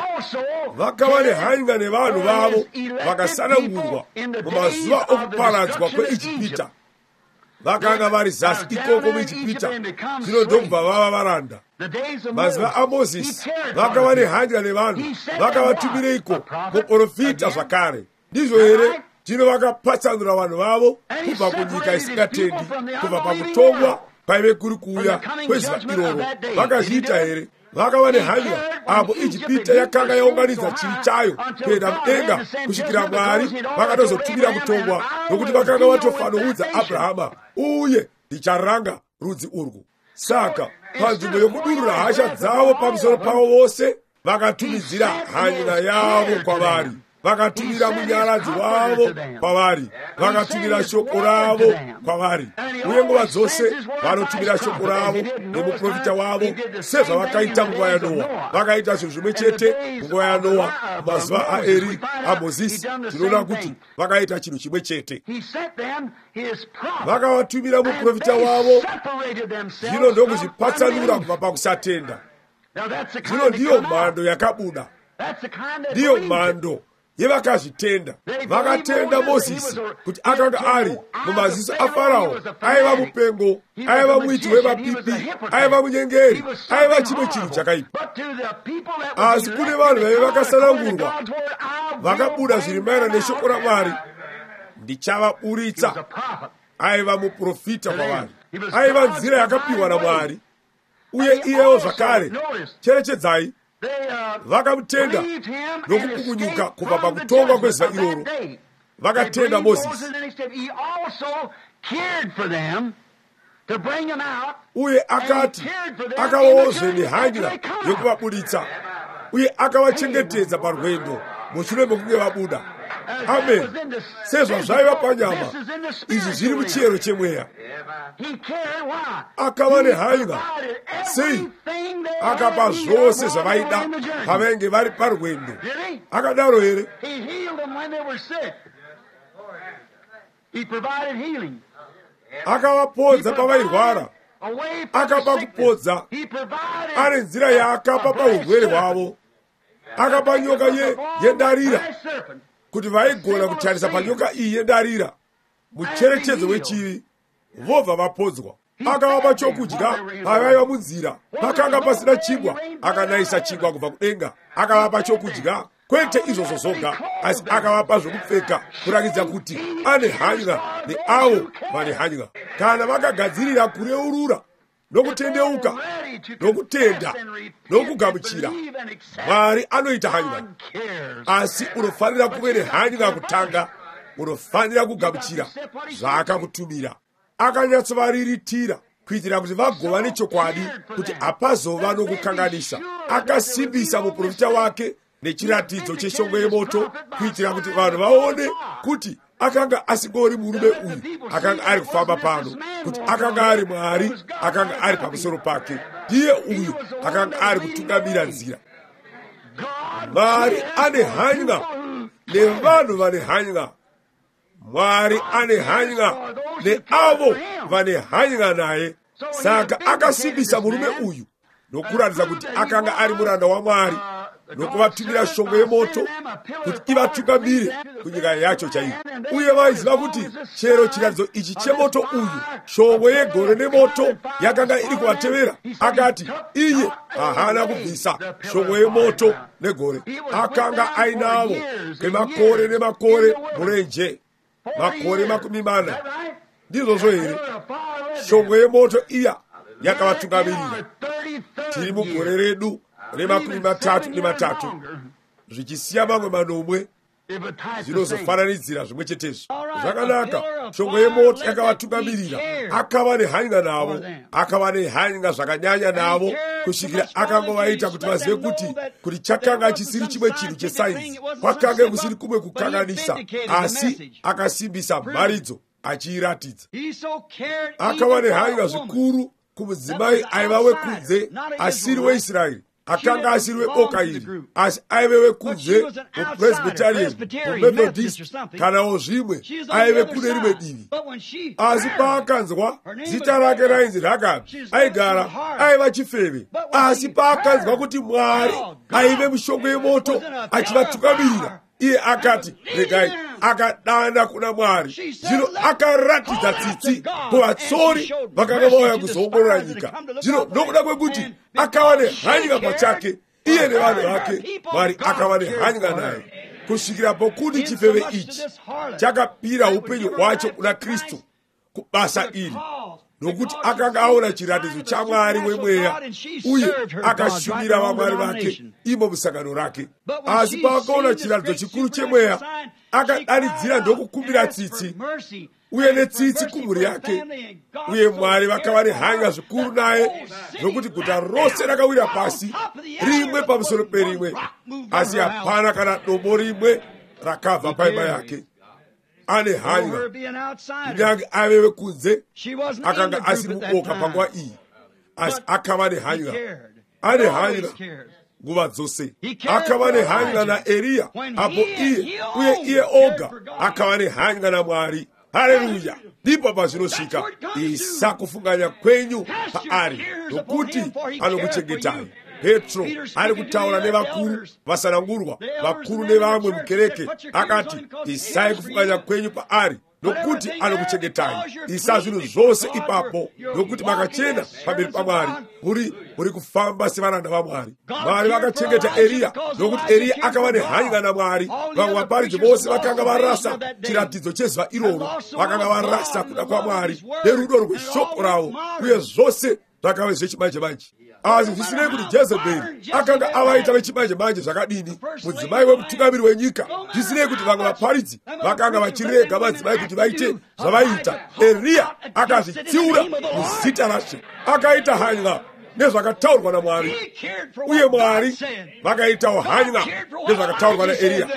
Vakava nehanya nevanhu vavo vakasanangurwa mumazuva okuparadzwa kweIjipita. Vakanga vari zasi ikoko muIjipita, zvino ndokubva vava varanda. Mazuva aMozisi vakava nehanya nevanhu, vakavatumireiko muprofita zvakare. Ndizvo here zvino vakapatsanura vanhu vavo kubva kunyika isingatendi, kubva pakutongwa kwaive kuri kuuya kwezuva iroro. Vakazviita here? Vakava nehanya apo Ijipita yakanga yaunganidza chivi chayo kuenda mudenga kusvikira Mwari vakatozotumira kutongwa, nokuti vakanga vatofanoudza Abrahama, uye ndicharanga rudzi urwu. Saka panzvimbo yokudurura hasha dzavo pamusoro pavo vose, vakatumidzira hanya yavo kwavari. Vakatumira munyaradzi wavo kwavari, vakatumira shoko ravo kwavari. Uye nguva dzose vanotumira shoko ravo nemuprofita wavo, sezvavakaita munguva yaNoa. Vakaita zvinhu zvimwe chete munguva yaNoa, mazuva aEri, aMozisi. Tinoona kuti vakaita chinhu chimwe chete. Vakavatumira muprofita wavo, zvino ndokuzvipatsanura kubva pakusatenda. Zvino ndiyo mhando yakabuda, ndiyo mhando yevakazvitenda. Vakatenda Mozisi kuti akanga ari mumaziso aFarao, aiva mupengo, aiva muiti wemapipi, aiva munyengeri, aiva chimwe chinhu chakaipa. Asi kune vanhu vaive vakasanangurwa, vakabuda zviri maererano neshoko raMwari, ndichavaburitsa. Aiva muprofita kwavari, aiva nzira yakapiwa naMwari. Uye iyewo zvakare, cherechedzai, vakamutenda nokupukunyuka kubva pakutongwa kwezuva iroro. Vakatenda Mozisi, uye akati akavaozve nehanya yokuvabuditsa, uye akavachengetedza parwendo mushure mokunge vabuda. amen. Sezvo zvaiva panyama, izvi zviri muchiyero chemweya. Akava nehanya sei akapa zvose zvavaida pavainge vari parwendo. Akadaro here? Akavapodza pavairwara, akapa kupodza, ane nzira yaakapa paurwere hwavo. Akapa nyoka ye yendarira kuti vaigona kutarisa panyoka iyi yendarira mucherechedzo wechivi, vobva vapodzwa. Akavapa chokudya pavaiva munzira, pakanga pasina chingwa, akanayisa chingwa kubva kudenga akavapa chokudya. Kwete izvozvo zvoga, asi akavapa zvokupfeka, kurakidza kuti ane hanya neavo vane hanya. Kana vakagadzirira kureurura nokutendeuka nokutenda nokugamuchira, Mwari anoita hanya. Asi unofanira kuve nehanya kutanga, unofanira kugamuchira zvaakakutumira. Akanyatsovariritira kuitira kuti vagova nechokwadi, kuti hapazova nokukanganisa. Akasimbisa muprofita wake nechiratidzo cheshongwe yemoto, kuitira kuti vanhu vaone kuti akanga asingori murume uyu akanga ari kufamba pano, kuti akanga ari Mwari akanga ari pamusoro pake. Ndiye uyu akanga ari kutungamira nzira. Mwari ane hanya nevanhu vane hanya. Mwari ane hanya neavo vane hanya naye. Saka akasimbisa murume uyu nokuratidza kuti akanga ari muranda waMwari, nokuvatumira shongwe yemoto kuti ivatungamire kunyika yacho chaiyo. Uye vaiziva kuti chero chiratidzo ichi chemoto uyu, shongwe yegore nemoto, yakanga iri kuvatevera. Akati iye haana kubvisa shongwe yemoto negore. Akanga ainavo kwemakore nemakore murenje, makore makumi mana. Ndizvozvo here? Shongwe yemoto iya yakavatungamirira. Tiri mugore redu remakumi matatu nematatu, zvichisiya mamwe manomwe zvinozofananidzira zvimwe chetezvo. Zvakanaka, shongwe yemoto yakavatungamirira, akava nehanya navo, akava nehanya zvakanyanya navo, kusvikira akangovaita kuti vazive kuti kuti chakanga chisiri chimwe chinhu chesainzi, kwakanga kusiri kumwe kukanganisa, asi akasimbisa mharidzo achiiratidza. Akava nehanya zvikuru kumudzimai aiva wekunze, asiri weIsraeri, akanga asiri weboka iri, asi aive wekunze, mupresbyterian, mumethodist, kanawo zvimwe, aive kune rimwe divi. Asi paakanzwa zita rake rainzi Ragabi, aigara aiva chifeve. Asi paakanzwa kuti Mwari aive mushongwe yemoto achivatukamirira, iye akati regai, akadana kuna Mwari. Zvino akaratidza tsitsi kuvatsori vakanga vauya kuzoongorora nyika. Zvino nokuda kwekuti akava nehanya pachake, iye nevanhu vake, Mwari akava nehanya naye, kusvikira pokuti chifeve ichi chakapira upenyu hwacho kuna Kristu kubasa iri, nokuti akanga aona chiratidzo chaMwari wemweya, uye akashumira vamwari vake imo musangano rake. Asi paakaona chiratidzo chikuru chemweya, akadanidzira ndokukumbira tsitsi, uye netsitsi kumhuri yake. Uye Mwari vakava nehanya zvikuru naye, zvokuti guta rose rakawira pasi, rimwe pamusoro perimwe, asi hapana kana dombo rimwe rakabva paimba yake. Ane hanya, kunyange ave wekunze, akanga asiri muboka panguva iyi, asi akava nehanya. Ane hanya nguva dzose. Akava nehanya naEriya apo iye, uye iye oga akava nehanya naMwari. Haleluya! Ndipo pazvinosvika isakufunganya kwenyu paari, nokuti anokuchengetai. Petro ari kutaura nevakuru vasanangurwa, vakuru nevamwe mukereke, akati isai kufunganya kwenyu paari, nokuti anokuchengetai. Isa zvinhu zvose ipapo, nokuti makachena pamberi paMwari, muri muri kufamba sevaranda vaMwari. Mwari vakachengeta Eriya, nokuti Eriya akava nehanya naMwari. Vamwe vaparidzi vose vakanga varasa chiratidzo chezuva iroro, vakanga varasa kuda kwaMwari nerudo rweshoko ravo, uye zvose zvakava zvechimanje manje. Asi zvisinei kuti Jezebheri akanga avaita vechimanje manje zvakadini, mudzimai wemutungamiri wenyika, zvisinei kuti vamwe vaparidzi vakanga vachirega madzimai kuti vaite zvavaita, Eriya akazvitsiura muzita raShe. Akaita hanya nezvakataurwa naMwari, uye Mwari vakaitawo hanya nezvakataurwa naEriya.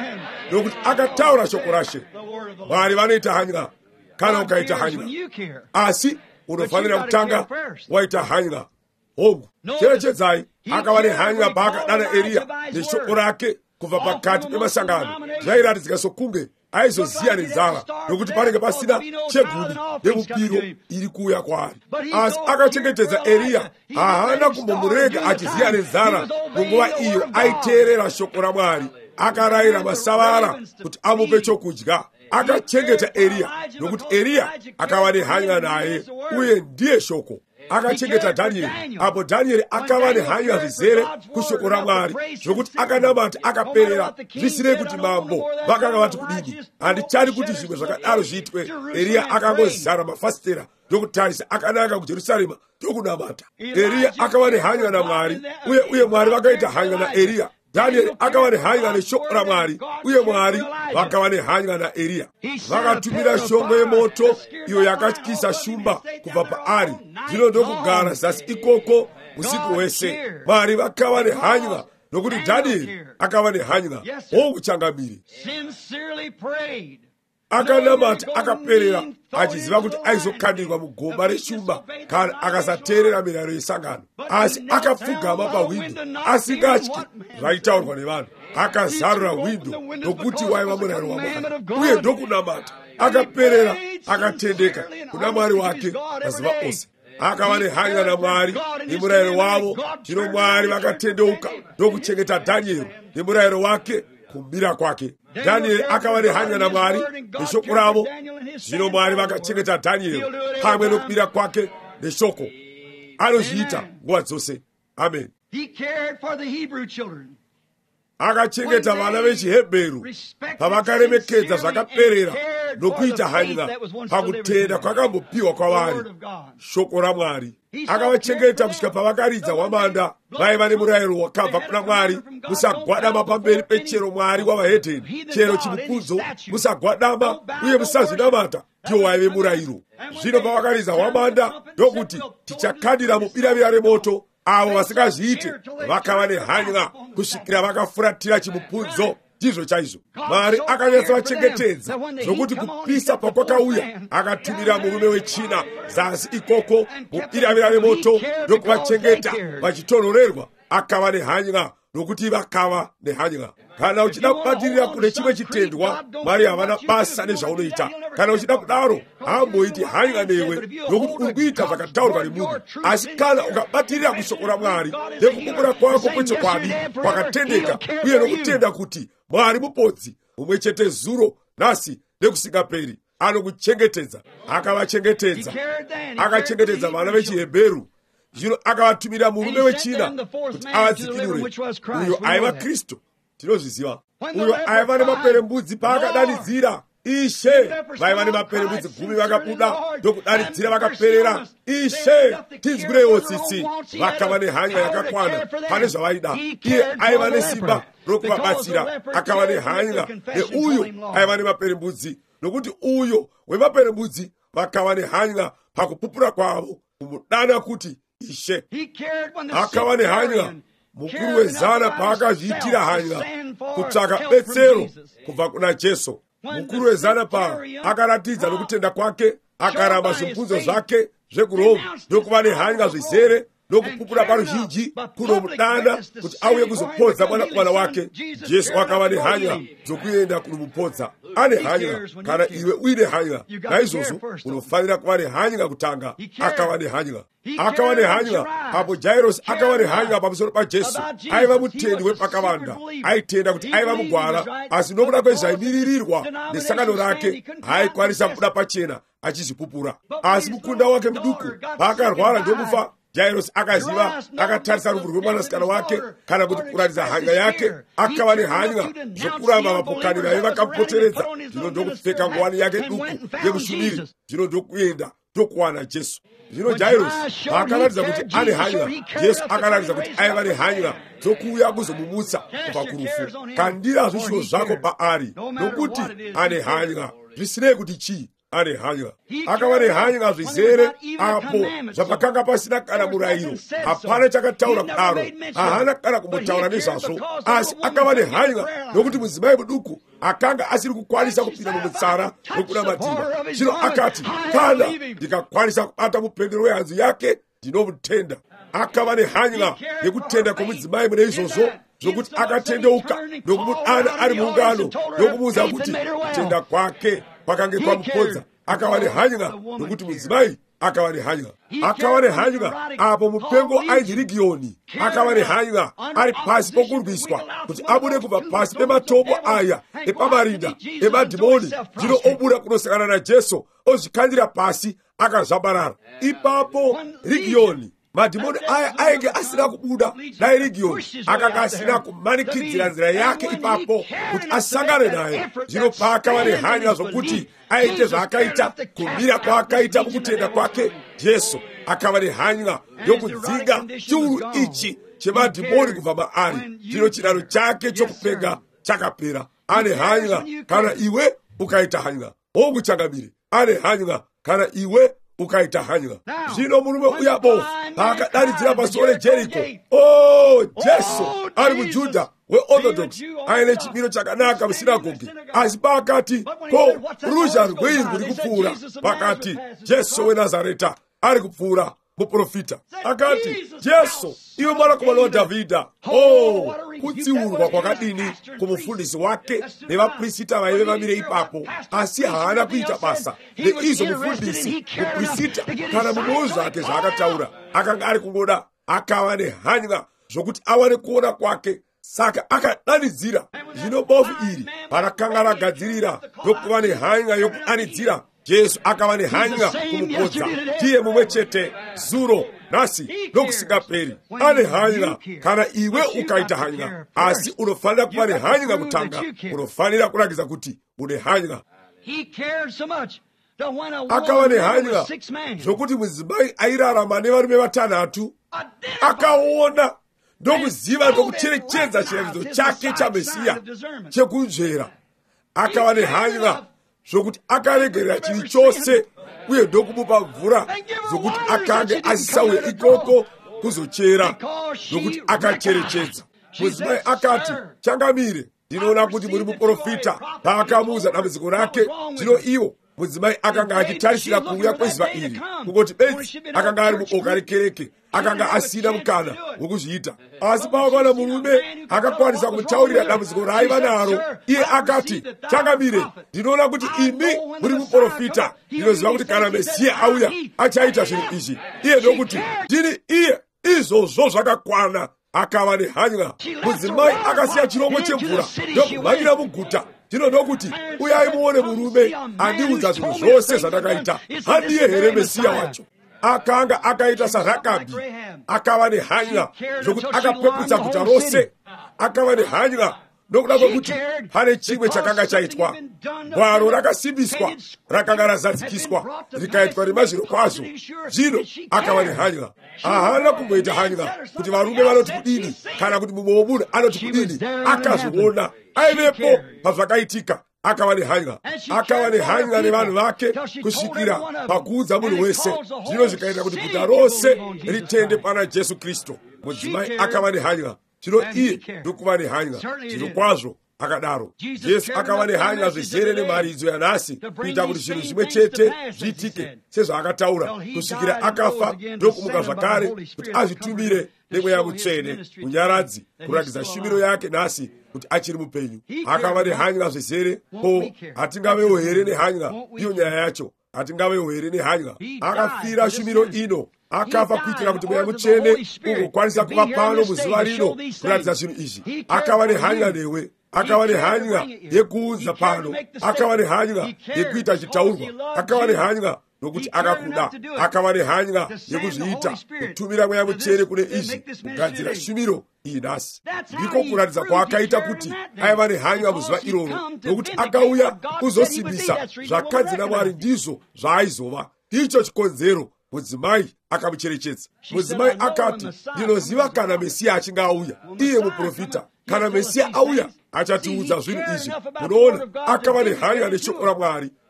nokuti akataura shoko rashe Mwari vanoita hanya kana ukaita hanya asi unofanira kutanga waita hanya hongu cherechedzai akava nehanya paakadana Eria neshoko rake kubva pakati pemasangano zvairatidzika sokunge aizoziya nenzara nokuti panenge pasina chegumi yemupiro iri kuuya kwaari asi akachengetedza Eria haana kumbomurega achiziya nenzara munguva iyo aiteerera shoko raMwari akarayira masavara kuti amupe chokudya akachengeta Eria nokuti Eria akava nehanya naye uye ndiye shoko akachengeta Dhanieri apo Dhanieri akava nehanya zvizere kushoko raMwari zvokuti akanamata akaperera zvisirei kuti mambo vakanga vati kudini handichadi kuti zvimwe zvakadaro zviitwe Eria akangozara mafasitera ndokutarisa akananga kuJerusarema ndokunamata Eria akava nehanya naMwari uye uye Mwari vakaita hanya naEria Dhanieri akava nehanya neshoko raMwari uye Mwari vakava nehanya naEria vakatumira shongwe yemoto iyo yakatyisa shumba kubva paari zvino ndokugara zasi ikoko usiku hwese Mwari vakava nehanya nokuti Dhanieri akava nehanya ouchangamiri akanamata akaperera achiziva kuti aizokandirwa mugomba reshumba kana akasateerera mirayiro yesangano asi akapfugama pahwindo asingatyi zvaitaurwa nevanhu akazarura hwindo nokuti waiva murayiro waMwari uye ndokunamata akaperera akatendeka kuna Mwari wake mazuva ose akava nehanya naMwari nemurayiro wavo zvino Mwari vakatendeuka ndokuchengeta Dhanieri nemurayiro wake kumbira kwake Dhanieri akava nehanya naMwari neshoko ravo zvino Mwari vakachengeta Dhanieri pamwe nokubira kwake neshoko anozviita nguva dzose amen akachengeta vana vechiHebheru pavakaremekedza zvakaperera nokuita hanya pakutenda kwakambopiwa kwavari shoko raMwari akavachengeta kusvika pavakaridza hwamanda vaiva nemurayiro wakabva kuna Mwari musagwadama pamberi pechero mwari wavahedheni chero chimukudzo musagwadama uye musazvinamata ndiwo waive murayiro zvino pavakaridza hwamanda ndokuti tichakandira mubiravira remoto avo vasingazviite vakava nehanya kusvikira vakafuratira chimupunzo ndizvo chaizvo Mwari akanyatsa vachengetedza zvokuti kupisa pakwakauya akatumira murume wechina zasi ikoko mubiravira remoto ndokuvachengeta vachitonhorerwa akava nehanya nokuti vakava nehanya kana uchida kubatirira kune chimwe chitendwa Mwari havana basa nezvaunoita kana uchida kudaro hamboiti hanya newe nokuti uri kuita zvakataurwa nemunhu asi kana ukabatirira kushoko raMwari nekupupura kwako kwechokwadi kwakatendeka uye nokutenda kuti Mwari mupodzi mumwe chete zuro nhasi nekusingaperi anokuchengetedza akavachengetedza akachengetedza vana vechiHebheru zvino akavatumira murume wechina kuti avadzikinure uyo aiva Kristu tinozviziva uyo aiva nemaperembudzi paakadanidzira Ishe vaiva nemaperembudzi gumi vakabuda ndokudanidzira vakaperera Ishe tinzwireiwo tsitsi vakava nehanya yakakwana pane zvavaida iye aiva nesimba rokuvabatsira akava nehanya neuyo aiva nemaperembudzi nokuti uyo wemaperembudzi vakava nehanya pakupupura kwavo kumudana kuti Ishe akava nehanya mukuru wezana paakazviitira hanya kutsvaka betsero kubva kuna Jesu mukuru wezana pa akaratidza nokutenda kwake akaramba zvibvunzo zvake zvekuRoma ndokuva nehanya zvizere nokupupura paruzhinji kunomudana kuti auye kuzopodza mwanakomana wake Jesu akava nehanya dzokuenda kunomupodza ane hanya kana iwe uine hanya naizvozvo unofanira kuva nehanya kutanga akava nehanya akava nehanya apo Jairosi akava nehanya pamusoro paJesu aiva mutendi wepakavanda aitenda kuti aiva mugwara asi nokuda kwezvaimiririrwa nesangano rake haikwanisa kubuda pachena achizvipupura asi mukunda wake muduku paakarwara ndokufa Jairosi akaziva akatarisa rubvu rwemwanasikana wake kana kuti kuratidza hanya yake akava nehanya zvokuramba vapokani vaive vakamupoteredza zvino ndokupfeka nguwani yake duku yemushumiri zvino ndokuenda ndokuwana Jesu zvino Jairosi paakaratidza kuti ane hanya Jesu akaratidza kuti aiva nehanya dzokuuya kuzomumutsa kubva kurufu kandira zvishuwo zvako paari nokuti ane hanya zvisinei kuti chii ane hanya akava nehanya zvizere apo zvapakanga pasina kana murayiro, hapana chakataura kudaro, hahana kana kumutaura nezvazvo, asi akava nehanya nokuti mudzimai muduku akanga asiri kukwanisa kupinda mumutsara nokunamatira. Zvino akati, kana ndikakwanisa kubata mupendero wehanzu yake ndinomutenda. Akava nehanya nekutenda kwomudzimai mune izvozvo zvokuti akatendeuka nokumuana ari muungano nokumuudza kuti kutenda kwake kwakange kwamupodza. Akava nehanya nokuti mudzimai akava nehanya. Akava nehanya apo mupengo ainzi Regioni. Akava nehanya ari pasi pokurwiswa kuti abude kubva pasi pematombo aya epamarinda emadhimoni, zvino obuda kunosangana naJesu, ozvikandira pasi akazvabarara. Ipapo Regioni, madhimoni aya ainge asina kubuda, naye Regioni akanga asina kumanikidzira nzira yake ipapo kuti asangane naye. Zvino paakava nehanya zvokuti aite zvaakaita, kumira kwaakaita mukutenda kwake, Jesu akava nehanya yokudzinga chiuru ichi chemadhimoni kubva maari. Zvino chiraro chake chokupenga chakapera. Ane hanya kana iwe ukaita hanya. Onguchangamire, ane hanya kana iwe ukaita hanya. Zvino murume uya bofu paakadanidzira pamusoro peJeriko, oh Jesu ari muJudha weOrthodox aine chimiro chakanaka musinagoge, asi paakati ko ruzha rwei rwuri kupfuura, pakati Jesu weNazareta ari kupfuura muprofita. Akati, Jesu iwe mwanakomana waDhavhidha. Oh, kutsiurwa kwakadini kumufundisi wake nevaprista vaive vamire ipapo, asi haana kuita basa neizvo mufundisi muprista kana mumwoyo zvake zvaakataura. Akanga ari kungoda, akava nehanya zvokuti awane kuona kwake, saka akadanidzira. Zvino bofu iri parakanga ragadzirira yokuva nehanya yokuanidzira, Jesu akava nehanya kumupodza. Ndiye mumwe chete zuro nasi nokusingaperi. Ane hanya kana iwe ukaita hanya, asi unofanira kuva nehanya kutanga. Unofanira kurakidza kuti une hanya. Akava nehanya zvokuti mudzimai airarama nevarume vatanhatu akaona ndokuziva ndokucherechedza chiratidzo chake chaMesiya chekunzvera. Akava nehanya zvokuti akaregerera chivi chose uye ndokumupa mvura zvokuti akange asisauye ikoko kuzochera, nokuti akacherechedza. Mudzimai akati, changamire, ndinoona kuti muri muprofita. Paakamuudza dambudziko rake, zvino iwo mudzimai akanga achitarisira kuuya kwezuva iri, kungoti bedzi akanga ari muboka rekereke, akanga asina mukana wokuzviita. Asi paakaona murume akakwanisa kumutaurira dambudziko raaiva naro, iye akati, changamire, ndinoona kuti imi muri muprofita. Ndinoziva kuti kana Mesiya auya achaita zvinhu izvi. Iye ndokuti ndini iye. Izvozvo zvakakwana. Akava nehanya. Mudzimai akasiya chirongo chemvura ndokumhanyira muguta. Zvino ndokuti uyai muone murume andiudza zvinhu zvose zvandakaita. Handiye here Mesiya wacho? Akanga akaita saRakabi. Akava nehanya zvokuti akapeputsa guta rose. Akava nehanya nokuda kwokuti pane chimwe chakanga chaitwa. Gwaro rakasimbiswa rakanga razadzikiswa rikaitwa remazviro kwazvo. Zvino akava nehanya. Haana kumboita hanya kuti varume vanoti kudini kana kuti mumwe womunhu anoti kudini. Akazviona, aivepo pazvakaitika. Akava nehanya. Akava nehanya nevanhu vake kusvikira pakuudza munhu wese. Zvino zvikaita kuti guta rose ritende pana Jesu Kristu. Mudzimai akava nehanya. Zvino iye ndokuva nehanya. Zvino kwazvo akadaro. Jesu akava nehanya zvizere nemaridzo yanhasi kuita kuti zvinhu zvimwe chete zviitike sezvaakataura, kusvikira akafa ndokumuka zvakare kuti azvitumire nemweya mutsvene munyaradzi kurakidza shumiro yake nhasi kuti achiri mupenyu. Akava nehanya zvizere. Ko, hatingavewo here nehanya? Iyo nyaya yacho. Hatingavewo here nehanya? Akafira shumiro ino. Akafa kuitira kuti mweya mutsvene ugokwanisa kuva pano muzuva rino kuratidza zvinhu izvi. Akava nehanya newe. Akava nehanya yekuudza pano. Akava nehanya yekuita chitaurwa. Akava nehanya nokuti akakuda. Akava nehanya yekuzviita, kutumira mweya mutsvene kune izvi, kugadzira shumiro iyi nhasi. Ndiko kuratidza kwaakaita kuti aiva nehanya muzuva iroro, nokuti akauya kuzosimbisa zvakadzi naMwari ndizvo zvaaizova. Icho chikonzero mudzimai akamucherechedza. Mudzimai akati, ndinoziva kana Mesiya achinge auya, iye muprofita. Kana Mesiya auya achatiudza zvinhu izvi. Munoona, akava nehanya neshoko raMwari.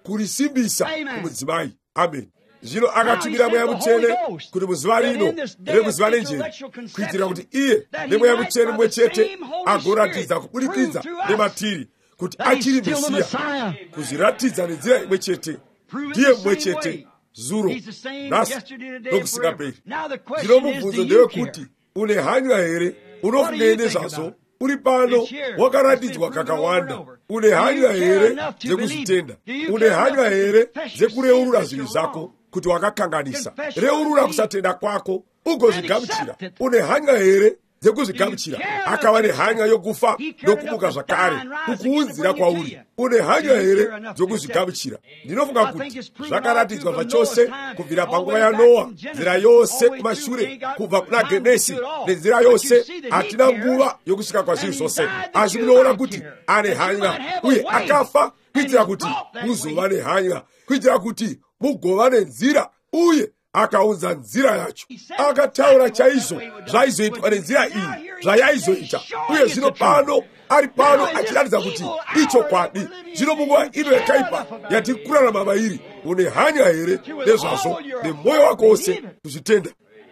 kulisimbisa kumudzimai. Amen. Zvino akatumira Mweya Mutsvene kuti muzuva rino remuzuva renjeri, kuitira kuti iye neMweya Mutsvene mumwe chete agoratidza kubudikidza nematiri kuti achiri Mesiya, kuzviratidza nenzira imwe chete. Ndiye mumwe chete zuro, nhasi nokusingaperi. Zvino mubvunzo ndewekuti une hanya here? Unofunge nezvazvo? Uri pano wakaratidzwa kakawanda. Une hanya here dzekuzvitenda? Une hanya here dzekureurura zvinhu zvako kuti wakakanganisa? Reurura kusatenda kwako ugozvigamuchira. Une hanya here dzekuzvigamuchira? Akava nehanya yokufa nokumuka zvakare kukuunzira kwauri. Une hanya here dzokuzvigamuchira? Ndinofunga kuti zvakaratidzwa zvachose kubvira panguva yaNoa, nzira yose kumashure, kubva kuna Genesi nenzira yose. Hatina nguva yokusvika kwazvinhu zvose, asi munoona kuti ane hanya, uye akafa kuitira kuti muzova nehanya, kuitira kuti mugova nenzira, uye akaunza nzira yacho. Akataura chaizvo zvaizoitwa nenzira iyi, zvayaizoita. Uye zvino pano ari pano achiratidza kuti ichokwadi. Zvino munguva ino yakaipa yatiri kurarama mairi, une hanya here nezvazvo nemwoyo wako wose kuzvitenda?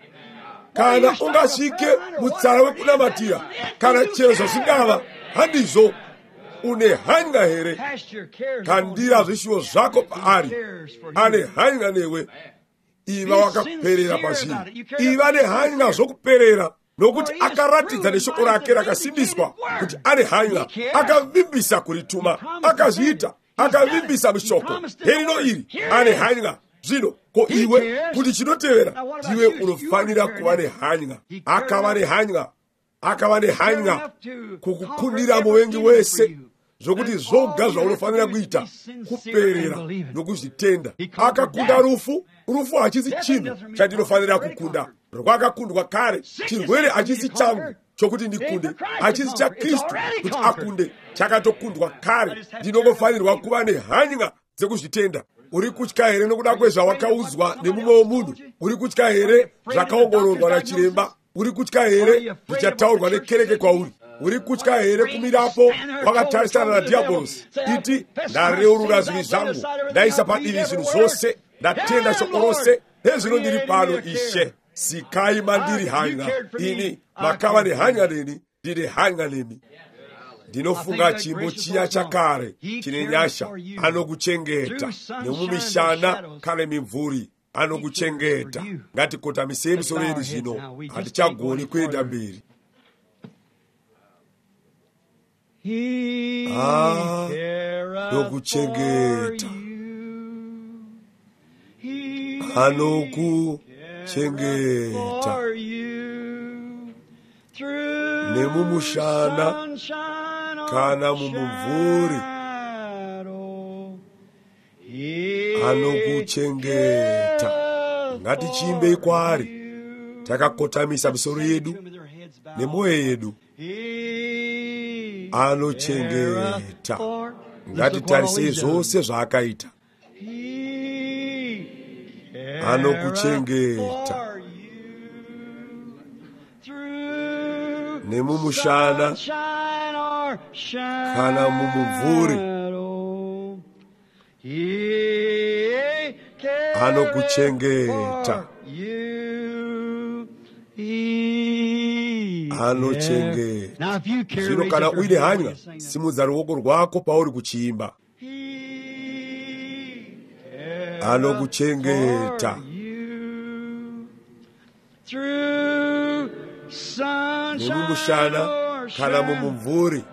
Kana ungasvike mutsara wekunamatira, kana chero zvazvingava handizvo, une hanya here? Kandira zvishuvo zvako paari, ane hanya newe. Iva wakaperera pazvinhu, iva nehanya zvokuperera, nokuti akaratidza neshoko rake rakasimbiswa kuti ane hanya. Akavimbisa kurituma, akazviita, akavimbisa mushoko herino iri, ane hanya. Zvino ko iwe kuti chinotevera, iwe unofanira kuva nehanya. Akava nehanya, akava nehanya kukukundira muvengi wese, zvokuti zvoga zvaunofanira kuita kuperera nokuzvitenda. Akakunda rufu, rufu hachisi chinhu chandinofanira kukunda. Rwakakundwa kare. Chirwere hachisi changu chokuti ndikunde, hachisi chaKristu kuti akunde, chakatokundwa kare. Ndinongofanirwa kuva nehanya dzekuzvitenda. Uri kutya here nokuda kwezvawakaudzwa nemumwe womunhu? Uri kutya here zvakaongororwa nachiremba? Uri kutya here zvichataurwa nekereke kwauri? Uri kutya here kumirapo wakatarisana nadhiabhorosi? Iti, ndareurura zvinhu zvangu, ndaisa padivi zvinhu zvose, ndatenda shoko rose, nezvino ndiri pano. Ishe, sikai mandiri hanya. Ini makava nehanya neni, ndine hanya nemi. Ndinofunga chimbo chiya chakare chine nyasha. Anokuchengeta nemumishana kana mimvuri, anokuchengeta. Ngatikotamisei misoro yedu zvino, hatichagoni kuenda mberi. Ah, nokuchengeta, anokuchengeta nemumushana kana mumumvuri, anokuchengeta. Ngatichimbei kwari takakotamisa misoro yedu nemwoyo yedu. Anochengeta. Ngatitarisei zvose zvaakaita. Anokuchengeta nemumushana kana mumumvuri, anokuchengeta. Anochengeta. Zvino kana uine hanya, simudza ruoko rwako pauri kuchiimba. Anokuchengeta nemumushana kana mumumvuri,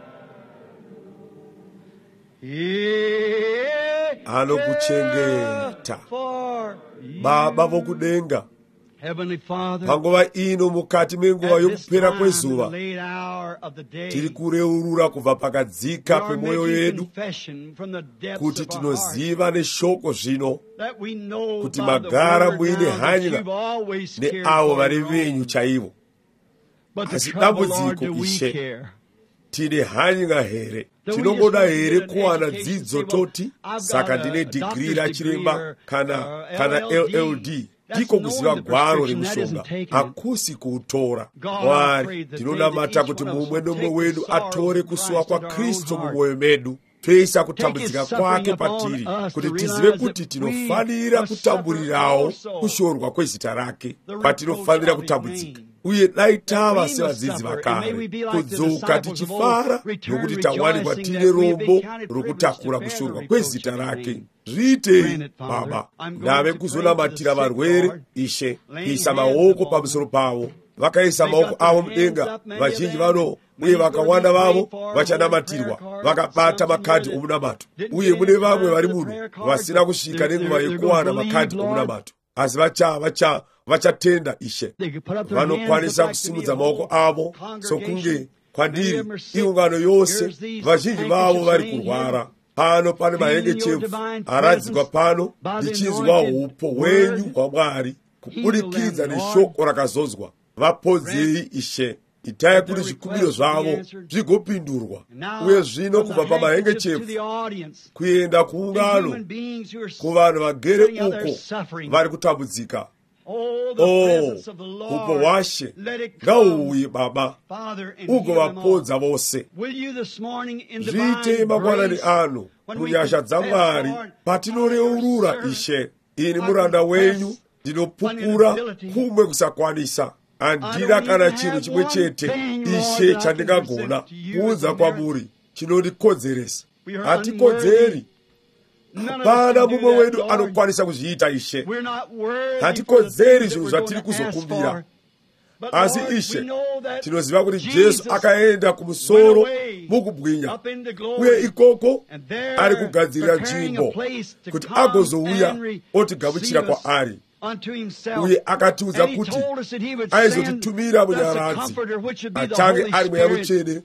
anokuchengeta. Baba vokudenga, panguva ino mukati menguva yokupera kwezuva, tiri kureurura kubva pakadzika pemwoyo yedu kuti tinoziva neshoko zvino kuti magara muine hanya neavo vari venyu chaivo. Asi dambudziko, Ishe, tine hanya here? Tinongoda here kuwana dzidzo toti saka ndine digiri rachiremba kana kana L L D? Ndiko kuziva gwaro remushonga, hakusi kuutora. Mwari, tinonamata kuti mumwe nomwe wedu atore kusuwa kwa Kristu mumwoyo medu. toisa kutambudzika kwake patiri kuti tizive kuti tinofanira kutamburirawo kushorwa kwezita rake kwatinofanira kutambudzika. Uye dai tava sevadzidzi vakare kudzoka tichifara nokuti tawanikwa tine rombo rokutakura kushorwa kwezita rake. Zviitei Baba, ndave kuzonamatira varwere Ishe, kuisa maoko pamusoro pavo. Vakaisa maoko avo mudenga, vazhinji vano uye vakawanda vavo vachanamatirwa vakabata makadhi omunamato. Uye mune vamwe vari muno vasina kusvika nenguva yekuwana makadhi omunamato, asi vacha vacha vachatenda Ishe. Vanokwanisa kusimudza maoko avo sokunge kwandiri iungano yose vazhinji vavo vari kurwara. Pano pane mahengechefu aradzikwa pano ndichinzwa upo hwenyu hwaMwari kubudikidza neshoko rakazozwa. Vapodzei Ishe, itai kuti zvikumbiro zvavo zvigopindurwa. Uye zvino kubva pamahengechefu kuenda kuungano kuvanhu vagere uko vari kutambudzika. Oh, upo hwashe ngauye Baba ugovapodza vose. Zviitei mangwanani ano munyasha dzaMwari patinoreurura Ishe. Ini muranda wenyu ndinopupura kumwe kusakwanisa. Handina kana chinhu chimwe chete Ishe chandingagona kuudza kwamuri chinondikodzeresa. Hatikodzeri. Hapana mumwe wedu anokwanisa kuzviita Ishe. Hatikodzeri zvinhu zvatiri kuzokumbira. Asi Ishe, tinoziva kuti Jesu akaenda kumusoro mukubwinya, uye ikoko ari kugadzirira nzvimbo kuti agozouya otigamuchira kwaari. Uye akatiudza kuti aizotitumira munyaradzi achange ari Mweya Mutsvene,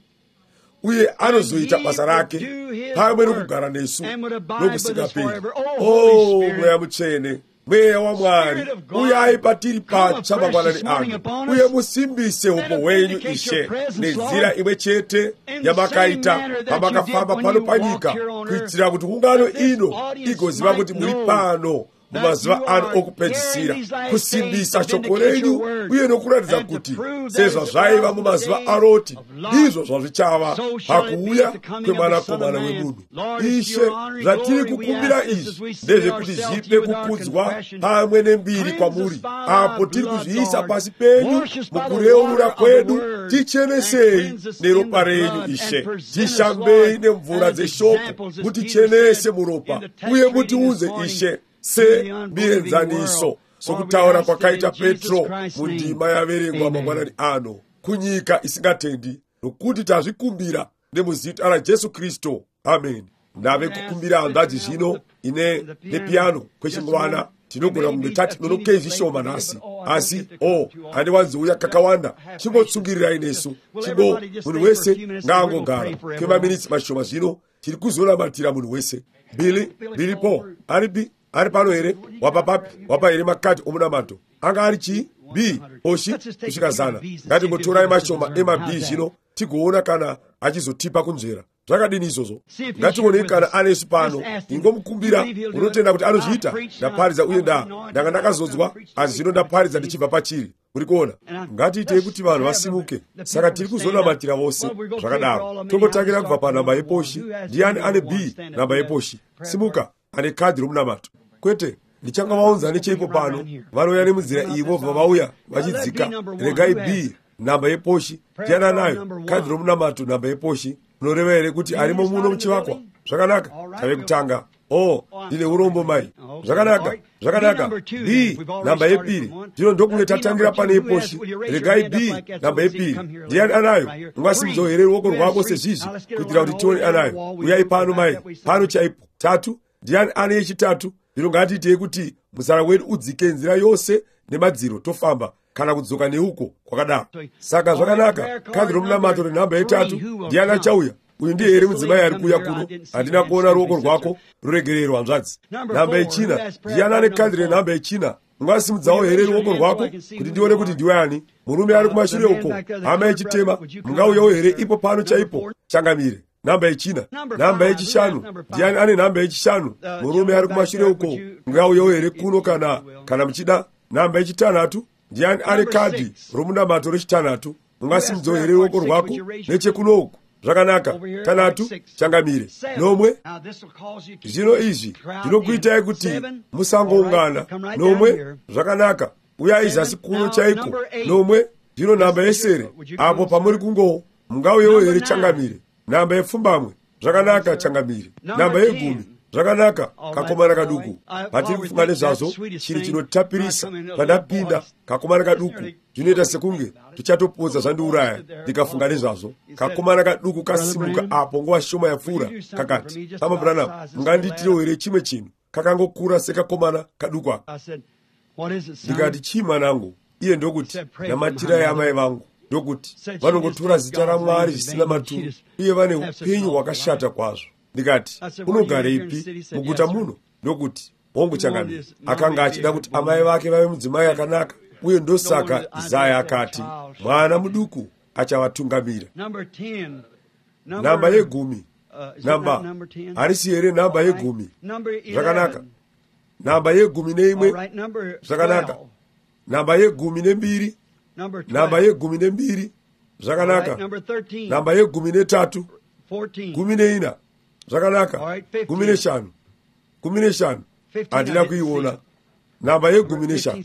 uye anozoita basa rake pamwe nokugara nesu nokusingaperi. Oh, Mweya Mutsvene, Mweya waMwari, uyai patiri pacha mangwanani ano, uye musimbise upo hwenyu Ishe nenzira imwe chete yamakaita pamakafamba pano panyika, kuitira kuti ungano ino igoziva kuti muri pano mumazuva ano okupedzisira, kusimbisa shoko renyu uye nokuratidza kuti sezvo zvaiva mumazuva aroti ndizvo zvazvichava pakuuya kwemwanakomana wemunhu. Ishe, zvatiri kukumbira izvi ndezvekuti zvipe kukudzwa pamwe nembiri kwamuri apo tiri kuzviisa pasi penyu mukureurura kwedu. Tichenesei neropa renyu Ishe, tishambei nemvura dzeshoko mutichenese muropa, uye mutiudze Ishe se mienzaniso sokutaura kwakaita Petro mundima yaverengwa mangwanani ano kunyika isingatendi, nokuti tazvikumbira nemuzita raJesu Kristu. Amen. Ndave kukumbira hanzvadzi zvino ine nepiano kwechingwana tinogona kunge tati nonokei zvishoma nhasi, asi o handiwanziuya kakawanda. Chingotsungirirai nesu, chingo munhu wese ngaangogara kwemaminitsi mashoma zvino. Tiri kuzonamatira munhu wese. Bili bilipo aripi ari pano here? Wapa papi? Wapa here makadhi omunamato? Anga ari chii? B oshi kusvika zana. Ngatingotorai mashoma ema-B zvino tigoona kana achizotipa kunzvera. Zvakadini izvozvo? Ngatione kana anesu pano. Ingomukumbira, unotenda kuti anozviita. Ndaparidza uye nda ndanga ndakazodzwa, asi zvino ndaparidza ndichibva pachiri. Muri kuona? Ngatiitei kuti vanhu vasimuke. Saka tiri kuzonamatira vose zvakadaro. Tongotangira kubva panhamba yeposhi. Ndiani ane B nhamba yeposhi? Simuka, ane kadhi romunamato. Kwete, ndichangavaudza necheipo pano. Vanouya nemunzira iyi vobva vauya vachidzika. Regai B nhamba yeposhi. Ndiani anayo kadhi romunamato nhamba yeposhi? Munoreva here kuti arimo muno muchivakwa? Zvakanaka, tave kutanga. Oh, ndine urombo mai. Zvakanaka, zvakanaka. B nhamba yepiri. Zvino ndokunge tatangira pane yeposhi. Regai B nhamba yepiri. Ndiani anayo? Ungasimudza here ruoko rwako sezvizvi kuitira kuti tione anayo. Uyai pano mai, pano chaipo. Tatu, ndiani ane yechitatu? Zvino ngatiitei kuti muzara wedu udzike nzira yose nemadziro tofamba kana kudzoka neuko kwakadaro. Saka zvakanaka, kadhi romunamato renhamba yetatu. Ndiani achauya? Uyu ndiye here mudzimai ari kuuya kuno? Handina kuona ruoko rwako ruregerero hanzvadzi. Nhamba yechina. Ndiani ane kadhi renhamba yechina? Ungasimudzawo here ruoko rwako kuti ndione kuti ndiwe ani? Murume ari kumashure uko, hama yechitema. Mungauyawo here ipo pano chaipo? Changamire. Nhamba yechina. Nhamba yechishanu. Ndiani ane nhamba yechishanu? Murume ari kumashure uko. Mungauyawo here kuno kana kana muchida? Nhamba yechitanhatu. Ndiani ane kadhi romunamato rechitanhatu? Ungasimudzawo here ruoko rwako nechekunoku? zvakanaka. Tanhatu, changamire. Nomwe, zvino izvi zvinokuitai kuti musangoungana. Nomwe, zvakanaka. Uyai zasi kuno chaiko. Nomwe, zvino namba yesere. Apo pamuri kungo, mungauyewo here changamire. Namba yepfumbamwe, zvakanaka changamire. Namba yegumi, zvakanaka kakomana kaduku. Patiri kufunga nezvazvo, chiri chinotapirisa pandapinda kakomana kaduku. Zvinoita sekunge tichatopodza zvandiuraya ndikafunga nezvazvo. Kakomana kaduku kasimuka apo nguva shoma yapfuura kakati, Pama Branham, mungandiitirewo here chimwe chinhu kakangokura sekakomana kaduku aka. Ndikati, chii mwanangu? Iye ndokuti, namatirai amai vangu. Ndokuti vanongotora zita raMwari zvisina maturo, uye vane upenyu hwakashata kwazvo. Ndikati, unogareipi muguta muno? Ndokuti, hongu changamire. Akanga achida kuti amai vake vave mudzimai akanaka, uye ndosaka Isaya akati, mwana muduku achavatungamira. Namba yegumi. Namba harisi here namba yegumi. Zvakanaka. Namba yegumi neimwe. Zvakanaka. Namba yegumi nembiri. Namba yegumi nembiri. Zvakanaka. Namba yegumi netatu. Gumi neina. Zvakanaka. Gumi neshanu. Gumi neshanu. Handina kuiona. Namba yegumi neshanu.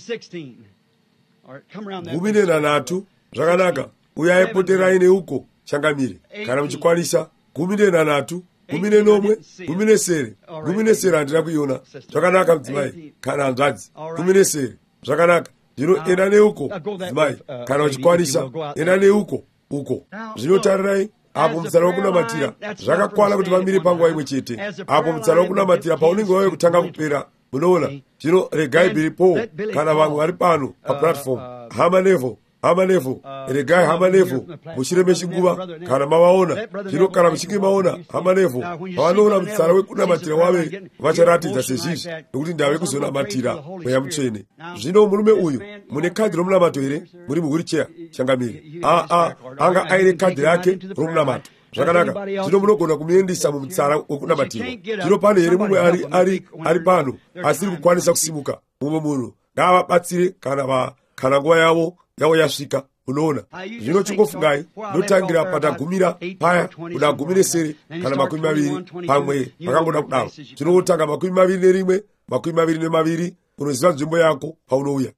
Gumi nenanhatu. Zvakanaka. Uyai poterai neuko changamire. Kana muchikwanisa. Gumi nenanhatu. Gumi nenomwe. Gumi nesere. Gumi nesere handina kuiona. Zvakanaka mudzimai. Kana hanzvadzi. Gumi nesere. Zvakanaka. Zvino enda neuko dzimai. Kana uchikwanisa enda neuko uko. Zvinotarirai apo mutsara wokunamatira zvakakwana kuti vamire panguva imwe chete. Apo mutsara wokunamatira paunenge wauye kutanga kupera. Munoona, zvino regai Bilipo kana vamwe vari pano paplatform. Hama Nevo, Hama Nevo, regai Hama Nevo mushure mechinguva kana mavaona. Zvino kana muchinge maona Hama Nevo, pavanoona mutsara wekunamatira wave vacharatidza sezvizvi, nokuti ndave kuzonamatira mweya mutsvene. Zvino murume uyu mune kadhi romunamato here? Muri muhuricheya changamire. A a anga aine kadhi rake romunamato. Zvakanaka. Zvino munogona kumuendesa mumutsara wekunamatira. Zvino pane here mumwe ari ari ari pano asiri kukwanisa kusimuka. Mumwe munhu ngavabatsire kana va kana nguva yavo yavo yasvika. Unoona, zvino chingofungai ndotangira patagumira paya kuda gumi nesere kana makumi maviri pamwe pakangoda kudaro. Zvinotanga makumi maviri nerimwe, makumi maviri nemaviri. Unoziva nzvimbo yako paunouya.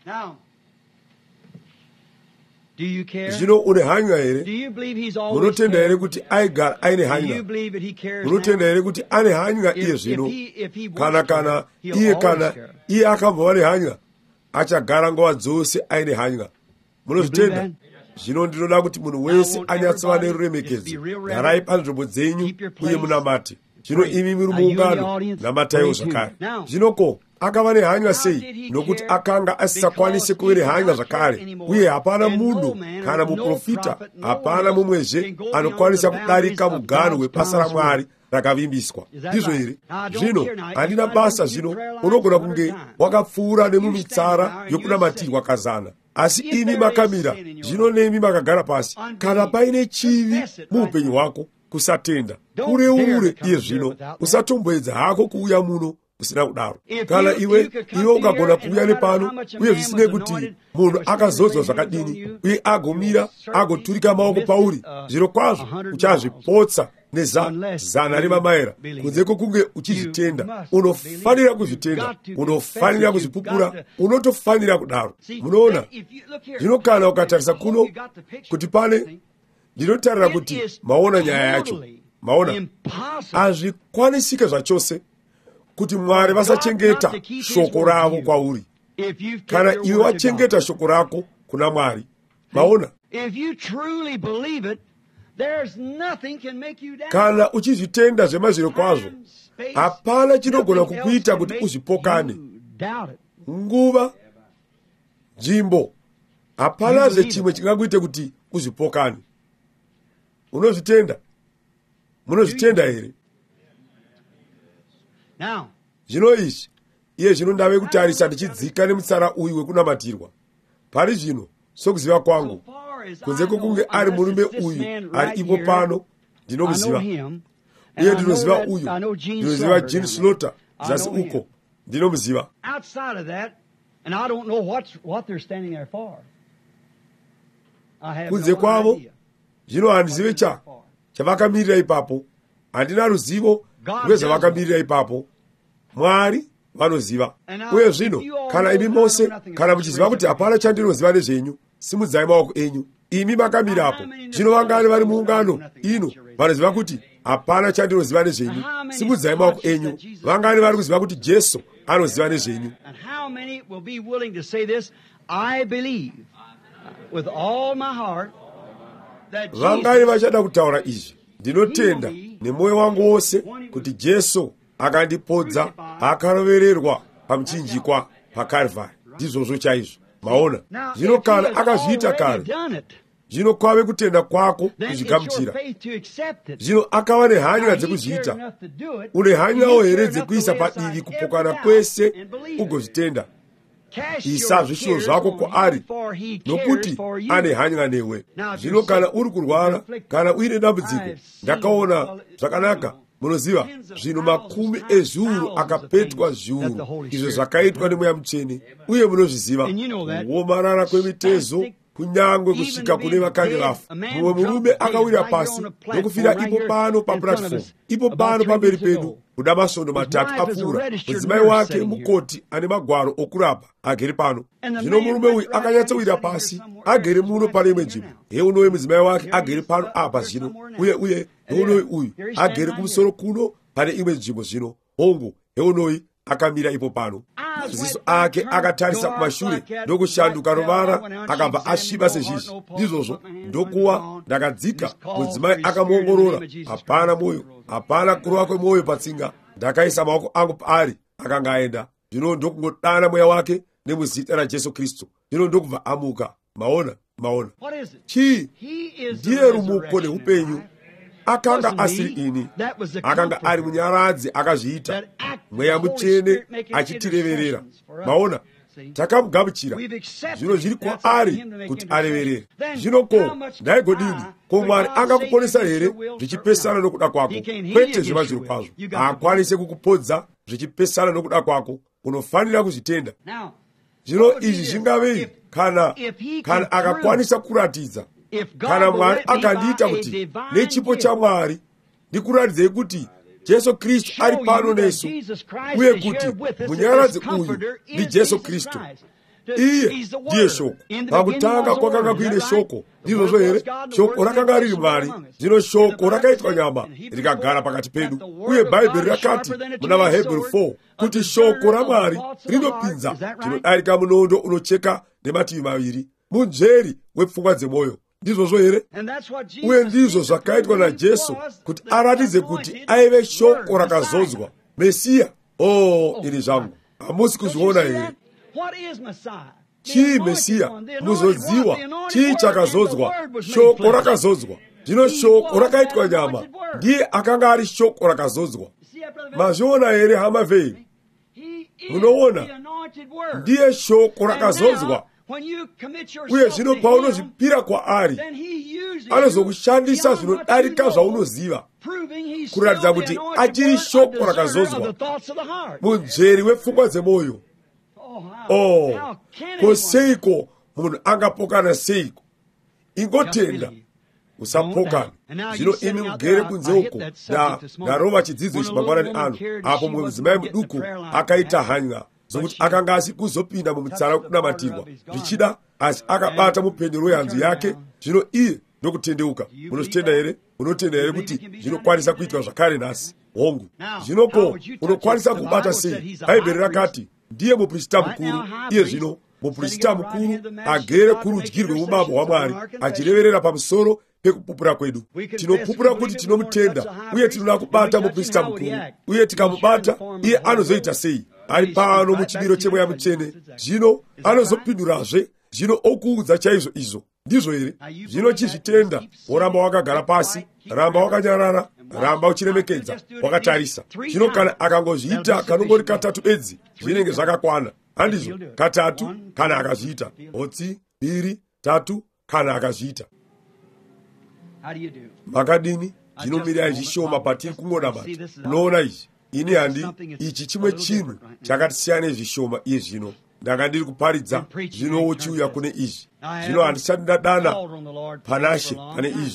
Zvino une hanya here? Munotenda here kuti aigara aine hanya? Munotenda here kuti ane hanya iye zvino? Kana kana iye kana iye akambova nehanya achagara nguva dzose aine hanya. Munozvitenda? Zvino ndinoda kuti munhu wese anyatsova neruremekedzo. Garai panzvimbo dzenyu uye munamate. Zvino imi muri muungano, namataiwo zvakare. Zvino ko akava nehanya sei? Nokuti akanga asisakwanisi kuve nehanya zvakare, uye hapana munhu kana muprofita, hapana mumwezve anokwanisa kudarika muganhu webasa raMwari rakavimbiswa. Ndizvo here? Zvino handina basa. Zvino unogona kunge wakapfuura nemumitsara yokunamatirwa kazana, asi imi makamira. Zvino nemi makagara pasi. Kana paine chivi muupenyu hwako, kusatenda ureure iye zvino. Usatomboedza hako kuuya muno usina kudaro. Kana iwe iwe ukagona kuuya nepano, uye zvisinei kuti munhu akazodzwa zvakadini, uye agomira agoturika maoko pauri, zviro kwazvo uchazvipotsa nezana remamaera. Kunze kwokunge uchizvitenda, unofanira kuzvitenda, unofanira kuzvipupura, unotofanira kudaro. Munoona, zvino kana ukatarisa kuno kuti pane, ndinotarira kuti maona nyaya yacho. Maona, hazvikwanisika zvachose kuti Mwari vasachengeta shoko ravo kwauri. Kana iwe wachengeta shoko rako kuna Mwari, maona, kana uchizvitenda zvemazviro kwazvo, hapana chinogona kukuita kuti uzvipokane. Nguva, nzvimbo, hapanazve chimwe chingakuite kuti uzvipokane. Unozvitenda? Munozvitenda here? Zvino izvi iye zvino ndave kutarisa ndichidzika nemutsara uyu wekunamatirwa. Pari zvino sokuziva kwangu, kunze kwokunge ari murume uyu ari ipo pano, ndinomuziva. Uye ndinoziva uyu, ndinoziva Gene Slaughter zasi uko, ndinomuziva. Kunze kwavo, zvino handizive cha, chavakamirira ipapo. Handina ruzivo rwezvavakamirira ipapo. Mwari vanoziva. Uye zvino kana imi mose kana muchiziva kuti hapana chandinoziva nezvenyu, simudzai maoko enyu. Imi makamirapo. Zvino vangani vari muungano ino vanoziva kuti hapana chandinoziva nezvenyu, simudzai maoko enyu. Vangani vari kuziva kuti Jesu anoziva nezvenyu. Vangani vachada kutaura izvi, ndinotenda nemwoyo wangu wose kuti Jesu akandipodza akarovererwa pamuchinjikwa paKarvari. Ndizvozvo chaizvo. Maona, zvino kana akazviita kare, zvino kwave kutenda kwako kuzvigamuchira. Zvino akava nehanya dzekuzviita. Une hanyawo here dzekuisa padivi kupokana kwese ugozvitenda. Isa zvishuwo zvako kwaari, nokuti ane hanya newe. Zvino kana uri kurwara, kana uine dambudziko, ndakaona zvakanaka. Munoziva, zvino makumi ezviuru akapetwa zviuru, izvo zvakaitwa nemweya mutsvene. Uye munozviziva, kuomarara kwemitezo, kunyangwe kusvika kune vakange vafa. Mumwe murume akawira pasi nokufira ipo pano papuratifomu, ipo pano pamberi pedu, kuda masondo matatu apfuura. Mudzimai wake mukoti ane magwaro okurapa agere pano. Zvino murume uyu akanyatsowira pasi, agere muno pane imwe nzvimbo. Heunowe mudzimai wake agere pano apa zvino, uye uye heunowe uyu agere kumusoro kuno pane imwe nzvimbo zvino. Hongu, heunowe akamira ipo pano. Maziso ake akatarisa kumashure ndokushanduka ruvara, akabva asviba sezvizvi. Ndizvozvo ndokuwa ndakadzika, mudzimai akamuongorora. Hapana mwoyo, hapana kurova kwemwoyo patsinga. Ndakaisa maoko angu paari, akanga aenda. Zvino ndokungodana mweya wake nemuzita raJesu Kristu. Zvino ndokubva amuka. Maona, maona. Chii? Ndiye rumuko neupenyu. Akanga asiri ini, akanga ari munyaradzi akazviita, mweya mutsvene achitireverera. Maona, takamugamuchira. Zvino zviri kwaari kuti areverere. Zvino ko, ndaigodini? Ko, Mwari angakuponesa here zvichipesana nokuda kwako? Kwete zvema zviro kwazvo. Haakwanise kukupodza zvichipesana nokuda kwako. Unofanira kuzvitenda. Zvino izvi zvingavei kana kana akakwanisa kuratidza. Kana Mwari akandiita kuti nechipo chaMwari ndikuratidzei kuti Jesu Kristu ari pano nesu, uye kuti munyaradzi uyu ndi Jesu Kristu. Iye ndiye shoko. Pakutanga kwakanga kuine shoko, ndizvozvo here? Shoko rakanga riri Mwari, zvino shoko rakaitwa nyama rikagara pakati pedu. Uye Bhaibheri rakati muna vaHebheru nne kuti shoko raMwari rinopinza, zvinodarika munondo unocheka nemativi maviri, munzveri wepfungwa dzemwoyo. Ndizvozvo here? Uye ndizvo zvakaitwa naJesu kuti aratidze kuti aive shoko rakazodzwa, Mesiya. Oh, ini zvangu, hamusi kuzviona here? Chii Mesiya? Muzodziwa chii chakazodzwa? Shoko rakazodzwa. Zvino shoko rakaitwa nyama, ndiye akanga ari shoko rakazodzwa. Mazviona here hama vei? Munoona? Ndiye shoko rakazodzwa. Uye zvino paunozvipira kwaari, anozokushandisa zvinodarika zvaunoziva, kuratidza kuti achiri shoko rakazodzwa, munzveri wepfungwa dzemwoyo. Oh, ko seiko munhu angapokana seiko? Ingotenda, usapokana. Zvino imi mugere kunze uko, ndarova chidzidzo ichi mangwanani ano, apo mumwe mudzimai muduku akaita hanya zokuti akanga asi kuzopinda mumutsara kunamatirwa zvichida, asi akabata mupenyu rwehanzu yake. Zvino iye ndokutendeuka. Munozvitenda here? Unotenda here kuti zvinokwanisa kuitwa zvakare nhasi? Hongu, zvinoko unokwanisa kubata sei? Bhaibheri rakati ndiye muprista mukuru. Iye zvino muprista mukuru agere kurudyi rweumambo hwaMwari, achireverera pamusoro pekupupura kwedu. Tinopupura kuti tinomutenda, uye tinoda kubata muprista mukuru. Uye tikamubata, iye anozoita sei? Ari pano muchimiro chemweya mutsvene. Zvino anozopindurazve. Zvino okuudza chaizvo izvo. Ndizvo here? Zvino chizvitenda, woramba wakagara pasi, ramba wakanyarara, ramba uchiremekedza, wakatarisa. Zvino kana akangozviita kanongori katatu bedzi, zvinenge zvakakwana. Handizvo? Katatu kana akazviita. Hotsi, biri, tatu kana akazviita. Makadini? Zvinomirai zvishoma patiri kungonamata. Unoona izvi? Ini handi, ichi chimwe chinhu chakatisiyana nezvishoma iye zvino. Ndanga ndiri kuparidza, zvino uchiuya kune izvi. Zvino handisati ndadana panashe pane izvi.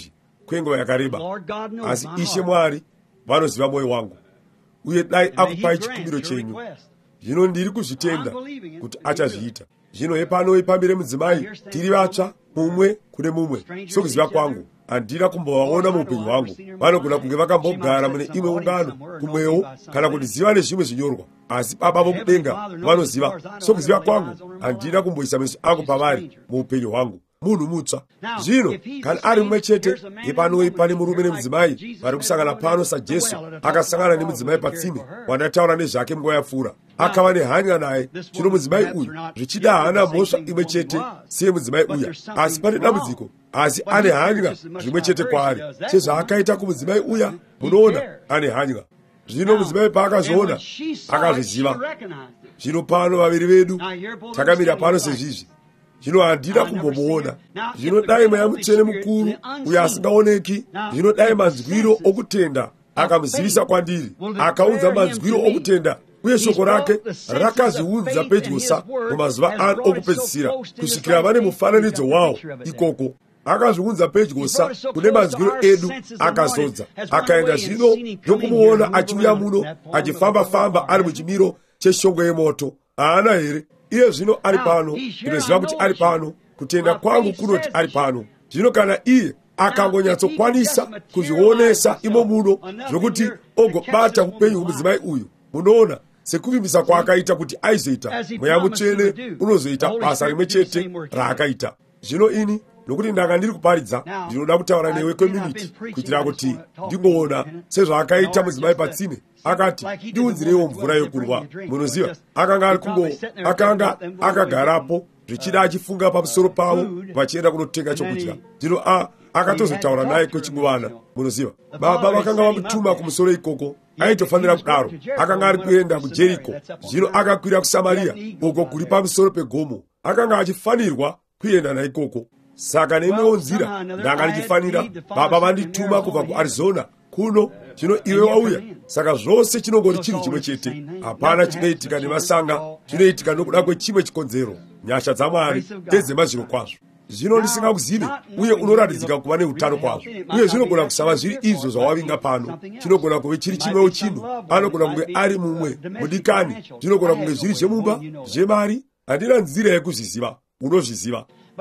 kwenguva yakareba, asi Ishe Mwari vanoziva mwoyo wangu, uye dai akupai chikumbiro chenyu. Zvino ndiri kuzvitenda kuti achazviita. Zvino hepano ipambire mudzimai, tiri vatsva mumwe kune mumwe, sokuziva kwangu. Handina kumbovaona muupenyu hwangu. Vanogona kunge vakambogara mune imwe ungano kumwewo kana kundiziva nezvimwe zvinyorwa, asi Baba vokudenga vanoziva. Sokuziva kwangu handina kumboisa meso angu pavari muupenyu hwangu. Munhu mutsva. Zvino kana ari mumwe chete, ipano pane murume nemudzimai vari kusangana pano saJesu akasangana nemudzimai patsime wandataura nezvake nguva yapfuura, akava nehanya naye. Zvino mudzimai uyu zvichida haana mhosva imwe chete seye mudzimai uya, asi pane dambudziko, asi ane hanya zvimwe chete kwaari sezvaakaita kumudzimai uya. Munoona, ane hanya. Zvino mudzimai paakazviona akazviziva. Zvino pano vaviri vedu takamira pano sezvizvi. Zvino handina kumbomuona. Zvino dai mweya mutsvene mukuru uyo asingaoneki, zvino dai manzwiro okutenda akamuzivisa kwandiri, akaunza manzwiro okutenda, uye shoko rake rakazviunza pedyosa mumazuva ano okupedzisira, kusvikira vane mufananidzo wawo ikoko. Akazviunza pedyosa kune manzwiro edu akazodza, akaenda zvino yokumuona achiuya muno achifamba-famba ari muchimiro cheshongwe yemoto. Haana here? Iye zvino ari pano, ndinoziva kuti ari pano, kutenda kwangu kunoti ari pano. Zvino kana iye akangonyatsokwanisa kuzvionesa imo muno zvokuti ogobata upenyu humudzimai uyu, munoona sekuvimbisa kwaakaita kuti aizoita, mweya mutsvene unozoita basa rimwe chete raakaita. Zvino ini nokuti ndanga ndiri kuparidza, ndinoda kutaura newe kweminiti kuitira kuti ndingoona sezvaakaita mudzimai patsime. Akati, ndiunzirewo mvura yokunwa. Munoziva, akanga ari kungo, akanga akagarapo zvichida achifunga pamusoro pavo vachienda kunotenga chokudya. Zvino a akatozotaura naye kwechinguvana. Munoziva, baba vakanga vamutuma kumusoro ikoko, aitofanira kudaro. Akanga ari kuenda kuJeriko, zvino akakwira kuSamaria uko kuri pamusoro pegomo. Akanga achifanirwa kuenda naikoko. Saka neimwewo nzira ndanga ndichifanira, baba vandituma kubva kuArizona kuno. Zvino iwe wauya, saka zvose chinongori chiri chimwe chete. Hapana chinoitika nemasanga, chinoitika nokuda kwechimwe chikonzero. Nyasha dzaMwari ndedzemazviro kwazvo. Zvino ndisingakuzive, uye unoratidzika kuva neutano kwazvo. Uye zvinogona kusava zviri izvo zvawavinga pano. Chinogona kuve chiri chimwewo chinhu. Anogona kunge ari mumwe mudikani. Zvinogona kunge zviri zvemumba, zvemari. Handina nzira yekuzviziva. Unozviziva.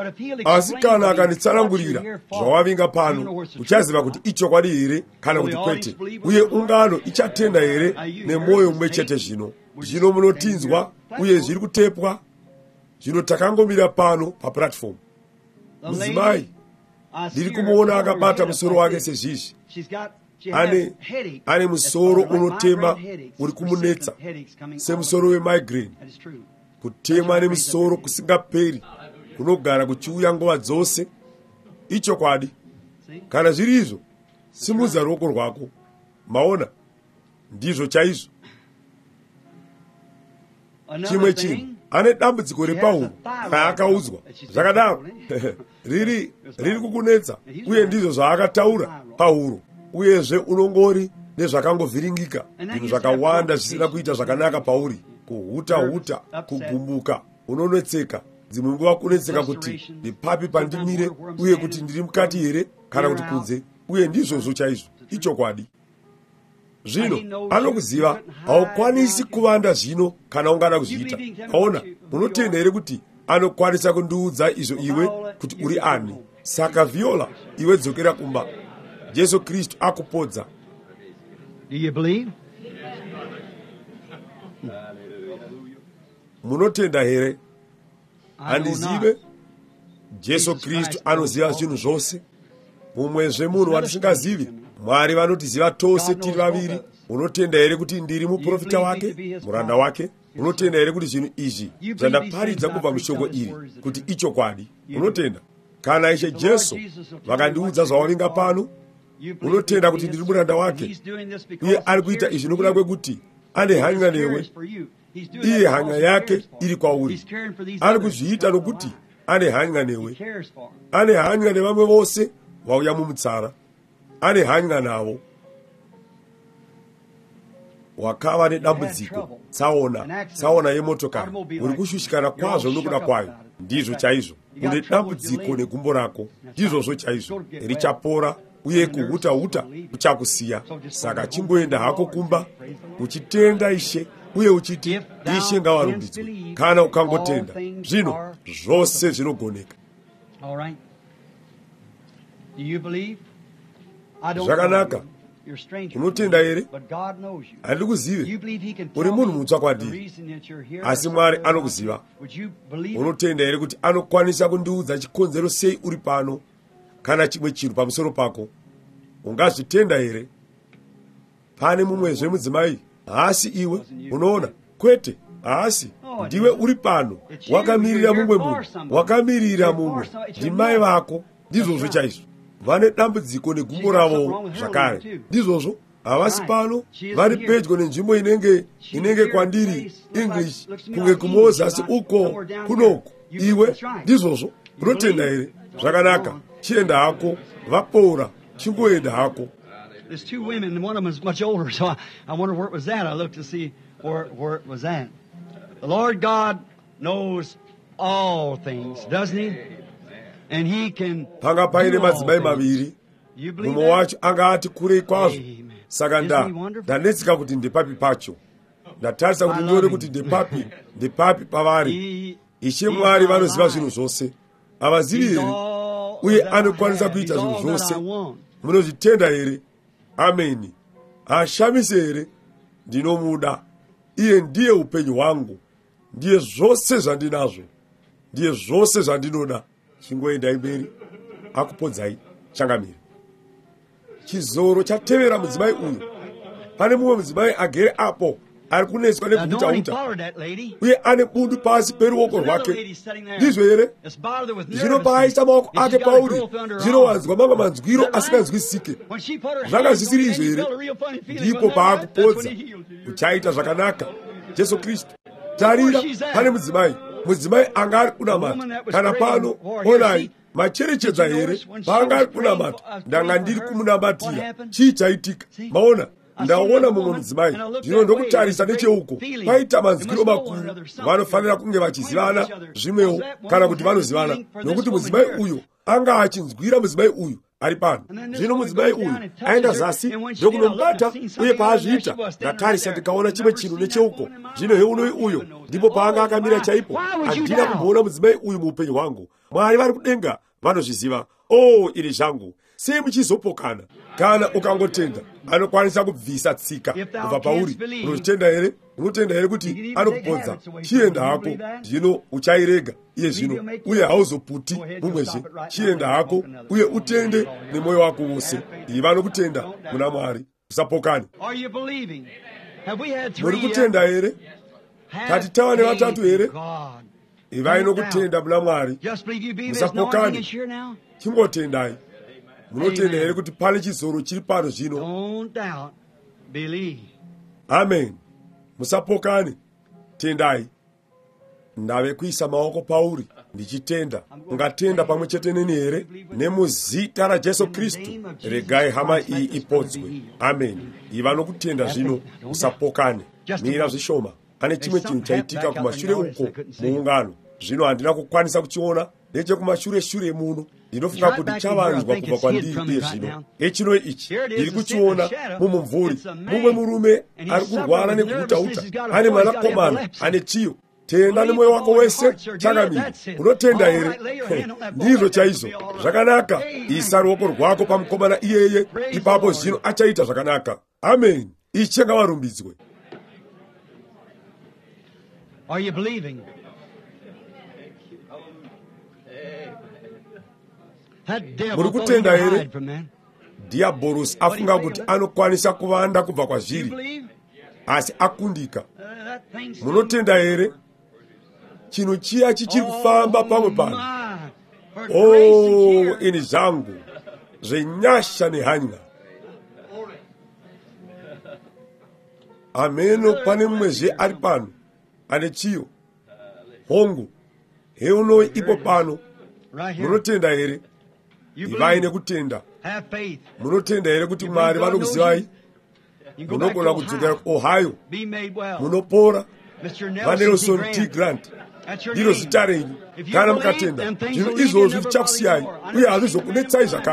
Asi kana akanditsanangurira zvawavinga pano, uchaziva kuti ichokwadi here kana kuti kwete, uye ungano ichatenda here nemwoyo mumwe chete. Zvino zvino munotinzwa uye zviri kutepwa. Zvino takangomira pano paplatform. Mudzimai ndiri kumuona akabata musoro wake sezvizvi. Ane, ane musoro unotema uri kumunetsa semusoro wemigraine. Kutemwa nemusoro kusingaperi kunogara kuchiuya nguva dzose. Ichokwadi. Kana zviri izvo, simudza ruoko rwako. Maona, ndizvo chaizvo. Chimwe chinhu, ane dambudziko repahuro raakaudzwa. Zvakadaro riri riri kukunetsa, uye ndizvo zvaakataura pahuro. Uyezve unongori nezvakangovhiringika, zvinhu zvakawanda zvisina kuita zvakanaka pauri, kuhuta huta, kugumbuka, unonetseka. Dzimwe nguva kunetseka kuti ndipapi pandimire, uye kuti ndiri mukati here kana kuti kunze, uye ndizvozvo chaizvo. Ichokwadi. Zvino anokuziva, haukwanisi kuvanda zvino kana ungada kuzviita. Aona, unotenda here kuti anokwanisa kundiudza izvo iwe kuti uri ani. Saka viola, iwe dzokera kumba. Jesu Kristu akupodza. Do you believe? Munotenda here? Handizive. Jesu Kristu anoziva zvinhu zvose. Mumwezve munhu watisingazivi. Mwari vanotiziva tose tiri vaviri. Unotenda here kuti ndiri muprofita wake, muranda wake? Unotenda here kuti zvinhu izvi zvandaparidza kubva mushoko iri kuti ichokwadi? Unotenda? Kana Ishe Jesu vakandiudza zvawavinga pano, unotenda kuti ndiri muranda wake, uye ari kuita izvi nokuda kwekuti ane hanya newe. Iye hanya yake iri kwauri. Ari kuzviita nokuti ane hanya newe. Ane hanya nevamwe vose vauya mumutsara. Ane hanya navo. Wakava nedambudziko, tsaona, tsaona yemotokari, uri kushushikana kwazvo nokuda kwayo. Ndizvo chaizvo. Une dambudziko negumbo rako. Ndizvozvo chaizvo. Richapora uye kuhutauta kuchakusiya. Saka chingoenda hako kumba uchitenda Ishe uye uchiti, Ishe ngavarumbidzwe. Kana ukangotenda, zvino zvose zvinogoneka. Zvakanaka. Unotenda here? Handiri kuzive. Uri munhu mutsva kwandiri, asi Mwari anokuziva. Unotenda here kuti anokwanisa kundiudza chikonzero sei uri pano kana chimwe chinhu pamusoro pako? Ungazvitenda here? Pane mumwezve mudzimai, haasi iwe. Unoona, kwete, haasi ndiwe uri pano, wakamirira mumwe munhu, wakamirira mumwe. Ndimai vako, ndizvozvo chaizvo. Vane dambudziko negumbo ravo zvakare, ndizvozvo. Havasi pano, vari pedyo nenzvimbo inenge inenge kwandiri English kunge kuMozasi uko kunoku. Iwe ndizvozvo. Unotenda here? Zvakanaka, chienda hako, vapora, chingoenda hako. There's two women, and one of them is much older, so I, I wonder where it was at. I looked to see where, where it was at. The Lord God knows all things, doesn't He? And He can panga paine madzimai maviri, mumwe wacho anga ati kurei kwazvo. Saka nda ndanetseka kuti ndepapi pacho. Ndatarisa kuti ndione kuti ndepapi, ndepapi pavari. Ishe Mwari vanoziva zvinhu zvose. Havazivi here? Uye anokwanisa kuita zvinhu zvose. Munozvitenda here? Ameni. Ashamise here? Ndinomuda. Iye ndiye upenyu hwangu. Ndiye zvose zvandinazvo. Ndiye zvose zvandinoda. Chingoendai mberi, akupodzai changamire. Chizoro chatevera mudzimai uyu. Pane mumwe mudzimai agere apo, ari kuneswa nekuhutauta, uye ane bundu pasi peruoko rwake. Ndizvo here? Zvino paaisa maoko ake pauri, zvinowanzwa mamwe manzwiro asinganzwisike. Zvanga zvisiri izvo here? Ndipo paakupodza, uchaita zvakanaka. Jesu Kristu. Tarira, pane mudzimai. Mudzimai anga ari kunamata. Kana pano, onai, macherechedza here, paanga ari kunamata. Ndanga ndiri kumunamatira. Chii chaitika? Maona, ndaona mumwe mudzimai. Zvino ndokutarisa necheuko. Paita manzwiro makuru. Vanofanira kunge vachizivana zvimwewo, kana kuti vanozivana. Nokuti mudzimai uyu anga achinzwira mudzimai uyu ari pano. Zvino mudzimai uyu aenda zasi ndokunomubata, uye paazviita ndatarisa ndikaona chimwe chinhu necheuko. Zvino heunoi uyo ndipo paanga akamira chaipo. Handina kumboona mudzimai uyu muupenyu hwangu. Mwari vari kudenga vanozviziva. Oh, iri zvangu, sei muchizopokana? Kana ukangotenda, anokwanisa kubvisa tsika kubva pauri. Unotenda here? Unotenda here kuti anokupodza? Chienda hako, zvino uchairega iye zvino, uye hauzoputi mumwezve. Chienda hako, uye utende nemwoyo wako wose. Ivi vanokutenda muna Mwari. Usapokane. Muri kutenda here? Kati tava nevatatu here? Ivai nokutenda muna Mwari. Musapokane. Chingotendai. Munotenda here kuti pane chizoro chiri pano zvino? Amen. Musapokane. Tendai. Ndave kuisa maoko pauri ndichitenda. Ungatenda pamwe chete neni here? Nemuzita raJesu Kristu regai hama iyi ipodzwe. Amen. Iva nokutenda zvino, usapokane. Mira zvishoma. Ane chimwe chinhu chaitika kumashure uko muungano. Zvino handina kukwanisa kuchiona. Nechekumashure shure muno ndinofunga kuti chavanzwa kubva kwandiri iye zvino. Echino ichi ndiri kuchiona mumumvuri. Mumwe murume ari kurwara nekuhutauta, ane mwanakomana ane chiyo. Tenda nemwoyo wako wese chakamira. Unotenda here? Ndizvo chaizvo. Zvakanaka. Isa ruoko rwako pamukomana iyeye, ipapo zvino achaita zvakanaka. Amen. Ichi ngavarumbidzwe. Are you believing? Muri kutenda here? Diabolos afunga kuti anokwanisa kuvanda kubva kwazviri, asi akundika. Munotenda here? Chinhu chiya chichiri kufamba pamwe pano. Oh, ini zvangu zvenyasha nehanya. Ameno, pane mumwezve ari pano ane chiyo, hongu, heuno ipo pano. Munotenda here? Ivai nekutenda. Munotenda here kuti Mwari vanokuzivai? Munogona kudzokera kuOhio, munopora. Vanelson T. Grant ndiro zita renyu. Kana mukatenda, zvino izvozvo zvichakusiyai, uye hazvizokunetsai zvakare.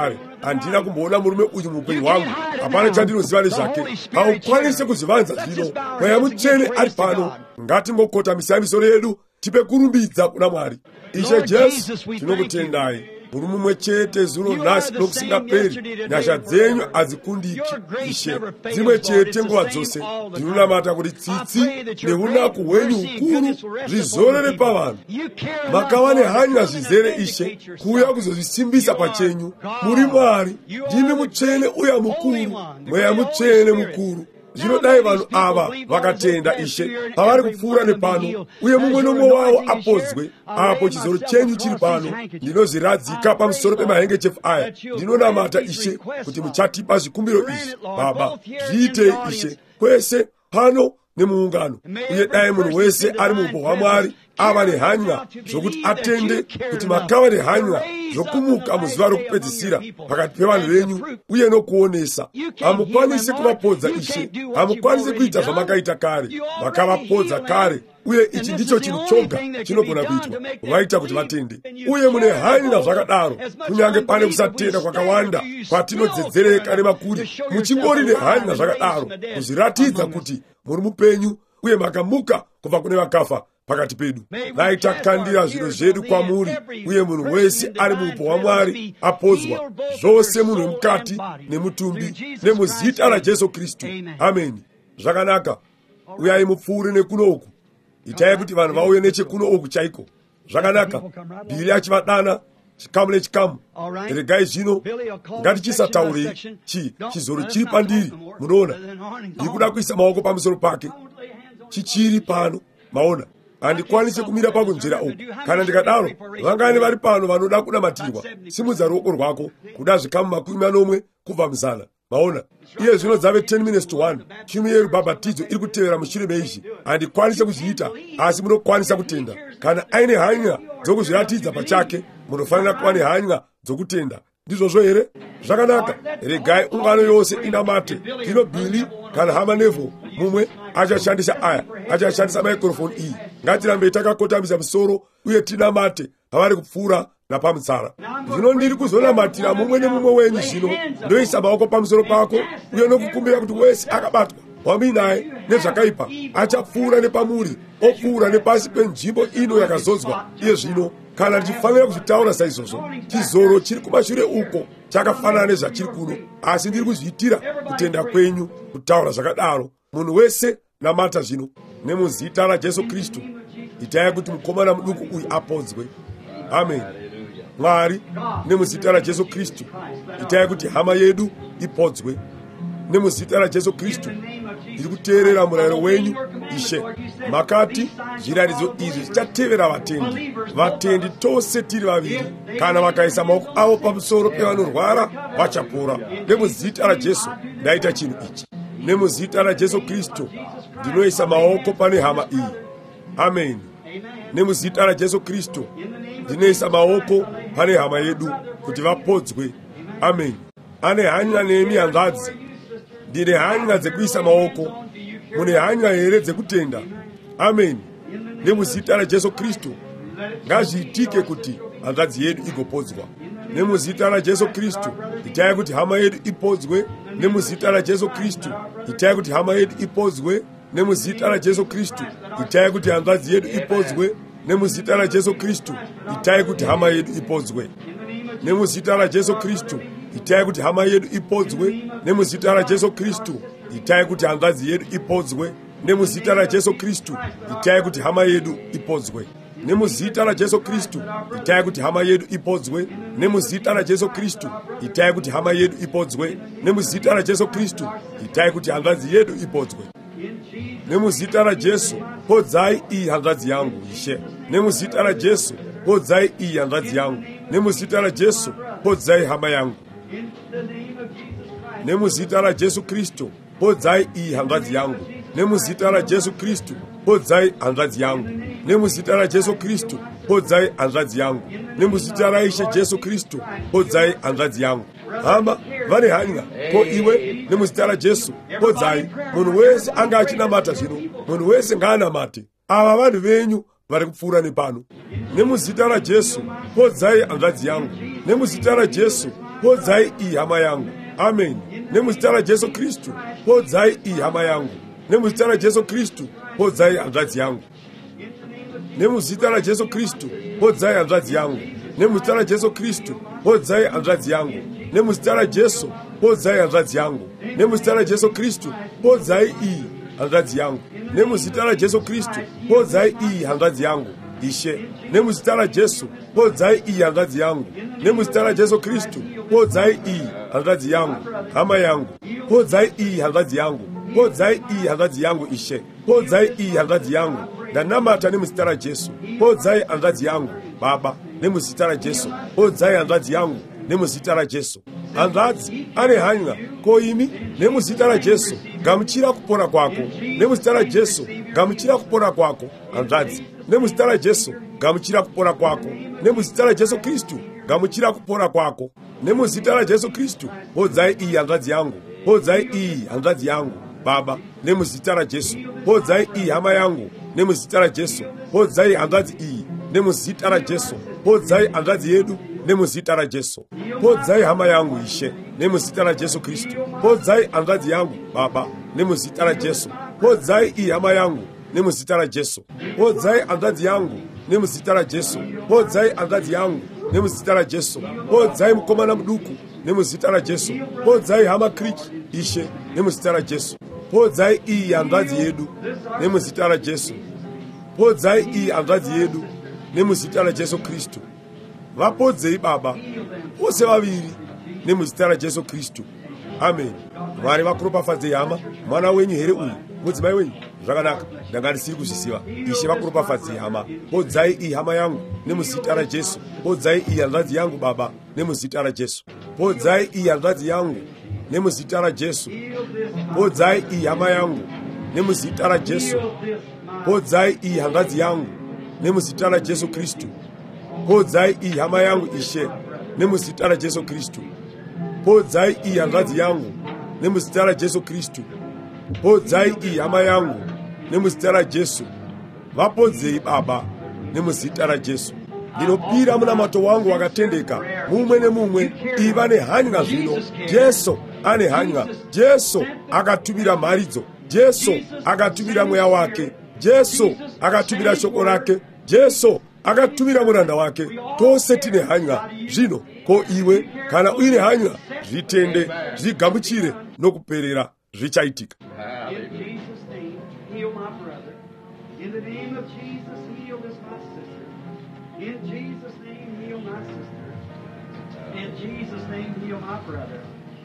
handina kumboona murume uyu muupenyu hwangu, hapana chandinoziva nezvake. Haukwanise kuzvivanza zvino. Mweya Mutsvene ari pano. Ngatingokotamisa misoro yedu tipe kurumbidza kuna Mwari. Ishe Jesu, tinokutendai muri mumwe chete zulo nhasi nokusingaperi. Nyasha dzenyu hadzikundiki Ishe, dzimwe chete nguva dzose. Ndinonamata kuti tsitsi neunaku hwenyu hukuru zvizorere pavanhu. Makava nehanya zvizere Ishe, kuuya kuzozvisimbisa pachenyu. Muri Mwari, ndimi Mutsvene uya mukuru, Mweya Mutsvene mukuru. Zvinodai vanhu ava vakatenda Ishe pavari kupfuura nepano, uye mumwe nomwe wavo apodzwe. Apo chizoro chenyu chiri pano, ndinozviradzika pamusoro pemahengechefu aya. Ndinonamata Ishe kuti muchatipa zvikumbiro izvi. Baba, zviite Ishe kwese pano nemuungano, uye dai munhu wese ari muupo hwaMwari ava nehanya zvokuti atende kuti makava nehanya zvokumuka muzuva rokupedzisira pakati pevanhu venyu, uye nokuonesa. Hamukwanisi kuvapodza Ishe, hamukwanisi kuita zvamakaita kare. Makavapodza kare, uye ichi ndicho chinhu choga chinogona kuitwa, kuvaita kuti vatende. Uye mune hanya zvakadaro, kunyange pane kusatenda kwakawanda kwatinodzedzereka nemakuri, muchingori nehanya zvakadaro kuzviratidza kuti muri mupenyu uye makamuka kubva kune vakafa pakati pedu. Dai takandira zviro zvedu kwamuri, uye munhu wese ari muupo hwaMwari apodzwa, zvose munhu wemukati nemutumbi, nemuzita raJesu Kristu. Ameni. Zvakanaka. Uyai mupfuure nekuno uku. Itai kuti vanhu vauye nechekuno uku chaiko. Zvakanaka. Bhili achivadana chikamu nechikamu. Regai zvino ngatichisataurei chi chizoro chiri pandiri. Munoona, ndikuda kuisa maoko pamusoro pake. Chichiri pano. Maona, handikwanise kumira pakunzvera uku. Kana ndikadaro, vangani vari pano vanoda kunamatirwa. Simudza ruoko rwako kuda zvikamu makumi manomwe kubva muzana. Maona, iye zvino dzave ten minutes to one. Chimu yeru bhabhatidzo iri kutevera mushure meizvi. Handikwanise kuzviita, asi munokwanisa kutenda. Kana aine hanya dzokuzviratidza pachake, munofanira kuva nehanya dzokutenda. Ndizvozvo here? Zvakanaka. Regai ungano yose inamate. Tino Bhili kana hama Neville mumwe achashandisa aya, achashandisa microphone iyi. Ngatirambei takakotamisa musoro uye tinamate pavari kupfuura napamutsara. Zvino ndiri kuzonamatira mumwe nemumwe wenyu zvino, ndoisa maoko pamusoro pako uye nokukumbira kuti wese akabatwa wambi naye nezvakaipa achapfuura nepamuri, opfuura nepasi penzvimbo ino yakazodzwa iye zvino. Kana ndichifanira kuzvitaura saizvozvo, chizoro chiri kumashure uko chakafanana nezvachiri kuno, asi ndiri kuzviitira kutenda kwenyu kutaura zvakadaro. Munhu wese namata zvino nemuzita raJesu Kristu. Itai kuti mukomana muduku uyu apodzwe. Amen. Mwari, nemuzita raJesu Kristu, itai kuti hama yedu ipodzwe. Nemuzita raJesu Kristu, ndiri kuteerera murayiro wenyu Ishe. Makati zviratidzo izvi zvichatevera vatendi. Vatendi tose tiri vaviri, kana vakaisa maoko avo pamusoro pevanorwara vachapora. Nemuzita raJesu ndaita chinhu ichi. Nemuzita raJesu Kristu ndinoisa maoko pane hama iyi. Amen. Nemuzita raJesu Kristu ndinoisa maoko pane hama yedu kuti vapodzwe. Amen. Ane hanya nemi hanzvadzi. Ndine hanya dzekuisa maoko. Mune hanya here dzekutenda. Amen. Nemuzita raJesu Kristu ngazviitike kuti hanzvadzi yedu igopodzwa. Nemuzita raJesu Kristu itai kuti hama yedu ipodzwe. Nemuzita raJesu Kristu itai kuti hama yedu ipodzwe. Nemuzita raJesu Kristu itai kuti hanzvadzi yedu ipodzwe. Nemuzita raJesu Kristu itai kuti hama yedu ipodzwe. Nemuzita raJesu Kristu itai kuti hama yedu ipodzwe. Nemuzita raJesu Kristu itai kuti hanzvadzi yedu ipodzwe. Nemuzita raJesu Kristu itai kuti hama yedu ipodzwe. Nemuzita raJesu Kristu itai kuti hama yedu ipodzwe. Nemuzita raJesu Kristu itai kuti hama yedu ipodzwe. Nemuzita raJesu Kristu itai kuti hanzvadzi yedu ipodzwe. Nemuzita raJesu podzai iyi hanzvadzi yangu Ishe. Nemuzita raJesu podzai iyi hanzvadzi yangu. Nemuzita raJesu podzai hama yangu. Nemuzita raJesu Kristu podzai iyi hanzvadzi yangu. Nemuzita raJesu Kristu podzai hanzvadzi yangu. Nemuzita raJesu Kristu podzai hanzvadzi yangu. Nemuzita raIshe Jesu Kristu podzai hanzvadzi yangu. Hama vane hanya ko iwe nemuzita raJesu podzai. Munhu wese anga achinamata zvino, munhu wese ngaanamate. Ava vanhu venyu vari kupfuura nepano. Nemuzita raJesu podzai hanzvadzi yangu. Nemuzita raJesu podzai iyi hama yangu. Amen. Nemuzita raJesu Kristu, podzai iyi hama yangu. Nemuzita raJesu Kristu, podzai hanzvadzi yangu. Nemuzita raJesu Kristu, podzai hanzvadzi yangu. Nemuzita raJesu Kristu, podzai hanzvadzi yangu. Nemuzita raJesu, podzai hanzvadzi yangu. Nemuzita raJesu Kristu, podzai iyi hanzvadzi yangu. Nemuzita raJesu Kristu, podzai iyi hanzvadzi yangu. Ishe, nemuzita raJesu, podzai iyi hanzvadzi yangu. Nemuzita raJesu Kristu, podzai iyi hanzvadzi yangu. Hama yangu, podzai iyi hanzvadzi yangu. Podzai iyi hanzvadzi yangu Ishe. Podzai iyi hanzvadzi yangu. Ndanamata nemuzita raJesu. Podzai hanzvadzi yangu Baba. Nemuzita raJesu. Podzai hanzvadzi yangu nemuzita raJesu. Hanzvadzi ane hanya koimi nemuzita raJesu. Gamuchira kupora kwako. Nemuzita raJesu. Gamuchira kupora kwako. Hanzvadzi. Nemuzita raJesu. Gamuchira kupora kwako. Nemuzita raJesu Kristu. Gamuchira kupora kwako. Nemuzita raJesu Kristu. Podzai iyi hanzvadzi yangu. Podzai iyi hanzvadzi yangu Baba. Nemuzita raJesu. Podzai iyi hama yangu. Nemuzita raJesu. Podzai hanzvadzi iyi. Nemuzita raJesu. Podzai hanzvadzi yedu. Nemuzita raJesu. Podzai hama yangu Ishe. Nemuzita raJesu Kristu. Podzai hanzvadzi yangu Baba. Nemuzita raJesu. Podzai iyi hama yangu. Nemuzita raJesu. Podzai hanzvadzi yangu. Nemuzita raJesu. Podzai hanzvadzi yangu. Nemuzita raJesu. Podzai mukomana muduku. Nemuzita raJesu. Podzai hama kriki Ishe. Nemuzita raJesu. Podzai iyi hanzvadzi yedu. Nemuzita raJesu. Podzai iyi hanzvadzi yedu. Nemuzita raJesu Kristu. Vapodzei Baba vose vaviri nemuzita raJesu Kristu. Amen. Mwari vakuropafadzei hama. Mwana wenyu here uyu, mudzimai wenyu. Zvakanaka, ndanga ndisiri kuzviziva. Ishe vakuropafadzei hama. Podzai iyi hama yangu nemuzita raJesu. Podzai iyi hanzvadzi yangu Baba nemuzita raJesu. Podzai iyi hanzvadzi yangu nemuzita raJesu. Podzai iyi hama yangu nemuzita raJesu. Podzai iyi hanzvadzi yangu nemuzita raJesu Kristu. Podzai iyi hama yangu Ishe nemuzita raJesu Kristu. Podzai iyi hanzvadzi yangu nemuzita raJesu Kristu. Podzai iyi hama yangu nemuzita raJesu. Vapodzei Baba nemuzita raJesu. Ndinopira munamato wangu wakatendeka mumwe nemumwe iva nehanya zvino. Jesu ane hanya. Jesu akatumira mharidzo. Jesu akatumira mweya wake. Jesu akatumira shoko rake. Jesu akatumira muranda wake. Tose tine hanya zvino. Ko iwe kana uine hanya, zvitende, zvigamuchire nokuperera zvichaitika. In the name of Jesus, heal this my sister. In Jesus' name, heal my sister. In Jesus' name, heal my brother.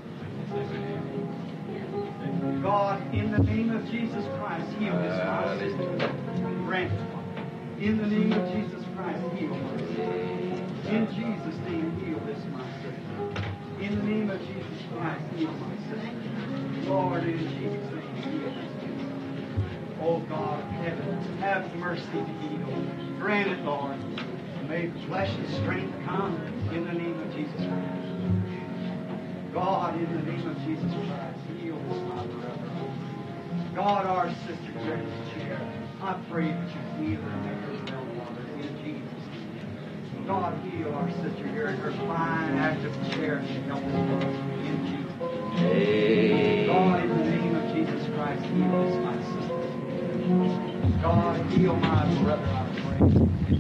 God, in the name of Jesus Christ, heal this my sister. Grant it. In the name of Jesus Christ, heal my sister. In Jesus' name, heal this my sister. In the name of Jesus Christ, heal my sister. Lord, in Jesus' name, heal this. Oh God of heaven, have mercy to heal. Grant it, Lord. May flesh and strength come in the name of Jesus Christ. God, in the name of Jesus Christ, heal this my brother. God, our sister here in this chair, I pray that you heal her and make her well, Father, in Jesus' name. God, heal our sister here in her fine, active chair and help us, in Jesus' name. God, in the name of Jesus Christ, heal this my sister. God, heal my brother, I pray.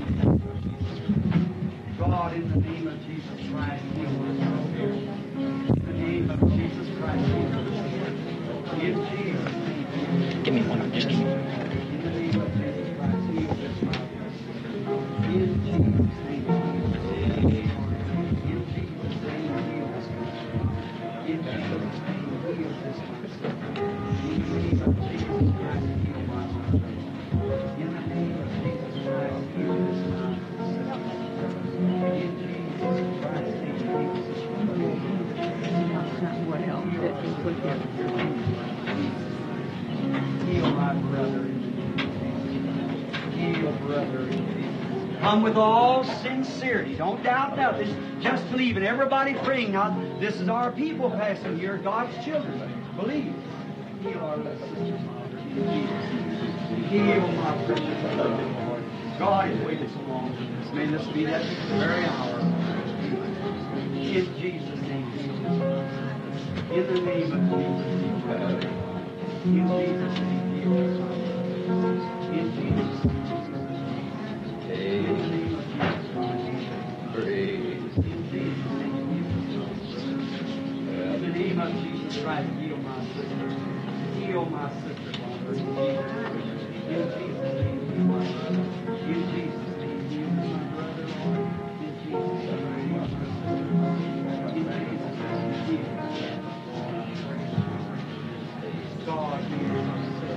God, in the name of Jesus Christ, heal my brother. In the name of Jesus Christ, heal my brother. In Jesus' name. Give me one, just give me one. In the name of Jesus Christ, heal this my brother. In Jesus' name, heal this my brother. In Jesus' name, heal this my brother. In Jesus' name, heal this my brother. In the name of Jesus Christ, heal my brother. In the name of Jesus Christ, heal this my sister. In Jesus Christ, heal this my brother. What else that you put here? Heal my brother. Heal brother. Come with all sincerity. Don't doubt nothing. Just believe in everybody praying. Now, this is our people passing here, God's children. Believe. Heal our little sisters, Father. Heal my precious brother, Lord. God has waited so long for this. May this be that very hour. In Jesus' name. In the name of Jesus. In Jesus' name. In Jesus' name. In the name of Jesus. Praise. In Jesus' name. In the name of Jesus Christ, heal my sister. Heal my sister, Father. In Jesus' name, heal my brother. In Jesus' name, heal my brother, Lord. In Jesus' name, heal my sister. In Jesus' name, heal my God, heal my sister.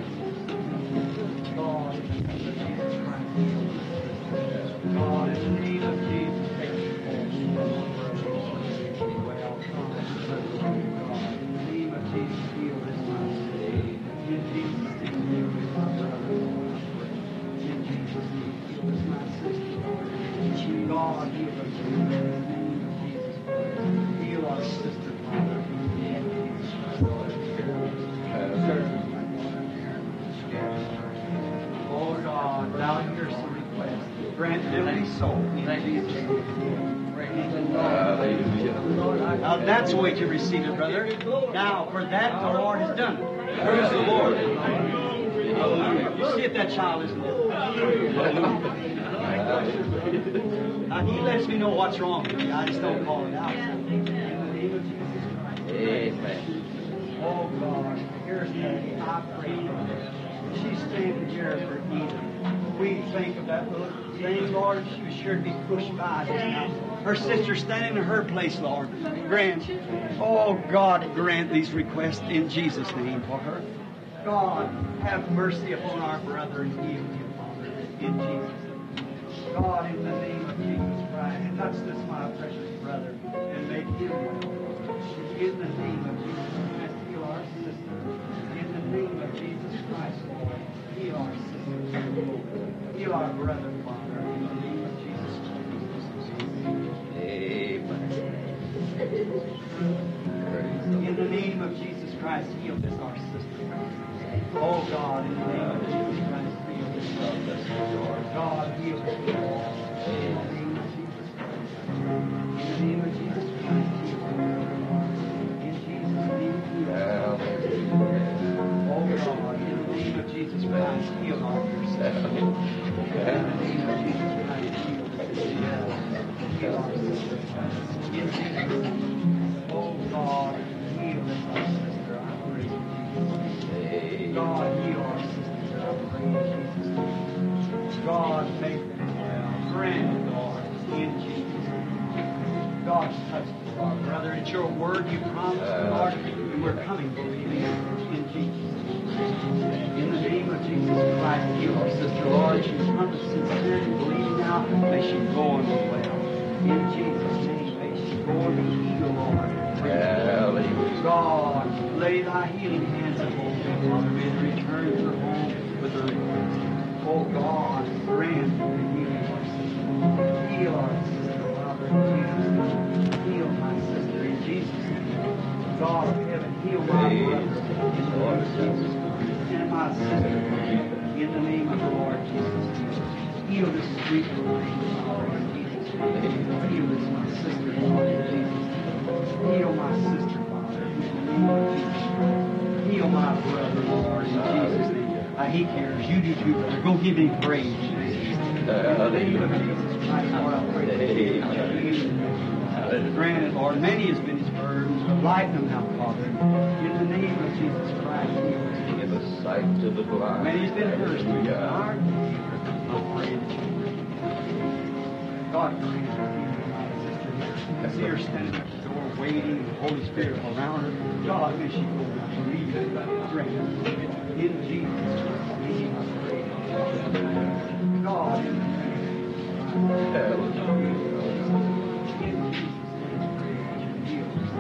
God, in the name of Jesus Christ, heal my sister. God, in the name of Jesus, take the pulse from my brother, Lord. Well, come, God, in the name of Jesus, heal this my sister. In Jesus' name, heal this my brother, Lord. In Jesus' name, heal this my sister. God, heal us in the name of Jesus Christ. Heal our sister, Father. In the name of Jesus Christ, Lord. Oh God, thou hearest the request. Grant every soul in Jesus' name. Now that's the way to receive it, brother. Now, for that, the Lord has done it. Praise the Lord. Hallelujah. You see if that child isn't dead. Now, he lets me know what's wrong with me. I just don't call it out. In the name of Jesus Christ. Amen. Oh God, here's Daddy. I pray for her. She's standing here for Eden. We think of that little thing, Lord. She was sure to be pushed by just now. Her sister standing in her place, Lord. Grant, oh God, grant these requests in Jesus' name for her. God, have mercy upon our brother and heal him, Father, in Jesus' name. God, in the name of Jesus Christ, touch this my precious brother and make him well. In the name of Jesus Christ, heal our sister. In the name of Jesus Christ, Lord, heal our sister. Heal our brother, Father, in the name of Jesus Christ. In the name of Jesus Christ, heal this our sister. Oh God, in the name of Jesus Christ, heal this our sister, Lord. God, heal her. In the name of Jesus Christ. In the name of Jesus Christ, heal her. In Jesus' name, heal her. Oh God, in the name of Jesus Christ, heal our sister. In the name of Jesus Christ, heal her. Heal our sister. In Jesus' name. Oh God, heal this our sister, I pray in Jesus' name. God, heal our sister, I pray in Jesus' name. God, make them well. Grant it, Lord, in Jesus' name. God, touch us, our brother. It's your word you promised, Lord, and we're coming believing in Jesus' name. In the name of Jesus Christ, heal our sister, Lord. She's come to sincerity, believing now. May she go on the well. In Jesus' name, may she go on the heal, Lord. God, lay thy healing hands upon her, Father. May they return to her home with her request. Oh God, grant the healing of our sister. Heal our sister, Father, in Jesus' name. Heal my sister in Jesus' name. God of heaven, heal my brother in the Lord Jesus Christ. And my sister, in the name of the Lord Jesus Christ. Heal this sweet little thing, Father, in Jesus' name. Heal this my sister, Father, in Jesus' name. Heal my sister, Father, in the name of Jesus Christ. Heal my brother, Lord, in Jesus' name. Uh, he cares. You do too, brother. Go give him praise. In the name of Jesus Christ, Lord, I pray for you. Granted, Lord, many has been his burdens, but lighten them now, Father. In the name of Jesus Christ, heal us. Give us sight to the blind. Many has been hers. I pray that you God, grant her healing, my sister. I see her standing at the door waiting, the Holy Spirit around her. God, may she go now. Believe it. Grant her. In Jesus' name, I pray. God, in the name of Jesus. In Jesus'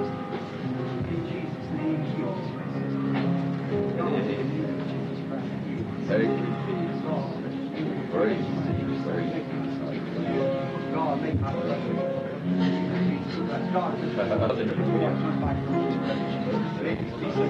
name, heal us. In Jesus' name, heal us. God, in the name of Jesus Christ, heal us. Thank you. Praise you. God, make my brother. God,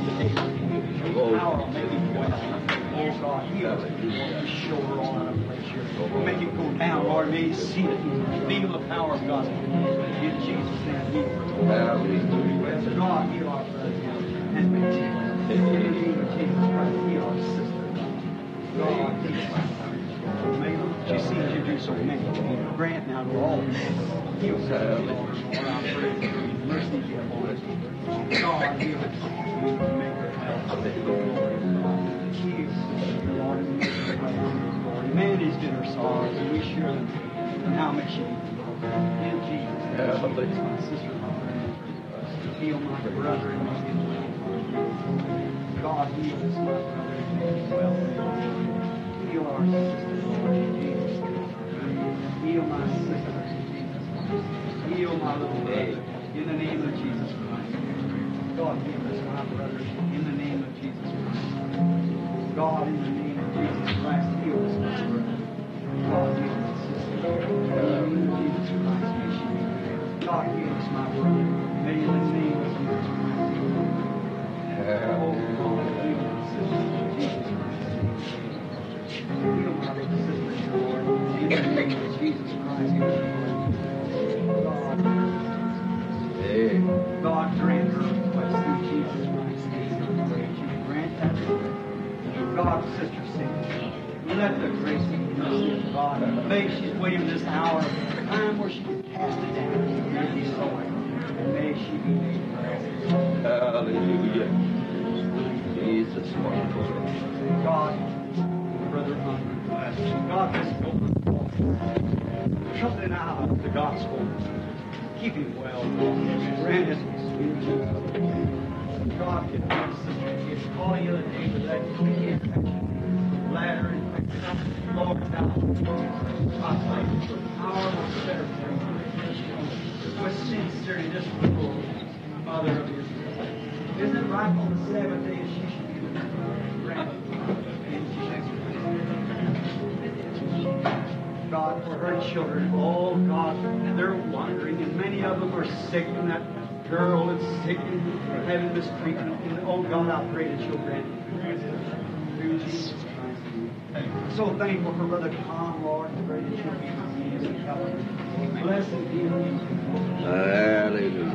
power, make him well. Oh God, heal us. Shoulder on a place. Spirit. Make him go down, Lord. May he see it and feel the power of God. In Jesus' name. Hallelujah. God, heal our brother. And may in the name of Jesus Christ, heal our sister. God, heal our sister. May she sees you do so many. Grant now to all. Heal her, Lord. I pray. Mercy be upon us. God, heal us. Make her health. Heal her, Lord. Humanity's been her sorrows, and we share them. And how may she be? In Jesus' name. My sister, heal my brother and my sister. God, heal us, my brother, and make him well. Heal our sister, Lord, in Jesus' name. Heal my sister, in Jesus' name. Heal my little brother, in the name of Jesus Christ. God, heal us, my brother, in the name of Jesus Christ. God, in the name of Jesus Christ, heal us, my brother. God, heal my sister, in the name of Jesus Christ, may she be. God, heal us, my brother, may in the name of Jesus Christ. Oh, God, heal my sister, in Jesus Christ. Heal my little sister, Lord, in the name of Jesus Christ. God, God, grant her request through Jesus Christ. Grant that request. God, sister, sing. Let the grace and mercy of God. May she's waiting this hour, the time where she can cast it down. May she so and may she be made present. Hallelujah. Jesus, wonderful. God, brother, God, this open something out of the gospel. Keep him well. Grant his God, get my sister. He's calling you the day for that kidney infection, bladder infection. Lord, now, I thank you for the power of the better thing. With sincerity, this little mother of Israel. Isn't it right on the seventh day she should be the grandmother? God, for her children, oh God, they're wandering, and many of them are sick, and that girl is sick and having mistreatment. And oh God, I pray that you'll grant it through Jesus Christ. I'm so thankful for Brother Tom, Lord, and pray that you'll be with him and help him. Bless and heal him. Hallelujah.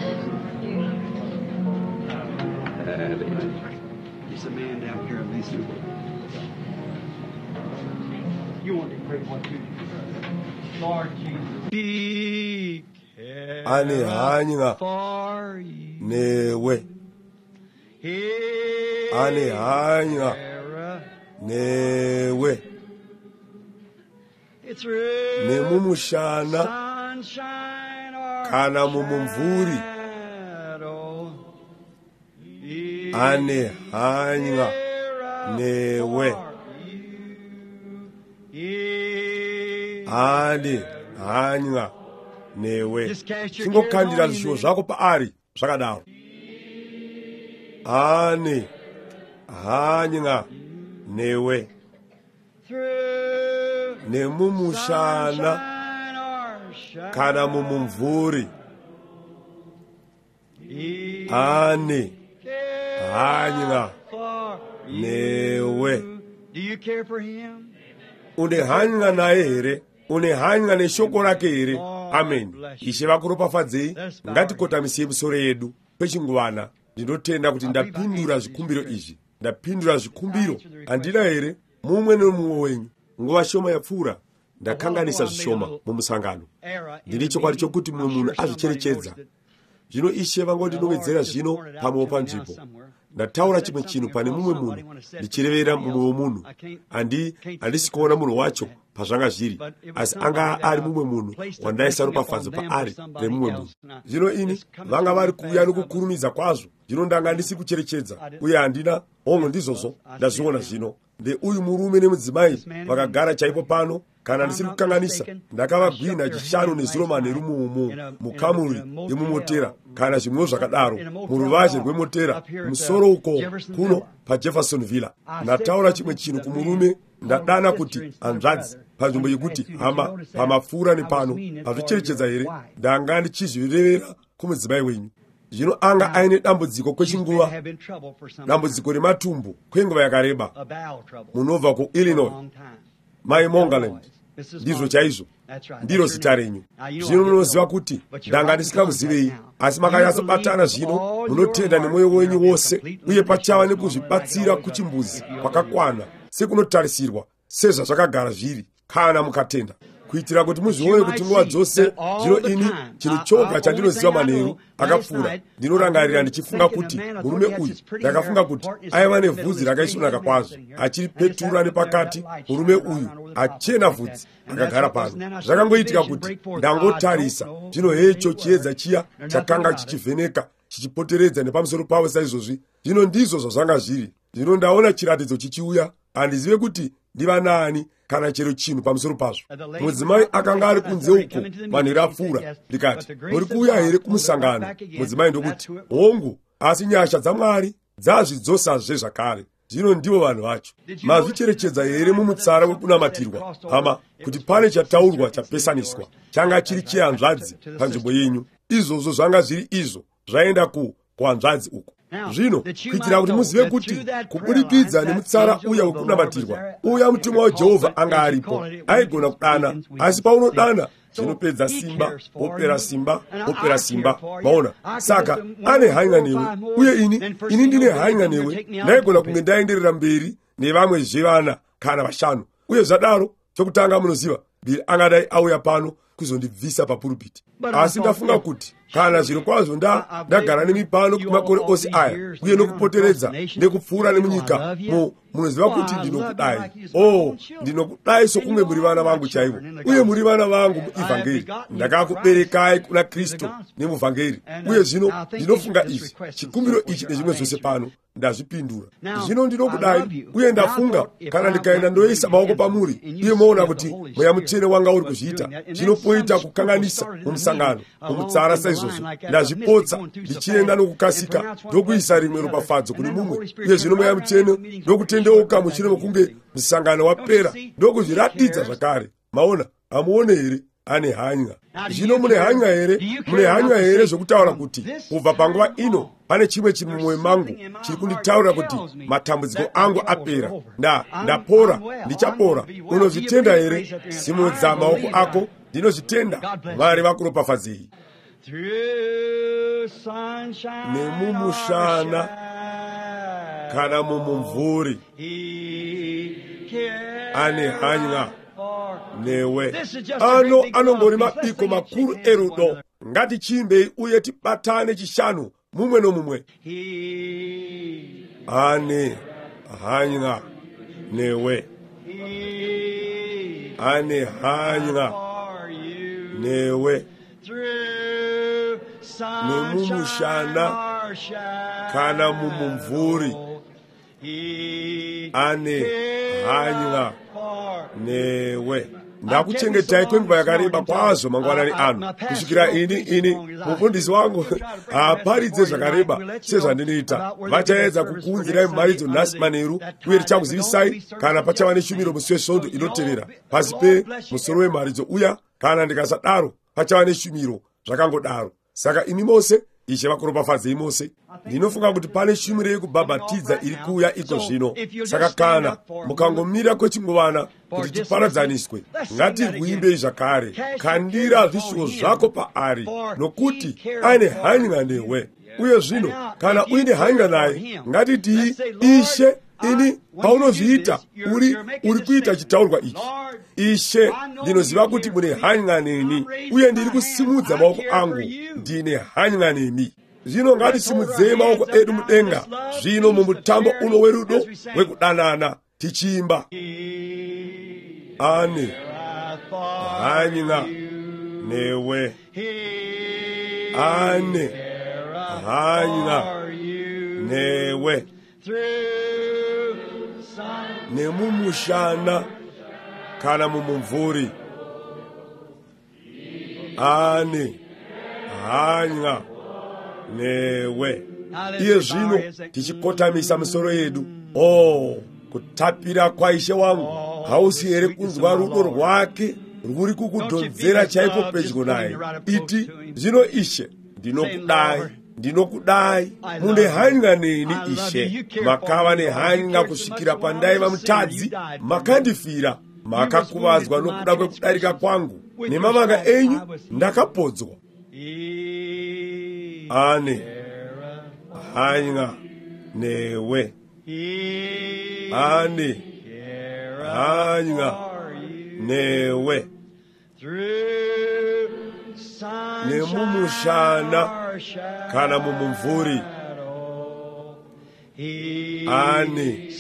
Hallelujah. There's a man down here at least. You want to pray what you do. Lord Jesus. He ane hanya for you. newe He ane hanya newe It's through nemumushana sunshine or kana mumumvuri shadow. He ane hanya newe ane hanya newe chingokhandira zishuwo zvako paari zvakadaro ane hanya newe nemumushana kana mumumvuri ane hanya newe. Do you care for him? Une hanya naye here? Une hanya neshoko rake here? Amen. Ishe vakuropafadzei. Ngatikotamisie misoro yedu pechinguvana. Ndinotenda kuti ndapindura zvikumbiro izvi. Ndapindura zvikumbiro. Handina here mumwe nomumwe wenyu nguva shoma yapfuura ndakanganisa zvishoma mumusangano. Ndiri chokwadi chokuti mumwe munhu azvicherechedza. Zvino Ishe vangondinowedzera zvino pamwewo panzvimbo. Ndataura chimwe chinhu pane mumwe munhu ndichirevera mumwe womunhu. Handi handisi kuona munhu wacho pazvanga zviri, asi anga ari mumwe munhu wandaisa ropafadzo paari remumwe munhu. Zvino ini vanga vari kuuya nokukurumidza kwazvo. Zvino ndanga ndisi kucherechedza uye handina hongu ndizvozvo ndazviona zvino. Ndeuyu murume nemudzimai vakagara chaipo pano. Kana ndisiri kukanganisa ndakavagwina chishanu nezuro manheru muumo mukamuri yemumotera kana zvimwewo zvakadaro muruvazhe rwemotera musoro uko kuno paJeffersonville. Ndataura chimwe chinhu kumurume ndadana kuti hanzvadzi panzvimbo yekuti hama pamapfuura nepano pazvicherechedza here ndanga ndichizvirevera kumudzimai wenyu. Zvino anga aine dambudziko kwechinguva, dambudziko rematumbu kwenguva yakareba, munobva kuIllinois. mayi Mongaland. Ndizo chaizo. Ndiro zita renyu. Zvino munoziva kuti ndanga ndisingamuzivei, asi makanyatsobatana zvino munotenda nemwoyo wenyu wose, uye pachava nekuzvibatsira kuchimbuzi kwakakwana sekunotarisirwa sezvazvakagara zviri kana mukatenda, kuitira kuti muzvione kuti nguva dzose zvino ini chinhu choga chandinoziva manheru akapfuura ndinorangarira ndichifunga kuti murume uyu, ndakafunga kuti aiva nevhudzi rakaisvonaka kwazvo, achiri Petura nepakati, murume uyu achena vhudzi akagara pano. Zvakangoitika kuti ndangotarisa zvino hecho chiedza chiya chakanga chichivheneka chichipoteredza nepamusoro pavo saizvozvi, zvino ndizvo zvazvanga zviri. Zvino ndaona chiratidzo chichiuya, handizive kuti ndiva nani kana chero chinhu pamusoro pazvo. Mudzimai akanga ari kunze uko manheru apfuura. Ndikati, muri kuuya here kumusangano? Mudzimai ndokuti, hongu, asi nyasha dzaMwari dzazvidzosazve zvakare. Zvino ndivo vanhu vacho. Mazvicherechedza here mumutsara wekunamatirwa, hama, kuti pane chataurwa chapesaniswa changa chiri chehanzvadzi panzvimbo yenyu. Izvozvo zvanga zviri izvo zvaenda ku kuhanzvadzi uko. Zvino kuitira kuti muzive kuti kubudikidza nemutsara uya wekunamatirwa, uya mutumwa waJehovha anga aripo, aigona kudana, asi paunodana zvinopedza simba, opera simba, opera simba. Maona, saka ane hanya newe, uye ini ini ndine hanya newe. Ndaigona kunge ndaenderera mberi nevamwe zvevana kana vashanu, uye zvadaro chokutanga munoziva Bill angadai auya pano kuzondibvisa papurupiti. Asi ndafunga kuti kana zviro kwazvo nda ndagara nemi pano kumakore ose aya, uye nokupoteredza nekupfuura nemunyika, mu munoziva kuti ndinokudai. Oh, ndinokudai sokunge muri vana vangu chaivo, uye muri vana vangu muivhangeri. Ndakakuberekai kuna Kristu nemuvhangeri, uye zvino ndinofunga izvi, chikumbiro ichi nezvimwe zvose pano ndazvipindura. Zvino ndinokudai, uye ndafunga kana ndikaenda ndoisa maoko pamuri, uye moona kuti mweya mutsvene wanga uri kuzviita, zvinopoita kukanganisa mumusangano, mumutsara saizvozvo, ndazvipotsa ndichienda nokukasika ndokuisa rimwe ropafadzo kune mumwe, uye zvino mweya mutsvene ndokutendeuka mushure mokunge musangano wapera ndokuzviratidza zvakare. Maona, hamuone here ane hanya. Zvino mune hanya here, mune hanya here zvokutaura kuti kubva panguva ino pane chimwe chiri mumwoyo mangu chiri kunditaura kuti matambudziko angu apera, nda ndapora, ndichapora. Unozvitenda here? Simudza maoko ako. Ndinozvitenda. Mwari vakuropafadzei. Nemumushana kana mumumvuri ane hanya newe. Ano anongori mabiko makuru erudo. Ngati chimbei uye tibatane chishanu mumwe nomumwe. Ane hanya newe. Ane hanya newe. Nemumushana kana mumumvuri ane hanya newe. Ndakuchengetai kwenguva yakareba kwazvo mangwanani ano, kusvikira ini ini mufundisi wangu aparidze zvakareba sezvandinoita. Vachaedza kukuunzirai mumaridzo nhasi manheru, uye tichakuzivisai kana pachava neshumiro musi wesvondo inotevera pasi pe musoro wemharidzo uya. Kana ndikasadaro pachava neshumiro zvakangodaro. Saka imi mose Ishe vakuropafadzei mose. Ndinofunga kuti pane shumiro yekubhabhatidza iri kuuya iko zvino. Saka kana mukangomira kwechinguvana kuti tiparadzaniswe, ngatirwimbei zvakare. Kandira zvishuwo zvako paari, nokuti ane hanya newe. Uye zvino kana uine hanya naye, ngatiti Ishe, ini paunozviita uri uri kuita chitaurwa ichi. Ishe, ndinoziva kuti mune hanya neni, uye ndiri kusimudza maoko angu ndine hanya nemi. Zvino ngatisimudzei maoko edu mudenga zvino mumutambo uno werudo wekudanana tichimba. Ane hanya newe. Ane hanya newe. Nemumushana kana mumumvuri ane hanya newe. Iye zvino tichikotamisa misoro yedu. Oh, kutapira kwaIshe wangu hausi here kunzwa rudo rwake rwuri kukudhonzera chaipo pedyo naye. Iti zvino Ishe, ndinokudai, ndinokudai, mune hanya neni Ishe. Makava nehanya kusvikira pandaiva mutadzi, makandifira, makakuvazwa nokuda kwekudarika kwangu, nemavanga enyu ndakapodzwa. Ane hanya newe, ane hanya newe, nemumushana kana mumumvuri, ane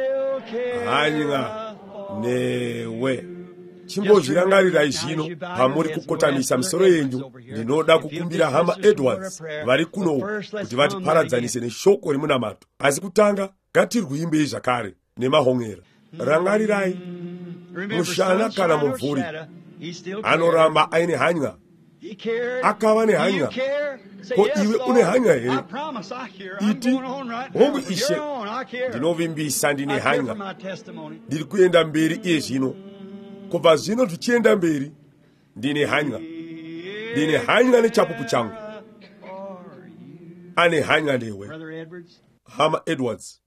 hanya newe. Chimbozvirangarirai zvino pamuri kukotamisa misoro yenyu. Ndinoda kukumbira hama Edwards vari kuno kuti vatiparadzanise neshoko remunamato. Asi kutanga ngatirwiimbei zvakare nemahongera. Rangarirai, mushana kana mumvuri anoramba aine hanya, akava nehanya. Ko iwe une hanya here? Iti, hongu Ishe, ndinovimbisa ndine hanya. Ndiri kuenda mberi iye zvino. Kubva zvino tichienda mberi, ndine hanya. Ndine hanya nechapupu changu. Ane hanya newe. Hama Edwards.